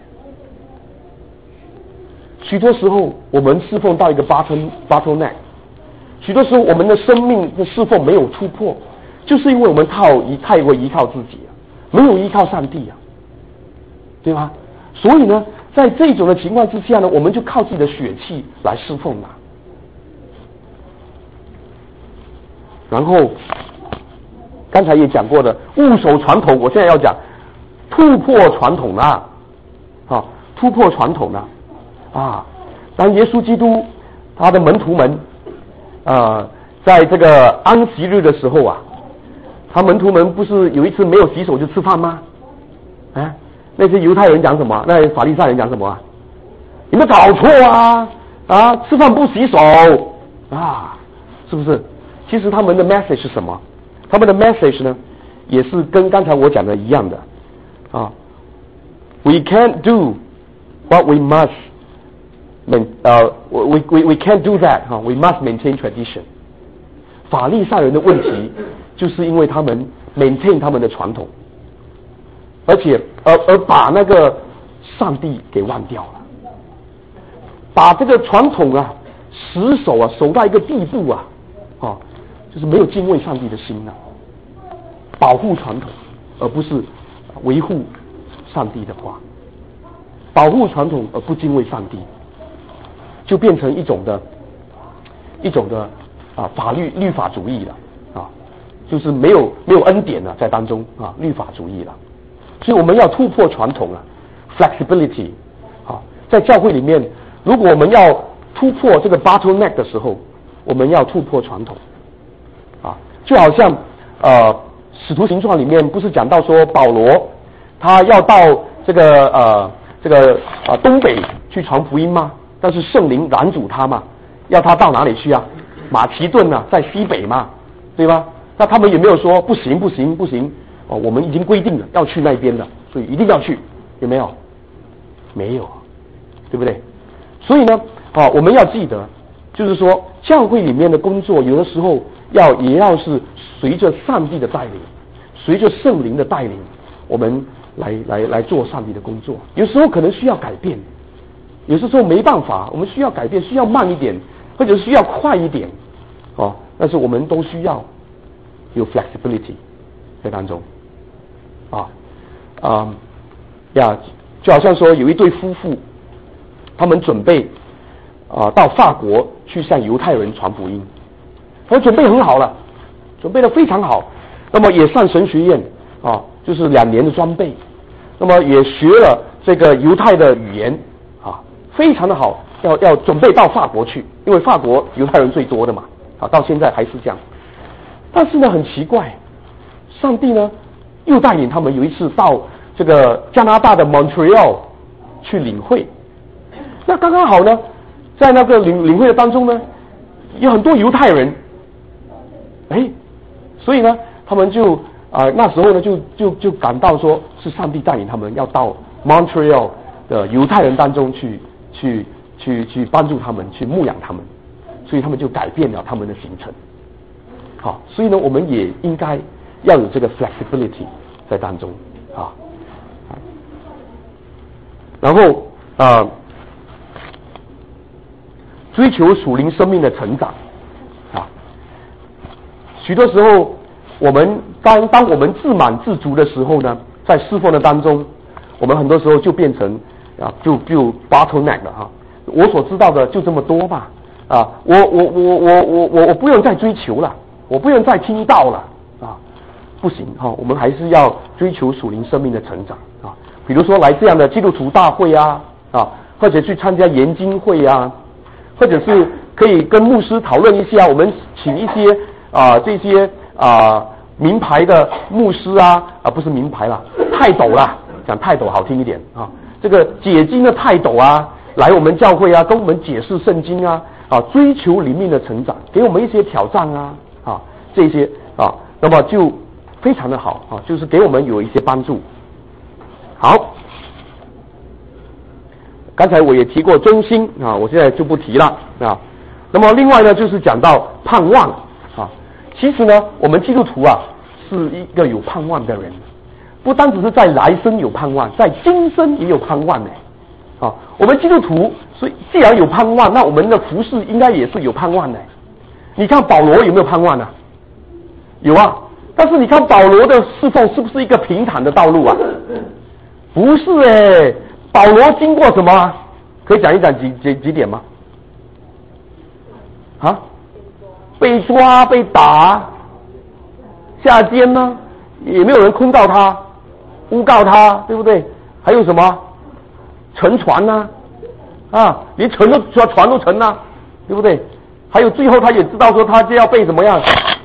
许多时候我们侍奉到一个 bottom bottleneck， 许多时候我们的生命的侍奉没有突破，就是因为我们太依太过依靠自己啊，没有依靠上帝啊，对吗？所以呢，在这种的情况之下呢，我们就靠自己的血气来侍奉了。然后刚才也讲过的，务守传统，我现在要讲突破传统啦，啊，突破传统啦，啊，当耶稣基督他的门徒们，呃，在这个安息日的时候啊，他门徒们不是有一次没有洗手就吃饭吗？啊，那些犹太人讲什么？那些法利赛人讲什么啊？你们搞错啊！啊，吃饭不洗手啊，是不是？其实他们的 message 是什么？他们的 message 呢，也是跟刚才我讲的一样的啊。We can't do what we must, uh, we we we can't do that 哈、uh, ，we must maintain tradition。法利赛人的问题就是因为他们 maintain 他们的传统，而且而而把那个上帝给忘掉了，把这个传统啊死守啊守到一个地步啊，啊，就是没有敬畏上帝的心啊，保护传统，而不是维护上帝的话，保护传统而不敬畏上帝，就变成一种的一种的啊法律律法主义了啊，就是没有没有恩典了在当中啊，律法主义了。所以我们要突破传统了 ，flexibility 啊，在教会里面，如果我们要突破这个 bottleneck 的时候，我们要突破传统啊，就好像呃使徒行传里面不是讲到说保罗他要到这个呃这个啊、呃、东北去传福音吗？但是圣灵拦阻他嘛，要他到哪里去啊？马其顿啊，在西北嘛，对吧？那他们有没有说不行不行不行？哦，我们已经规定了要去那边的，所以一定要去，有没有？没有，对不对？所以呢，啊，我们要记得，就是说教会里面的工作，有的时候要也要是随着上帝的带领，随着圣灵的带领，我们来来来做上帝的工作。有时候可能需要改变，有时候没办法，我们需要改变，需要慢一点，或者是需要快一点，哦，但是我们都需要有 flexibility 在当中。啊，啊呀，就好像说有一对夫妇，他们准备啊、呃、到法国去向犹太人传福音。他准备很好了，准备的非常好。那么也上神学院啊，就是两年的装备。那么也学了这个犹太的语言啊，非常的好。要要准备到法国去，因为法国犹太人最多的嘛。啊，到现在还是这样。但是呢，很奇怪，上帝呢又带领他们有一次到这个加拿大的 Montreal 去领会。那刚刚好呢，在那个领领会的当中呢，有很多犹太人。哎，所以呢，他们就啊、呃、那时候呢就就就感到说是上帝带领他们要到 Montreal 的犹太人当中去去去去帮助他们，去牧养他们，所以他们就改变了他们的行程。好，所以呢，我们也应该要有这个 flexibility 在当中啊。然后啊、呃，追求属灵生命的成长。许多时候，我们当当我们自满自足的时候呢，在侍奉的当中，我们很多时候就变成啊，就就 bottleneck 了哈。我所知道的就这么多吧，啊，我我我我我我我不用再追求了，我不用再听到了啊，不行哈，我们还是要追求属灵生命的成长啊。比如说来这样的基督徒大会啊啊，或者去参加研经会啊，或者是可以跟牧师讨论一下，我们请一些。啊，这些啊名牌的牧师啊，啊不是名牌啦，泰斗啦，讲泰斗好听一点啊。这个解经的泰斗啊，来我们教会啊，跟我们解释圣经啊，啊追求灵命的成长，给我们一些挑战啊，啊这些啊，那么就非常的好啊，就是给我们有一些帮助。好，刚才我也提过忠心啊，我现在就不提了啊。那么另外呢，就是讲到盼望。其实呢，我们基督徒啊是一个有盼望的人，不单只是在来生有盼望，在今生也有盼望呢。啊，我们基督徒，所以既然有盼望，那我们的服事应该也是有盼望的。你看保罗有没有盼望啊？有啊，但是你看保罗的侍奉是不是一个平坦的道路啊？不是哎，保罗经过什么啊？可以讲一讲几几几点吗？啊？被抓、被打、下监呢，也没有人控告他、诬告他，对不对？还有什么沉船呢、啊？啊，连沉都船都沉了、啊，对不对？还有最后他也知道说他就要被怎么样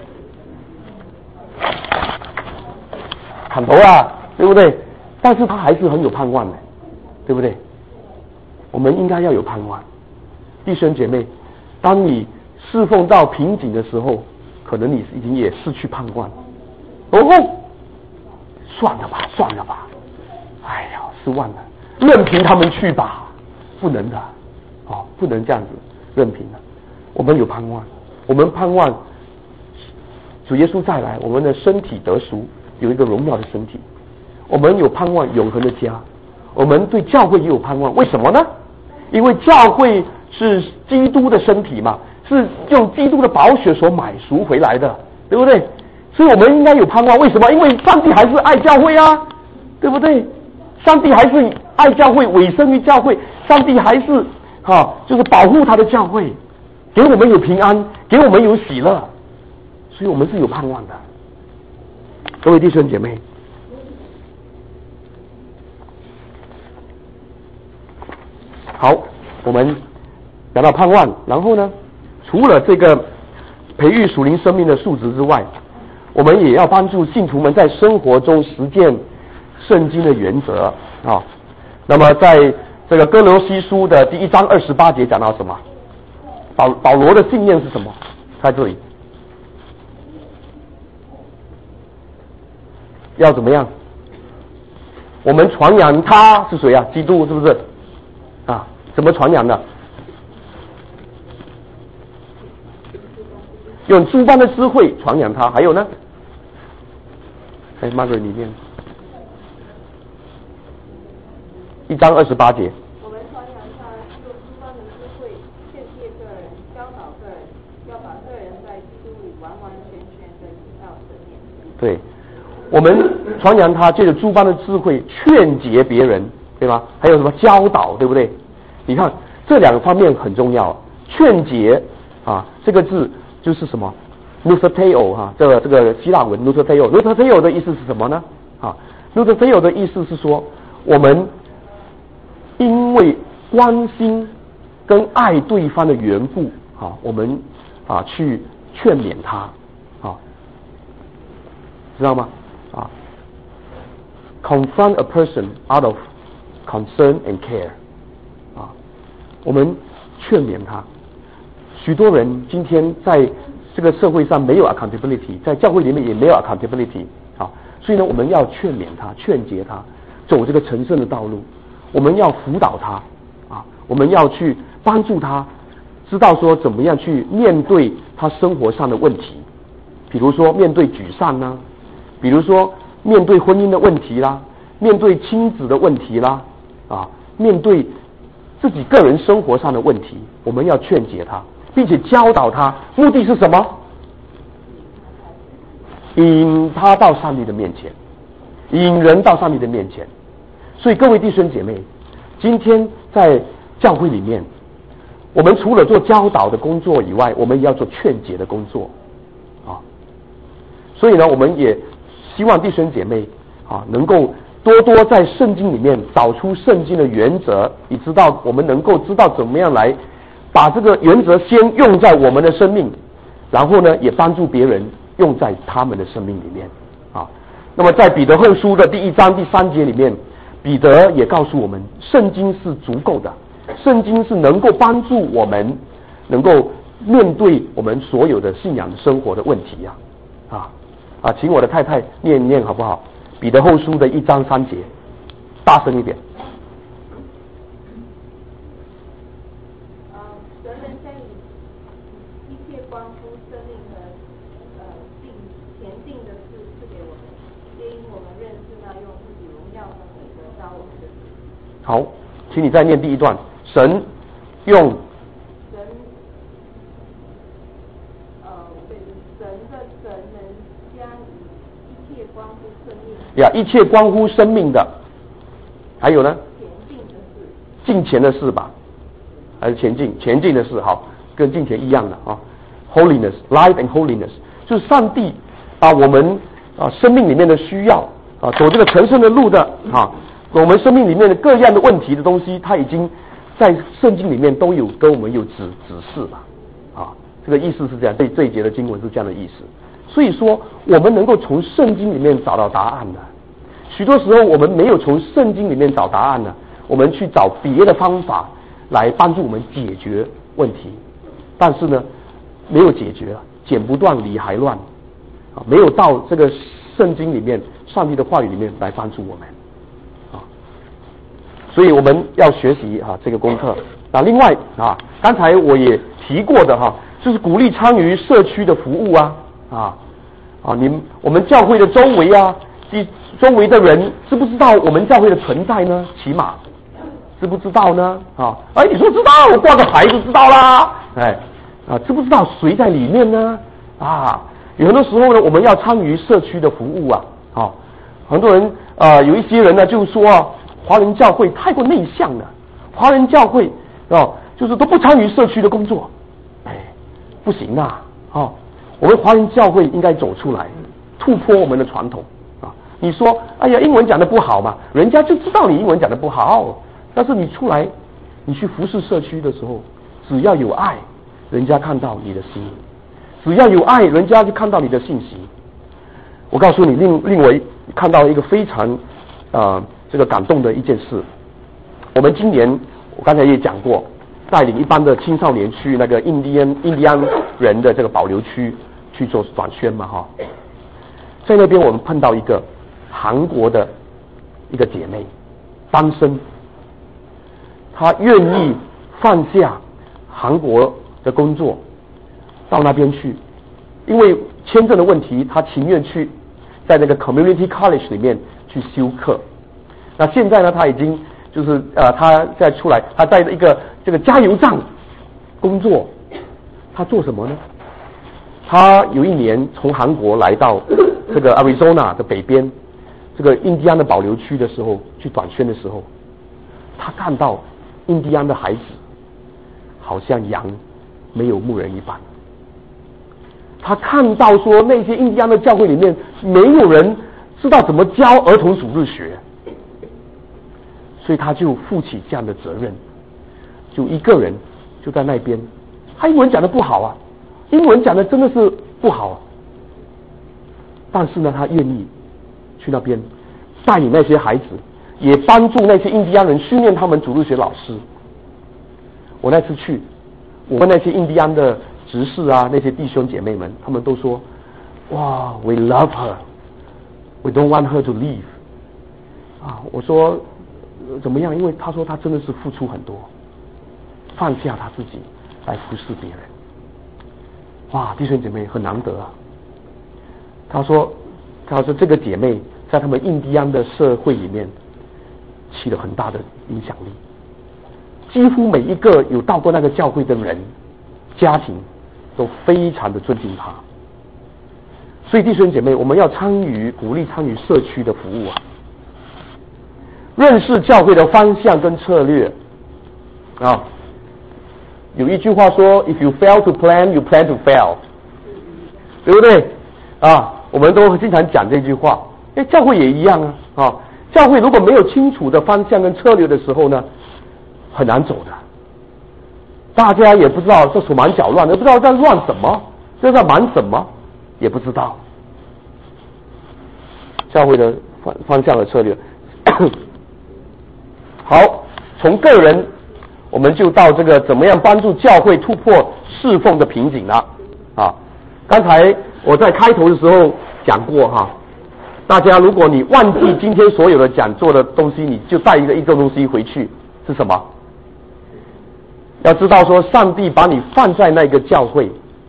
砍头啊，对不对？但是他还是很有盼望的，对不对？我们应该要有盼望，弟兄姐妹，当你侍奉到瓶颈的时候，可能你已经也失去盼望。哦，算了吧，算了吧，哎呀，失望了，任凭他们去吧，不能的，哦，不能这样子任凭的。我们有盼望，我们盼望主耶稣再来，我们的身体得赎，有一个荣耀的身体。我们有盼望永恒的家，我们对教会也有盼望。为什么呢？因为教会是基督的身体嘛。是用基督的宝血所买赎回来的，对不对？所以我们应该有盼望。为什么？因为上帝还是爱教会啊，对不对？上帝还是爱教会，委身于教会。上帝还是哈、啊，就是保护他的教会，给我们有平安，给我们有喜乐，所以我们是有盼望的。各位弟兄姐妹，好，我们讲到盼望，然后呢？除了这个培育属灵生命的素质之外，我们也要帮助信徒们在生活中实践圣经的原则啊。那么在这个哥罗西书的第一章二十八节讲到什么？保保罗的信念是什么？在这里要怎么样？我们传扬他是谁啊？基督是不是？啊，怎么传扬的？用诸般的智慧传扬他，还有呢？哎 ，Margaret 里面一章二十八节。 我们传扬他，用诸般的智慧劝诫个人，教导个人，要把个人在基督里完完全全的引到神面前。 对，我们传扬他，借着诸般的智慧劝诫别人，对吧？还有什么教导，对不对？你看这两方面很重要。劝解啊，这个字就是什么 ？nuthateo 哈，这个这个希腊文 nuthateo，nuthateo 的意思是什么呢？啊 ，nuthateo 的意思是说，我们因为关心跟爱对方的缘故啊，我们啊去劝勉他啊，知道吗？啊 ，confront a person out of concern and care 啊，我们劝勉他。许多人今天在这个社会上没有 accountability， 在教会里面也没有 accountability 啊，所以呢，我们要劝勉他、劝解他走这个成圣的道路，我们要辅导他啊，我们要去帮助他，知道说怎么样去面对他生活上的问题，比如说面对沮丧啦，比如说面对婚姻的问题啦，面对亲子的问题啦，啊，面对自己个人生活上的问题，我们要劝解他，并且教导他，目的是什么？引他到上帝的面前，引人到上帝的面前。所以各位弟兄姐妹，今天在教会里面，我们除了做教导的工作以外，我们也要做劝解的工作啊。所以呢，我们也希望弟兄姐妹啊，能够多多在圣经里面找出圣经的原则，以知道我们能够知道怎么样来把这个原则先用在我们的生命，然后呢，也帮助别人用在他们的生命里面啊。那么在彼得后书的第一章第三节里面，彼得也告诉我们，圣经是足够的，圣经是能够帮助我们能够面对我们所有的信仰生活的问题呀、啊，啊啊，请我的太太念一念好不好？彼得后书的一章三节，大声一点。 呃，神人将以一切关乎生命和呃定前定的事赐给我们，皆因我们认识那用自己荣耀和美德招我们的主。 好，请你再念第一段。神用神呃对神的神能将以一切关乎生命呀，一切关乎生命的，还有呢？ 前进的事， 进前的事吧，还是前进前进的事？好，跟进前一样的啊。Holiness, life and holiness， 就是上帝把我们啊生命里面的需要啊，走这个成圣的路的啊，我们生命里面的各样的问题的东西，他已经在圣经里面都有跟我们有指指示了啊。这个意思是这样，这这一节的经文是这样的意思。所以说，我们能够从圣经里面找到答案的。许多时候，我们没有从圣经里面找答案呢，我们去找别的方法来帮助我们解决问题，但是呢，没有解决，剪不断理还乱啊，没有到这个圣经里面，上帝的话语里面来帮助我们啊。所以我们要学习啊这个功课。那另外啊，刚才我也提过的哈，就是鼓励参与社区的服务啊。啊啊！你我们教会的周围啊，die周围的人知不知道我们教会的存在呢？起码知不知道呢？啊！哎，你说知道，我挂个牌就知道啦。哎啊，知不知道谁在里面呢？啊，有很多时候呢，我们要参与社区的服务啊。啊，很多人啊，有一些人呢，就说啊，华人教会太过内向了，华人教会啊，就是都不参与社区的工作。哎，不行啊！啊。我们华人教会应该走出来，突破我们的传统啊！你说，哎呀，英文讲得不好嘛，人家就知道你英文讲得不好。但是你出来，你去服侍社区的时候，只要有爱，人家看到你的心；只要有爱，人家就看到你的信息。我告诉你，令令我看到一个非常啊、呃、这个感动的一件事。我们今年我刚才也讲过，带领一般的青少年去那个印第安印第安人的这个保留区去做短宣嘛哈，在那边我们碰到一个韩国的一个姐妹，单身，她愿意放下韩国的工作到那边去，因为签证的问题，她情愿去在那个 community college 里面去修课。那现在呢，她已经就是呃，她再出来，她在一个这个加油站工作，她做什么呢？他有一年从韩国来到这个 Arizona 的北边，这个印第安的保留区的时候，去短宣的时候，他看到印第安的孩子好像羊没有牧人一般。他看到说那些印第安的教会里面没有人知道怎么教儿童主日学，所以他就负起这样的责任，就一个人就在那边，他英文讲的不好啊，英文讲的真的是不好啊，但是呢他愿意去那边带领那些孩子，也帮助那些印第安人训练他们主日学老师。我那次去，我问那些印第安的执事啊，那些弟兄姐妹们，他们都说，哇 we love her we don't want her to leave 啊，我说、呃、怎么样，因为他说他真的是付出很多，放下他自己来服侍别人。哇，弟兄姐妹很难得啊。他说他说这个姐妹在他们印第安的社会里面起了很大的影响力，几乎每一个有到过那个教会的人家庭都非常的尊敬他。所以弟兄姐妹，我们要参与鼓励参与社区的服务啊，认识教会的方向跟策略啊。有一句话说 If you fail to plan, you plan to fail， 对不对啊？我们都经常讲这句话。哎，教会也一样啊啊！教会如果没有清楚的方向跟策略的时候呢，很难走的。大家也不知道这手忙脚乱，也不知道在乱什么，这在忙什么，也不知道。教会的方方向的策略。好，从个人我们就到这个怎么样帮助教会突破侍奉的瓶颈了啊！刚才我在开头的时候讲过哈，大家如果你忘记今天所有的讲座的东西，你就带一个一个东西回去，是什么？要知道说上帝把你放在那个教会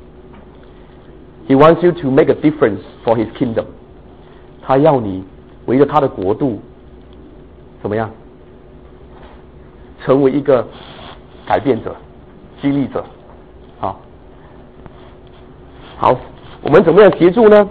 He wants you to make a difference for His kingdom， 他要你围着他的国度怎么样成为一个改变者激励者。好好，我们怎么样协助呢？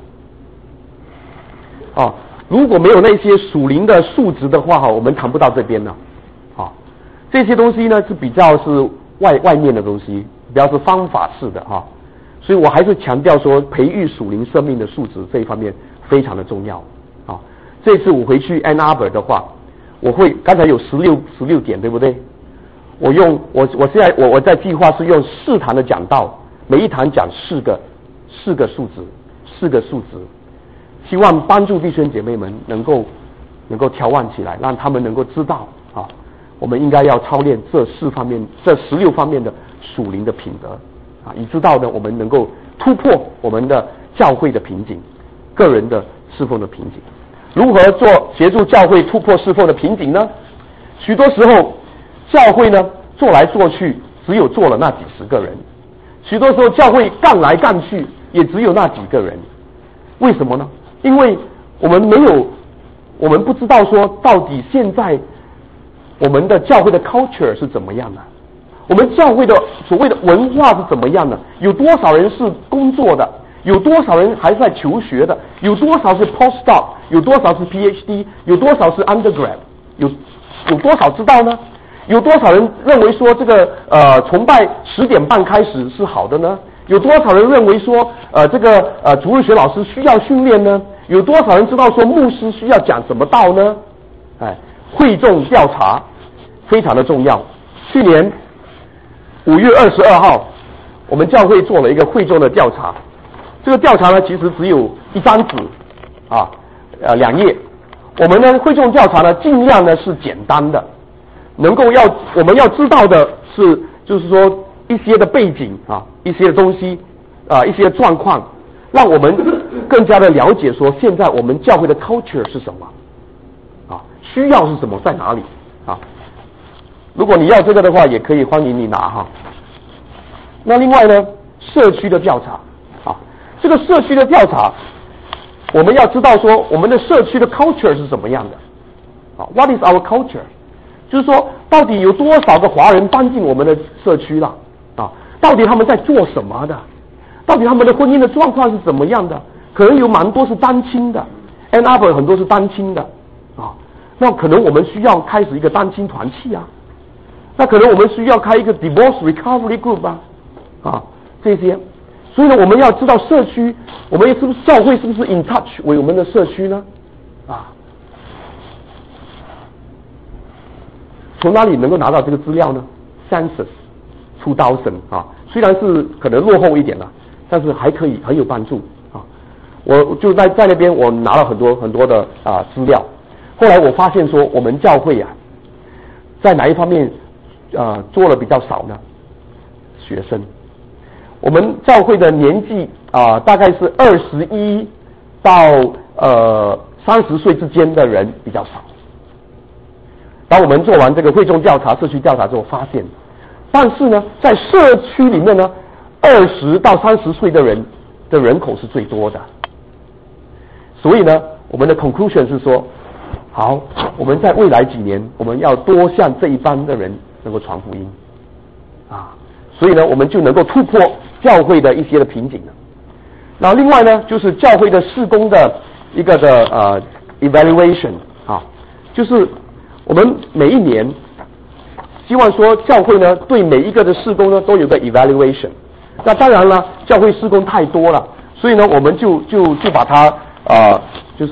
啊，如果没有那些属灵的素质的话，我们谈不到这边呢。啊，这些东西呢是比较是外外面的东西，比较是方法式的哈、啊。所以我还是强调说，培育属灵生命的素质这一方面非常的重要。啊，这次我回去 Ann Arbor 的话，我会刚才有十六十六点，对不对？我用我我现在我我在计划是用四堂的讲道，每一堂讲四个四个数值，四个数值。希望帮助弟兄姐妹们能够能够调望起来，让他们能够知道啊，我们应该要操练这四方面、这十六方面的属灵的品德啊，以知道呢，我们能够突破我们的教会的瓶颈、个人的侍奉的瓶颈。如何做协助教会突破侍奉的瓶颈呢？许多时候，教会呢做来做去，只有做了那几十个人；许多时候，教会干来干去，也只有那几个人。为什么呢？因为我们没有，我们不知道说到底现在我们的教会的 culture 是怎么样的，我们教会的所谓的文化是怎么样的？有多少人是工作的？有多少人还在求学的？有多少是 postdoc？ 有多少是 P H D？ 有多少是 undergrad？ 有有多少知道呢？有多少人认为说这个呃崇拜十点半开始是好的呢？有多少人认为说呃这个呃主日学老师需要训练呢？有多少人知道说牧师需要讲什么道呢？哎，会众调查非常的重要。去年五月二十二号，我们教会做了一个会众的调查。这个调查呢，其实只有一张纸啊，呃两页。我们呢会众调查呢，尽量呢是简单的，能够要我们要知道的是，就是说一些的背景啊，一些的东西啊，一些状况，让我们更加的了解说现在我们教会的 culture 是什么啊，需要是什么，在哪里啊？如果你要这个的话，也可以欢迎你拿哈。那另外呢，社区的调查啊，这个社区的调查，我们要知道说我们的社区的 culture 是什么样的啊 ？What is our culture？ 就是说，到底有多少个华人搬进我们的社区了啊？到底他们在做什么的？到底他们的婚姻的状况是怎么样的？可能有蛮多是单亲的 ，Ann Arbor 很多是单亲的啊。那可能我们需要开始一个单亲团契啊。 那可能我们需要开一个 divorce recovery group 啊，啊这些。所以呢，我们要知道社区，我们是不是教会是不是 in touch 为我们的社区呢？啊，从哪里能够拿到这个资料呢 ？Census 出刀神啊，虽然是可能落后一点了，但是还可以很有帮助啊。我就在在那边我拿了很多很多的啊资料，后来我发现说我们教会啊，在哪一方面啊做了比较少呢？学生。我们教会的年纪啊，大概是二十一到呃三十岁之间的人比较少。当我们做完这个会众调查、社区调查之后，发现，但是呢，在社区里面呢，二十到三十岁的人的人口是最多的。所以呢，我们的 conclusion 是说，好，我们在未来几年，我们要多向这一班的人能够传福音啊。所以呢，我们就能够突破教会的一些的瓶颈了。那另外呢，就是教会的事工的一个的呃 evaluation 啊，就是我们每一年希望说教会呢对每一个的事工呢都有个 evaluation。那当然了，教会事工太多了，所以呢我们就就就把它呃就是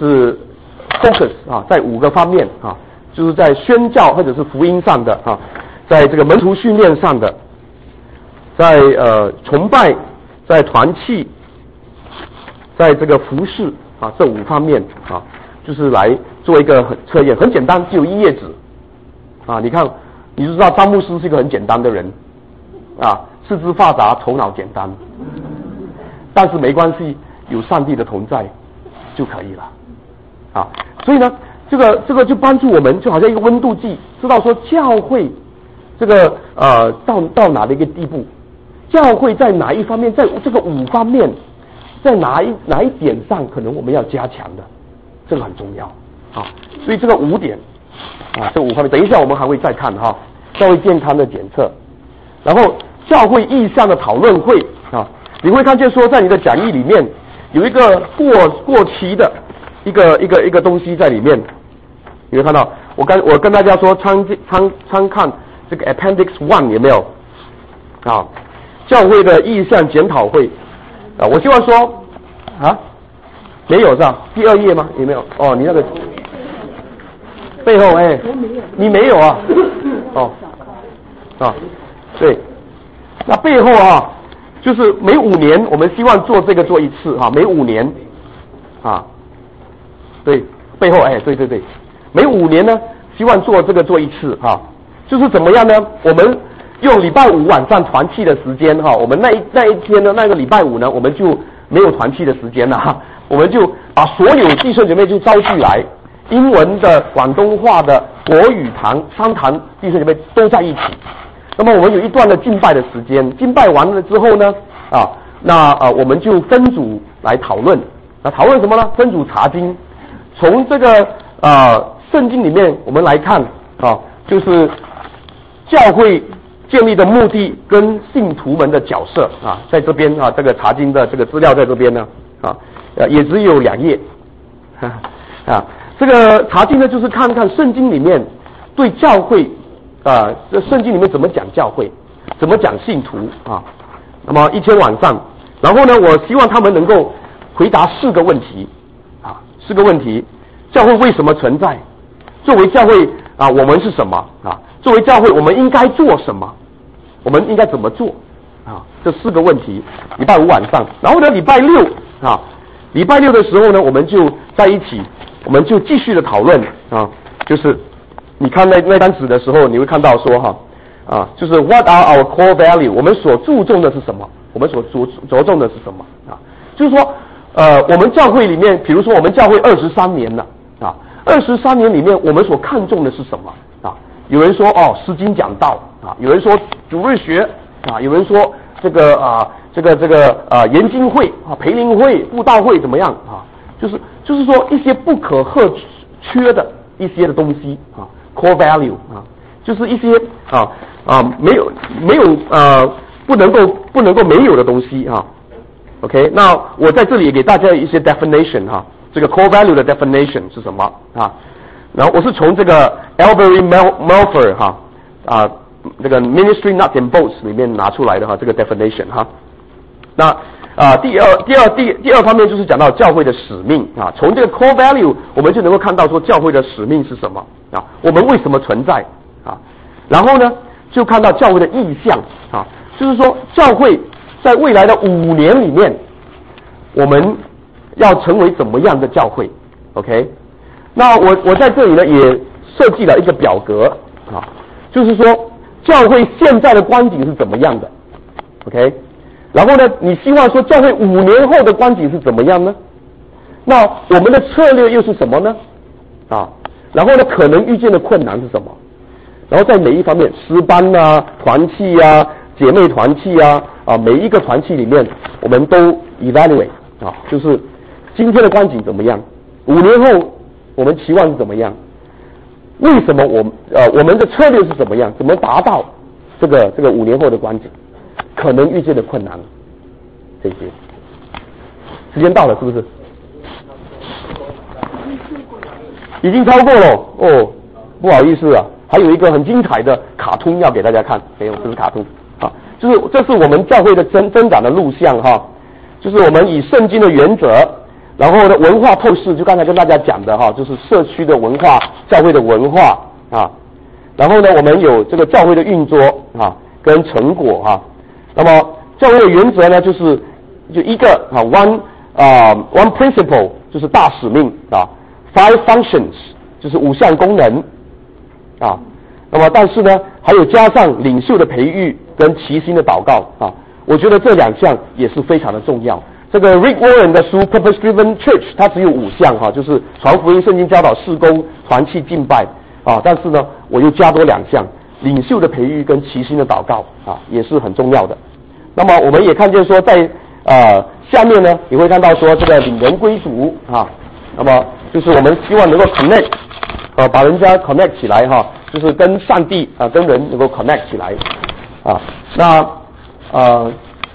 focus 啊在五个方面啊，就是在宣教或者是福音上的啊，在这个门徒训练上的。在呃崇拜，在团契，在这个服事啊这五方面啊，就是来做一个很测验，很简单，只有一页纸啊。你看，你就知道张牧师是一个很简单的人啊，四肢发达，头脑简单，但是没关系，有上帝的同在就可以了啊。所以呢，这个这个就帮助我们，就好像一个温度计，知道说教会这个呃到到哪的一个地步。教会在哪一方面，在这个五方面，在哪一哪一点上，可能我们要加强的，这个很重要啊。所以这个五点啊，这五方面，等一下我们还会再看哈。教会健康的检测，然后教会意向的讨论会啊，你会看见说，在你的讲义里面有一个过过期的一个一个一个东西在里面，你会看到，我跟我跟大家说参参参看这个 Appendix One 有没有啊？教会的意向检讨会啊，我希望说啊，没有是吧？第二页吗？有没有？哦，你那个背后哎，你没有啊？哦，啊，对，那背后啊，就是每五年我们希望做这个做一次哈，每五年啊，对，背后哎，对对对，每五年呢希望做这个做一次哈，就是怎么样呢？我们用礼拜五晚上团契的时间哈，我们那一那一天呢，那个礼拜五呢，我们就没有团契的时间了哈，我们就把所有弟兄姐妹就招聚来，英文的、广东话的、国语堂、三堂弟兄姐妹都在一起。那么我们有一段的敬拜的时间，敬拜完了之后呢，啊，那呃我们就分组来讨论，那讨论什么呢？分组查经，从这个呃圣经里面我们来看啊，就是教会建立的目的跟信徒们的角色啊，在这边啊，这个查经的这个资料在这边呢啊，呃也只有两页啊啊，这个查经呢就是看看圣经里面对教会啊，这圣经里面怎么讲教会，怎么讲信徒啊。那么一天晚上，然后呢，我希望他们能够回答四个问题啊，四个问题：教会为什么存在？作为教会啊，我们是什么啊？作为教会，我们应该做什么？我们应该怎么做啊？这四个问题，礼拜五晚上，然后呢，礼拜六啊，礼拜六的时候呢，我们就在一起，我们就继续的讨论啊，就是你看那那张纸的时候，你会看到说哈啊，就是 What are our core value？ 我们所注重的是什么？我们所着着重的是什么啊？就是说，呃，我们教会里面，比如说我们教会二十三年了啊，二十三年里面，我们所看重的是什么啊？有人说哦，诗经讲道啊，有人说主日学啊，有人说这个啊，这个这个啊，研经会啊，培灵会、布道会怎么样啊？就是就是说一些不可或缺的一些的东西啊 ，core value 啊，就是一些啊啊没有没有呃不能够不能够没有的东西啊。OK， 那我在这里也给大家一些 definition 哈、啊，这个 core value 的 definition 是什么啊？然后我是从这个 Albury Melfer 哈啊这个 Ministry Nuts and Bolts 里面拿出来的哈，这个 definition 哈。那啊、呃，第二第二第第二方面就是讲到教会的使命啊，从这个 core value 我们就能够看到说教会的使命是什么啊，我们为什么存在啊？然后呢，就看到教会的意向啊，就是说教会在未来的五年里面，我们要成为怎么样的教会 ？OK？ 那我我在这里呢也设计了一个表格啊，就是说教会现在的光景是怎么样的 ？OK？ 然后呢，你希望说教会五年后的光景是怎么样呢？那我们的策略又是什么呢？啊，然后呢，可能遇见的困难是什么？然后在每一方面，诗班啊、团契啊、姐妹团契啊，啊，每一个团契里面，我们都 evaluate 啊，就是今天的光景怎么样？五年后我们期望是怎么样？为什么我呃我们的策略是怎么样？怎么达到这个这个五年后的光景？可能遇见的困难，这些。时间到了，是不是？已经超过了哦，不好意思啊，还有一个很精彩的卡通要给大家看，没有，这是卡通啊，就是这是我们教会的增增长的路向哈，就是我们以圣经的原则，然后呢文化透视，就刚才跟大家讲的哈，就是社区的文化、教会的文化啊，然后呢我们有这个教会的运作啊跟成果哈。那么教会的原则呢，就是就一个啊 one 啊、uh, one principle 就是大使命啊 ，five functions 就是五项功能啊。那么但是呢，还有加上领袖的培育跟齐心的祷告啊，我觉得这两项也是非常的重要。这个 Rick Warren 的书 Purpose Driven Church 它只有五项哈、啊，就是传福音、圣经教导、事工、团契、敬拜啊。但是呢，我又加多两项。领袖的培育跟齐心的祷告啊，也是很重要的。那么我们也看见说在，在呃下面呢，你会看到说这个领人归主啊，那么就是我们希望能够 connect， 呃，把人家 connect 起来哈、啊，就是跟上帝啊，跟人能够 connect 起来啊。那呃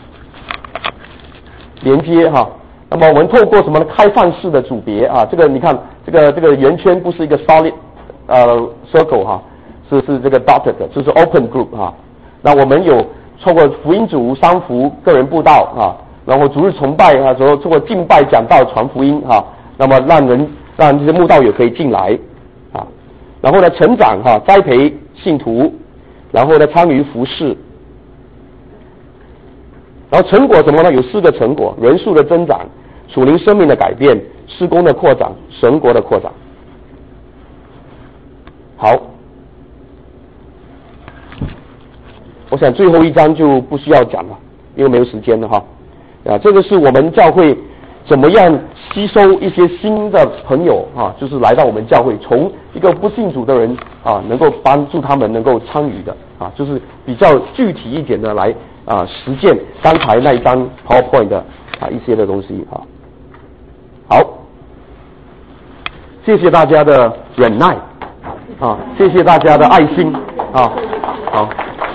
连接哈、啊，那么我们透过什么呢？开放式的组别啊，这个你看这个这个圆圈不是一个 solid 呃 circle 哈、啊。是是这个 dotted 的，就是 open group 哈。那我们有透过福音组、商服、个人布道啊，然后逐日崇拜啊，然后通过敬拜、讲道、传福音哈。那么让人让这些慕道友可以进来啊。然后呢，成长哈，栽培信徒，然后呢，参与服事。然后成果什么呢？有四个成果：人数的增长、属灵生命的改变、事工的扩展、神国的扩展。好。我想最后一章就不需要讲了，因为没有时间了哈。啊，这个是我们教会怎么样吸收一些新的朋友啊，就是来到我们教会，从一个不信主的人啊，能够帮助他们能够参与的啊，就是比较具体一点的来啊实践刚才那一张 PowerPoint 的啊一些的东西啊。好，谢谢大家的忍耐啊，谢谢大家的爱心啊，好。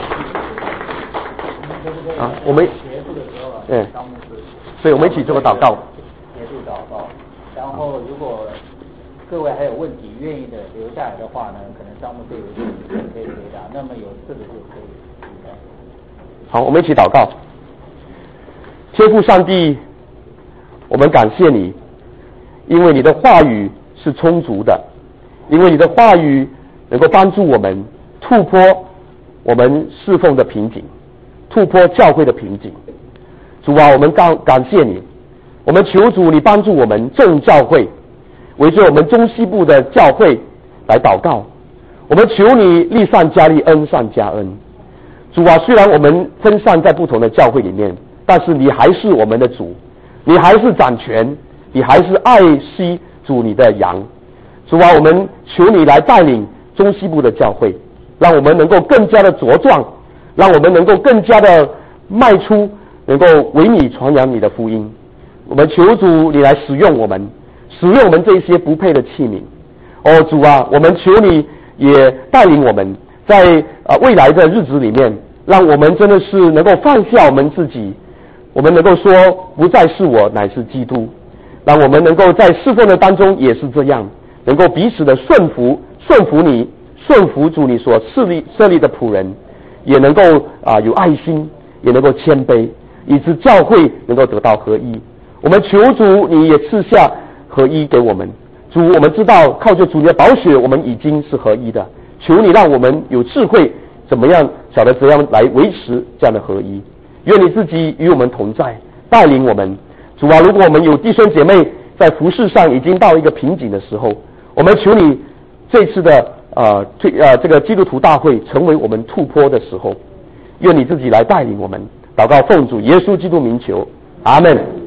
啊，我们结束的时候啊， 嗯， 张牧师， 所以我们一起做个祷告。 结束祷告，然后如果各位还有问题愿意的留下来的话呢，可能张牧师有些问题可以回答，那么有事的就可以离开。 好，我们一起祷告。天父上帝，我们感谢你，因为你的话语是充足的，因为你的话语能够帮助我们突破我们侍奉的瓶颈。突破教会的瓶颈，主啊，我们感感谢你，我们求主你帮助我们众教会，围着我们中西部的教会来祷告，我们求你利上加利，恩上加恩。主啊，虽然我们分散在不同的教会里面，但是你还是我们的主，你还是掌权，你还是爱惜主你的羊。主啊，我们求你来带领中西部的教会，让我们能够更加的茁壮，让我们能够更加的迈出，能够为你传扬你的福音。我们求主你来使用我们，使用我们这些不配的器皿。哦，主啊，我们求你也带领我们在呃未来的日子里面，让我们真的是能够放下我们自己，我们能够说不再是我，乃是基督。让我们能够在侍奉的当中也是这样，能够彼此的顺服，顺服你，顺服主你所设立设立的仆人， 也能够啊有爱心，也能够谦卑，以致教会能够得到合一。我们求主，你也赐下合一给我们。主，我们知道靠着主你的宝血，我们已经是合一的。求你让我们有智慧，怎么样晓得怎样来维持这样的合一。愿你自己与我们同在，带领我们。主啊，如果我们有弟兄姐妹在服事上已经到一个瓶颈的时候，我们求你这次的呃这呃这个基督徒大会成为我们突破的时候，愿你自己来带领我们。祷告奉主耶稣基督名求，阿们。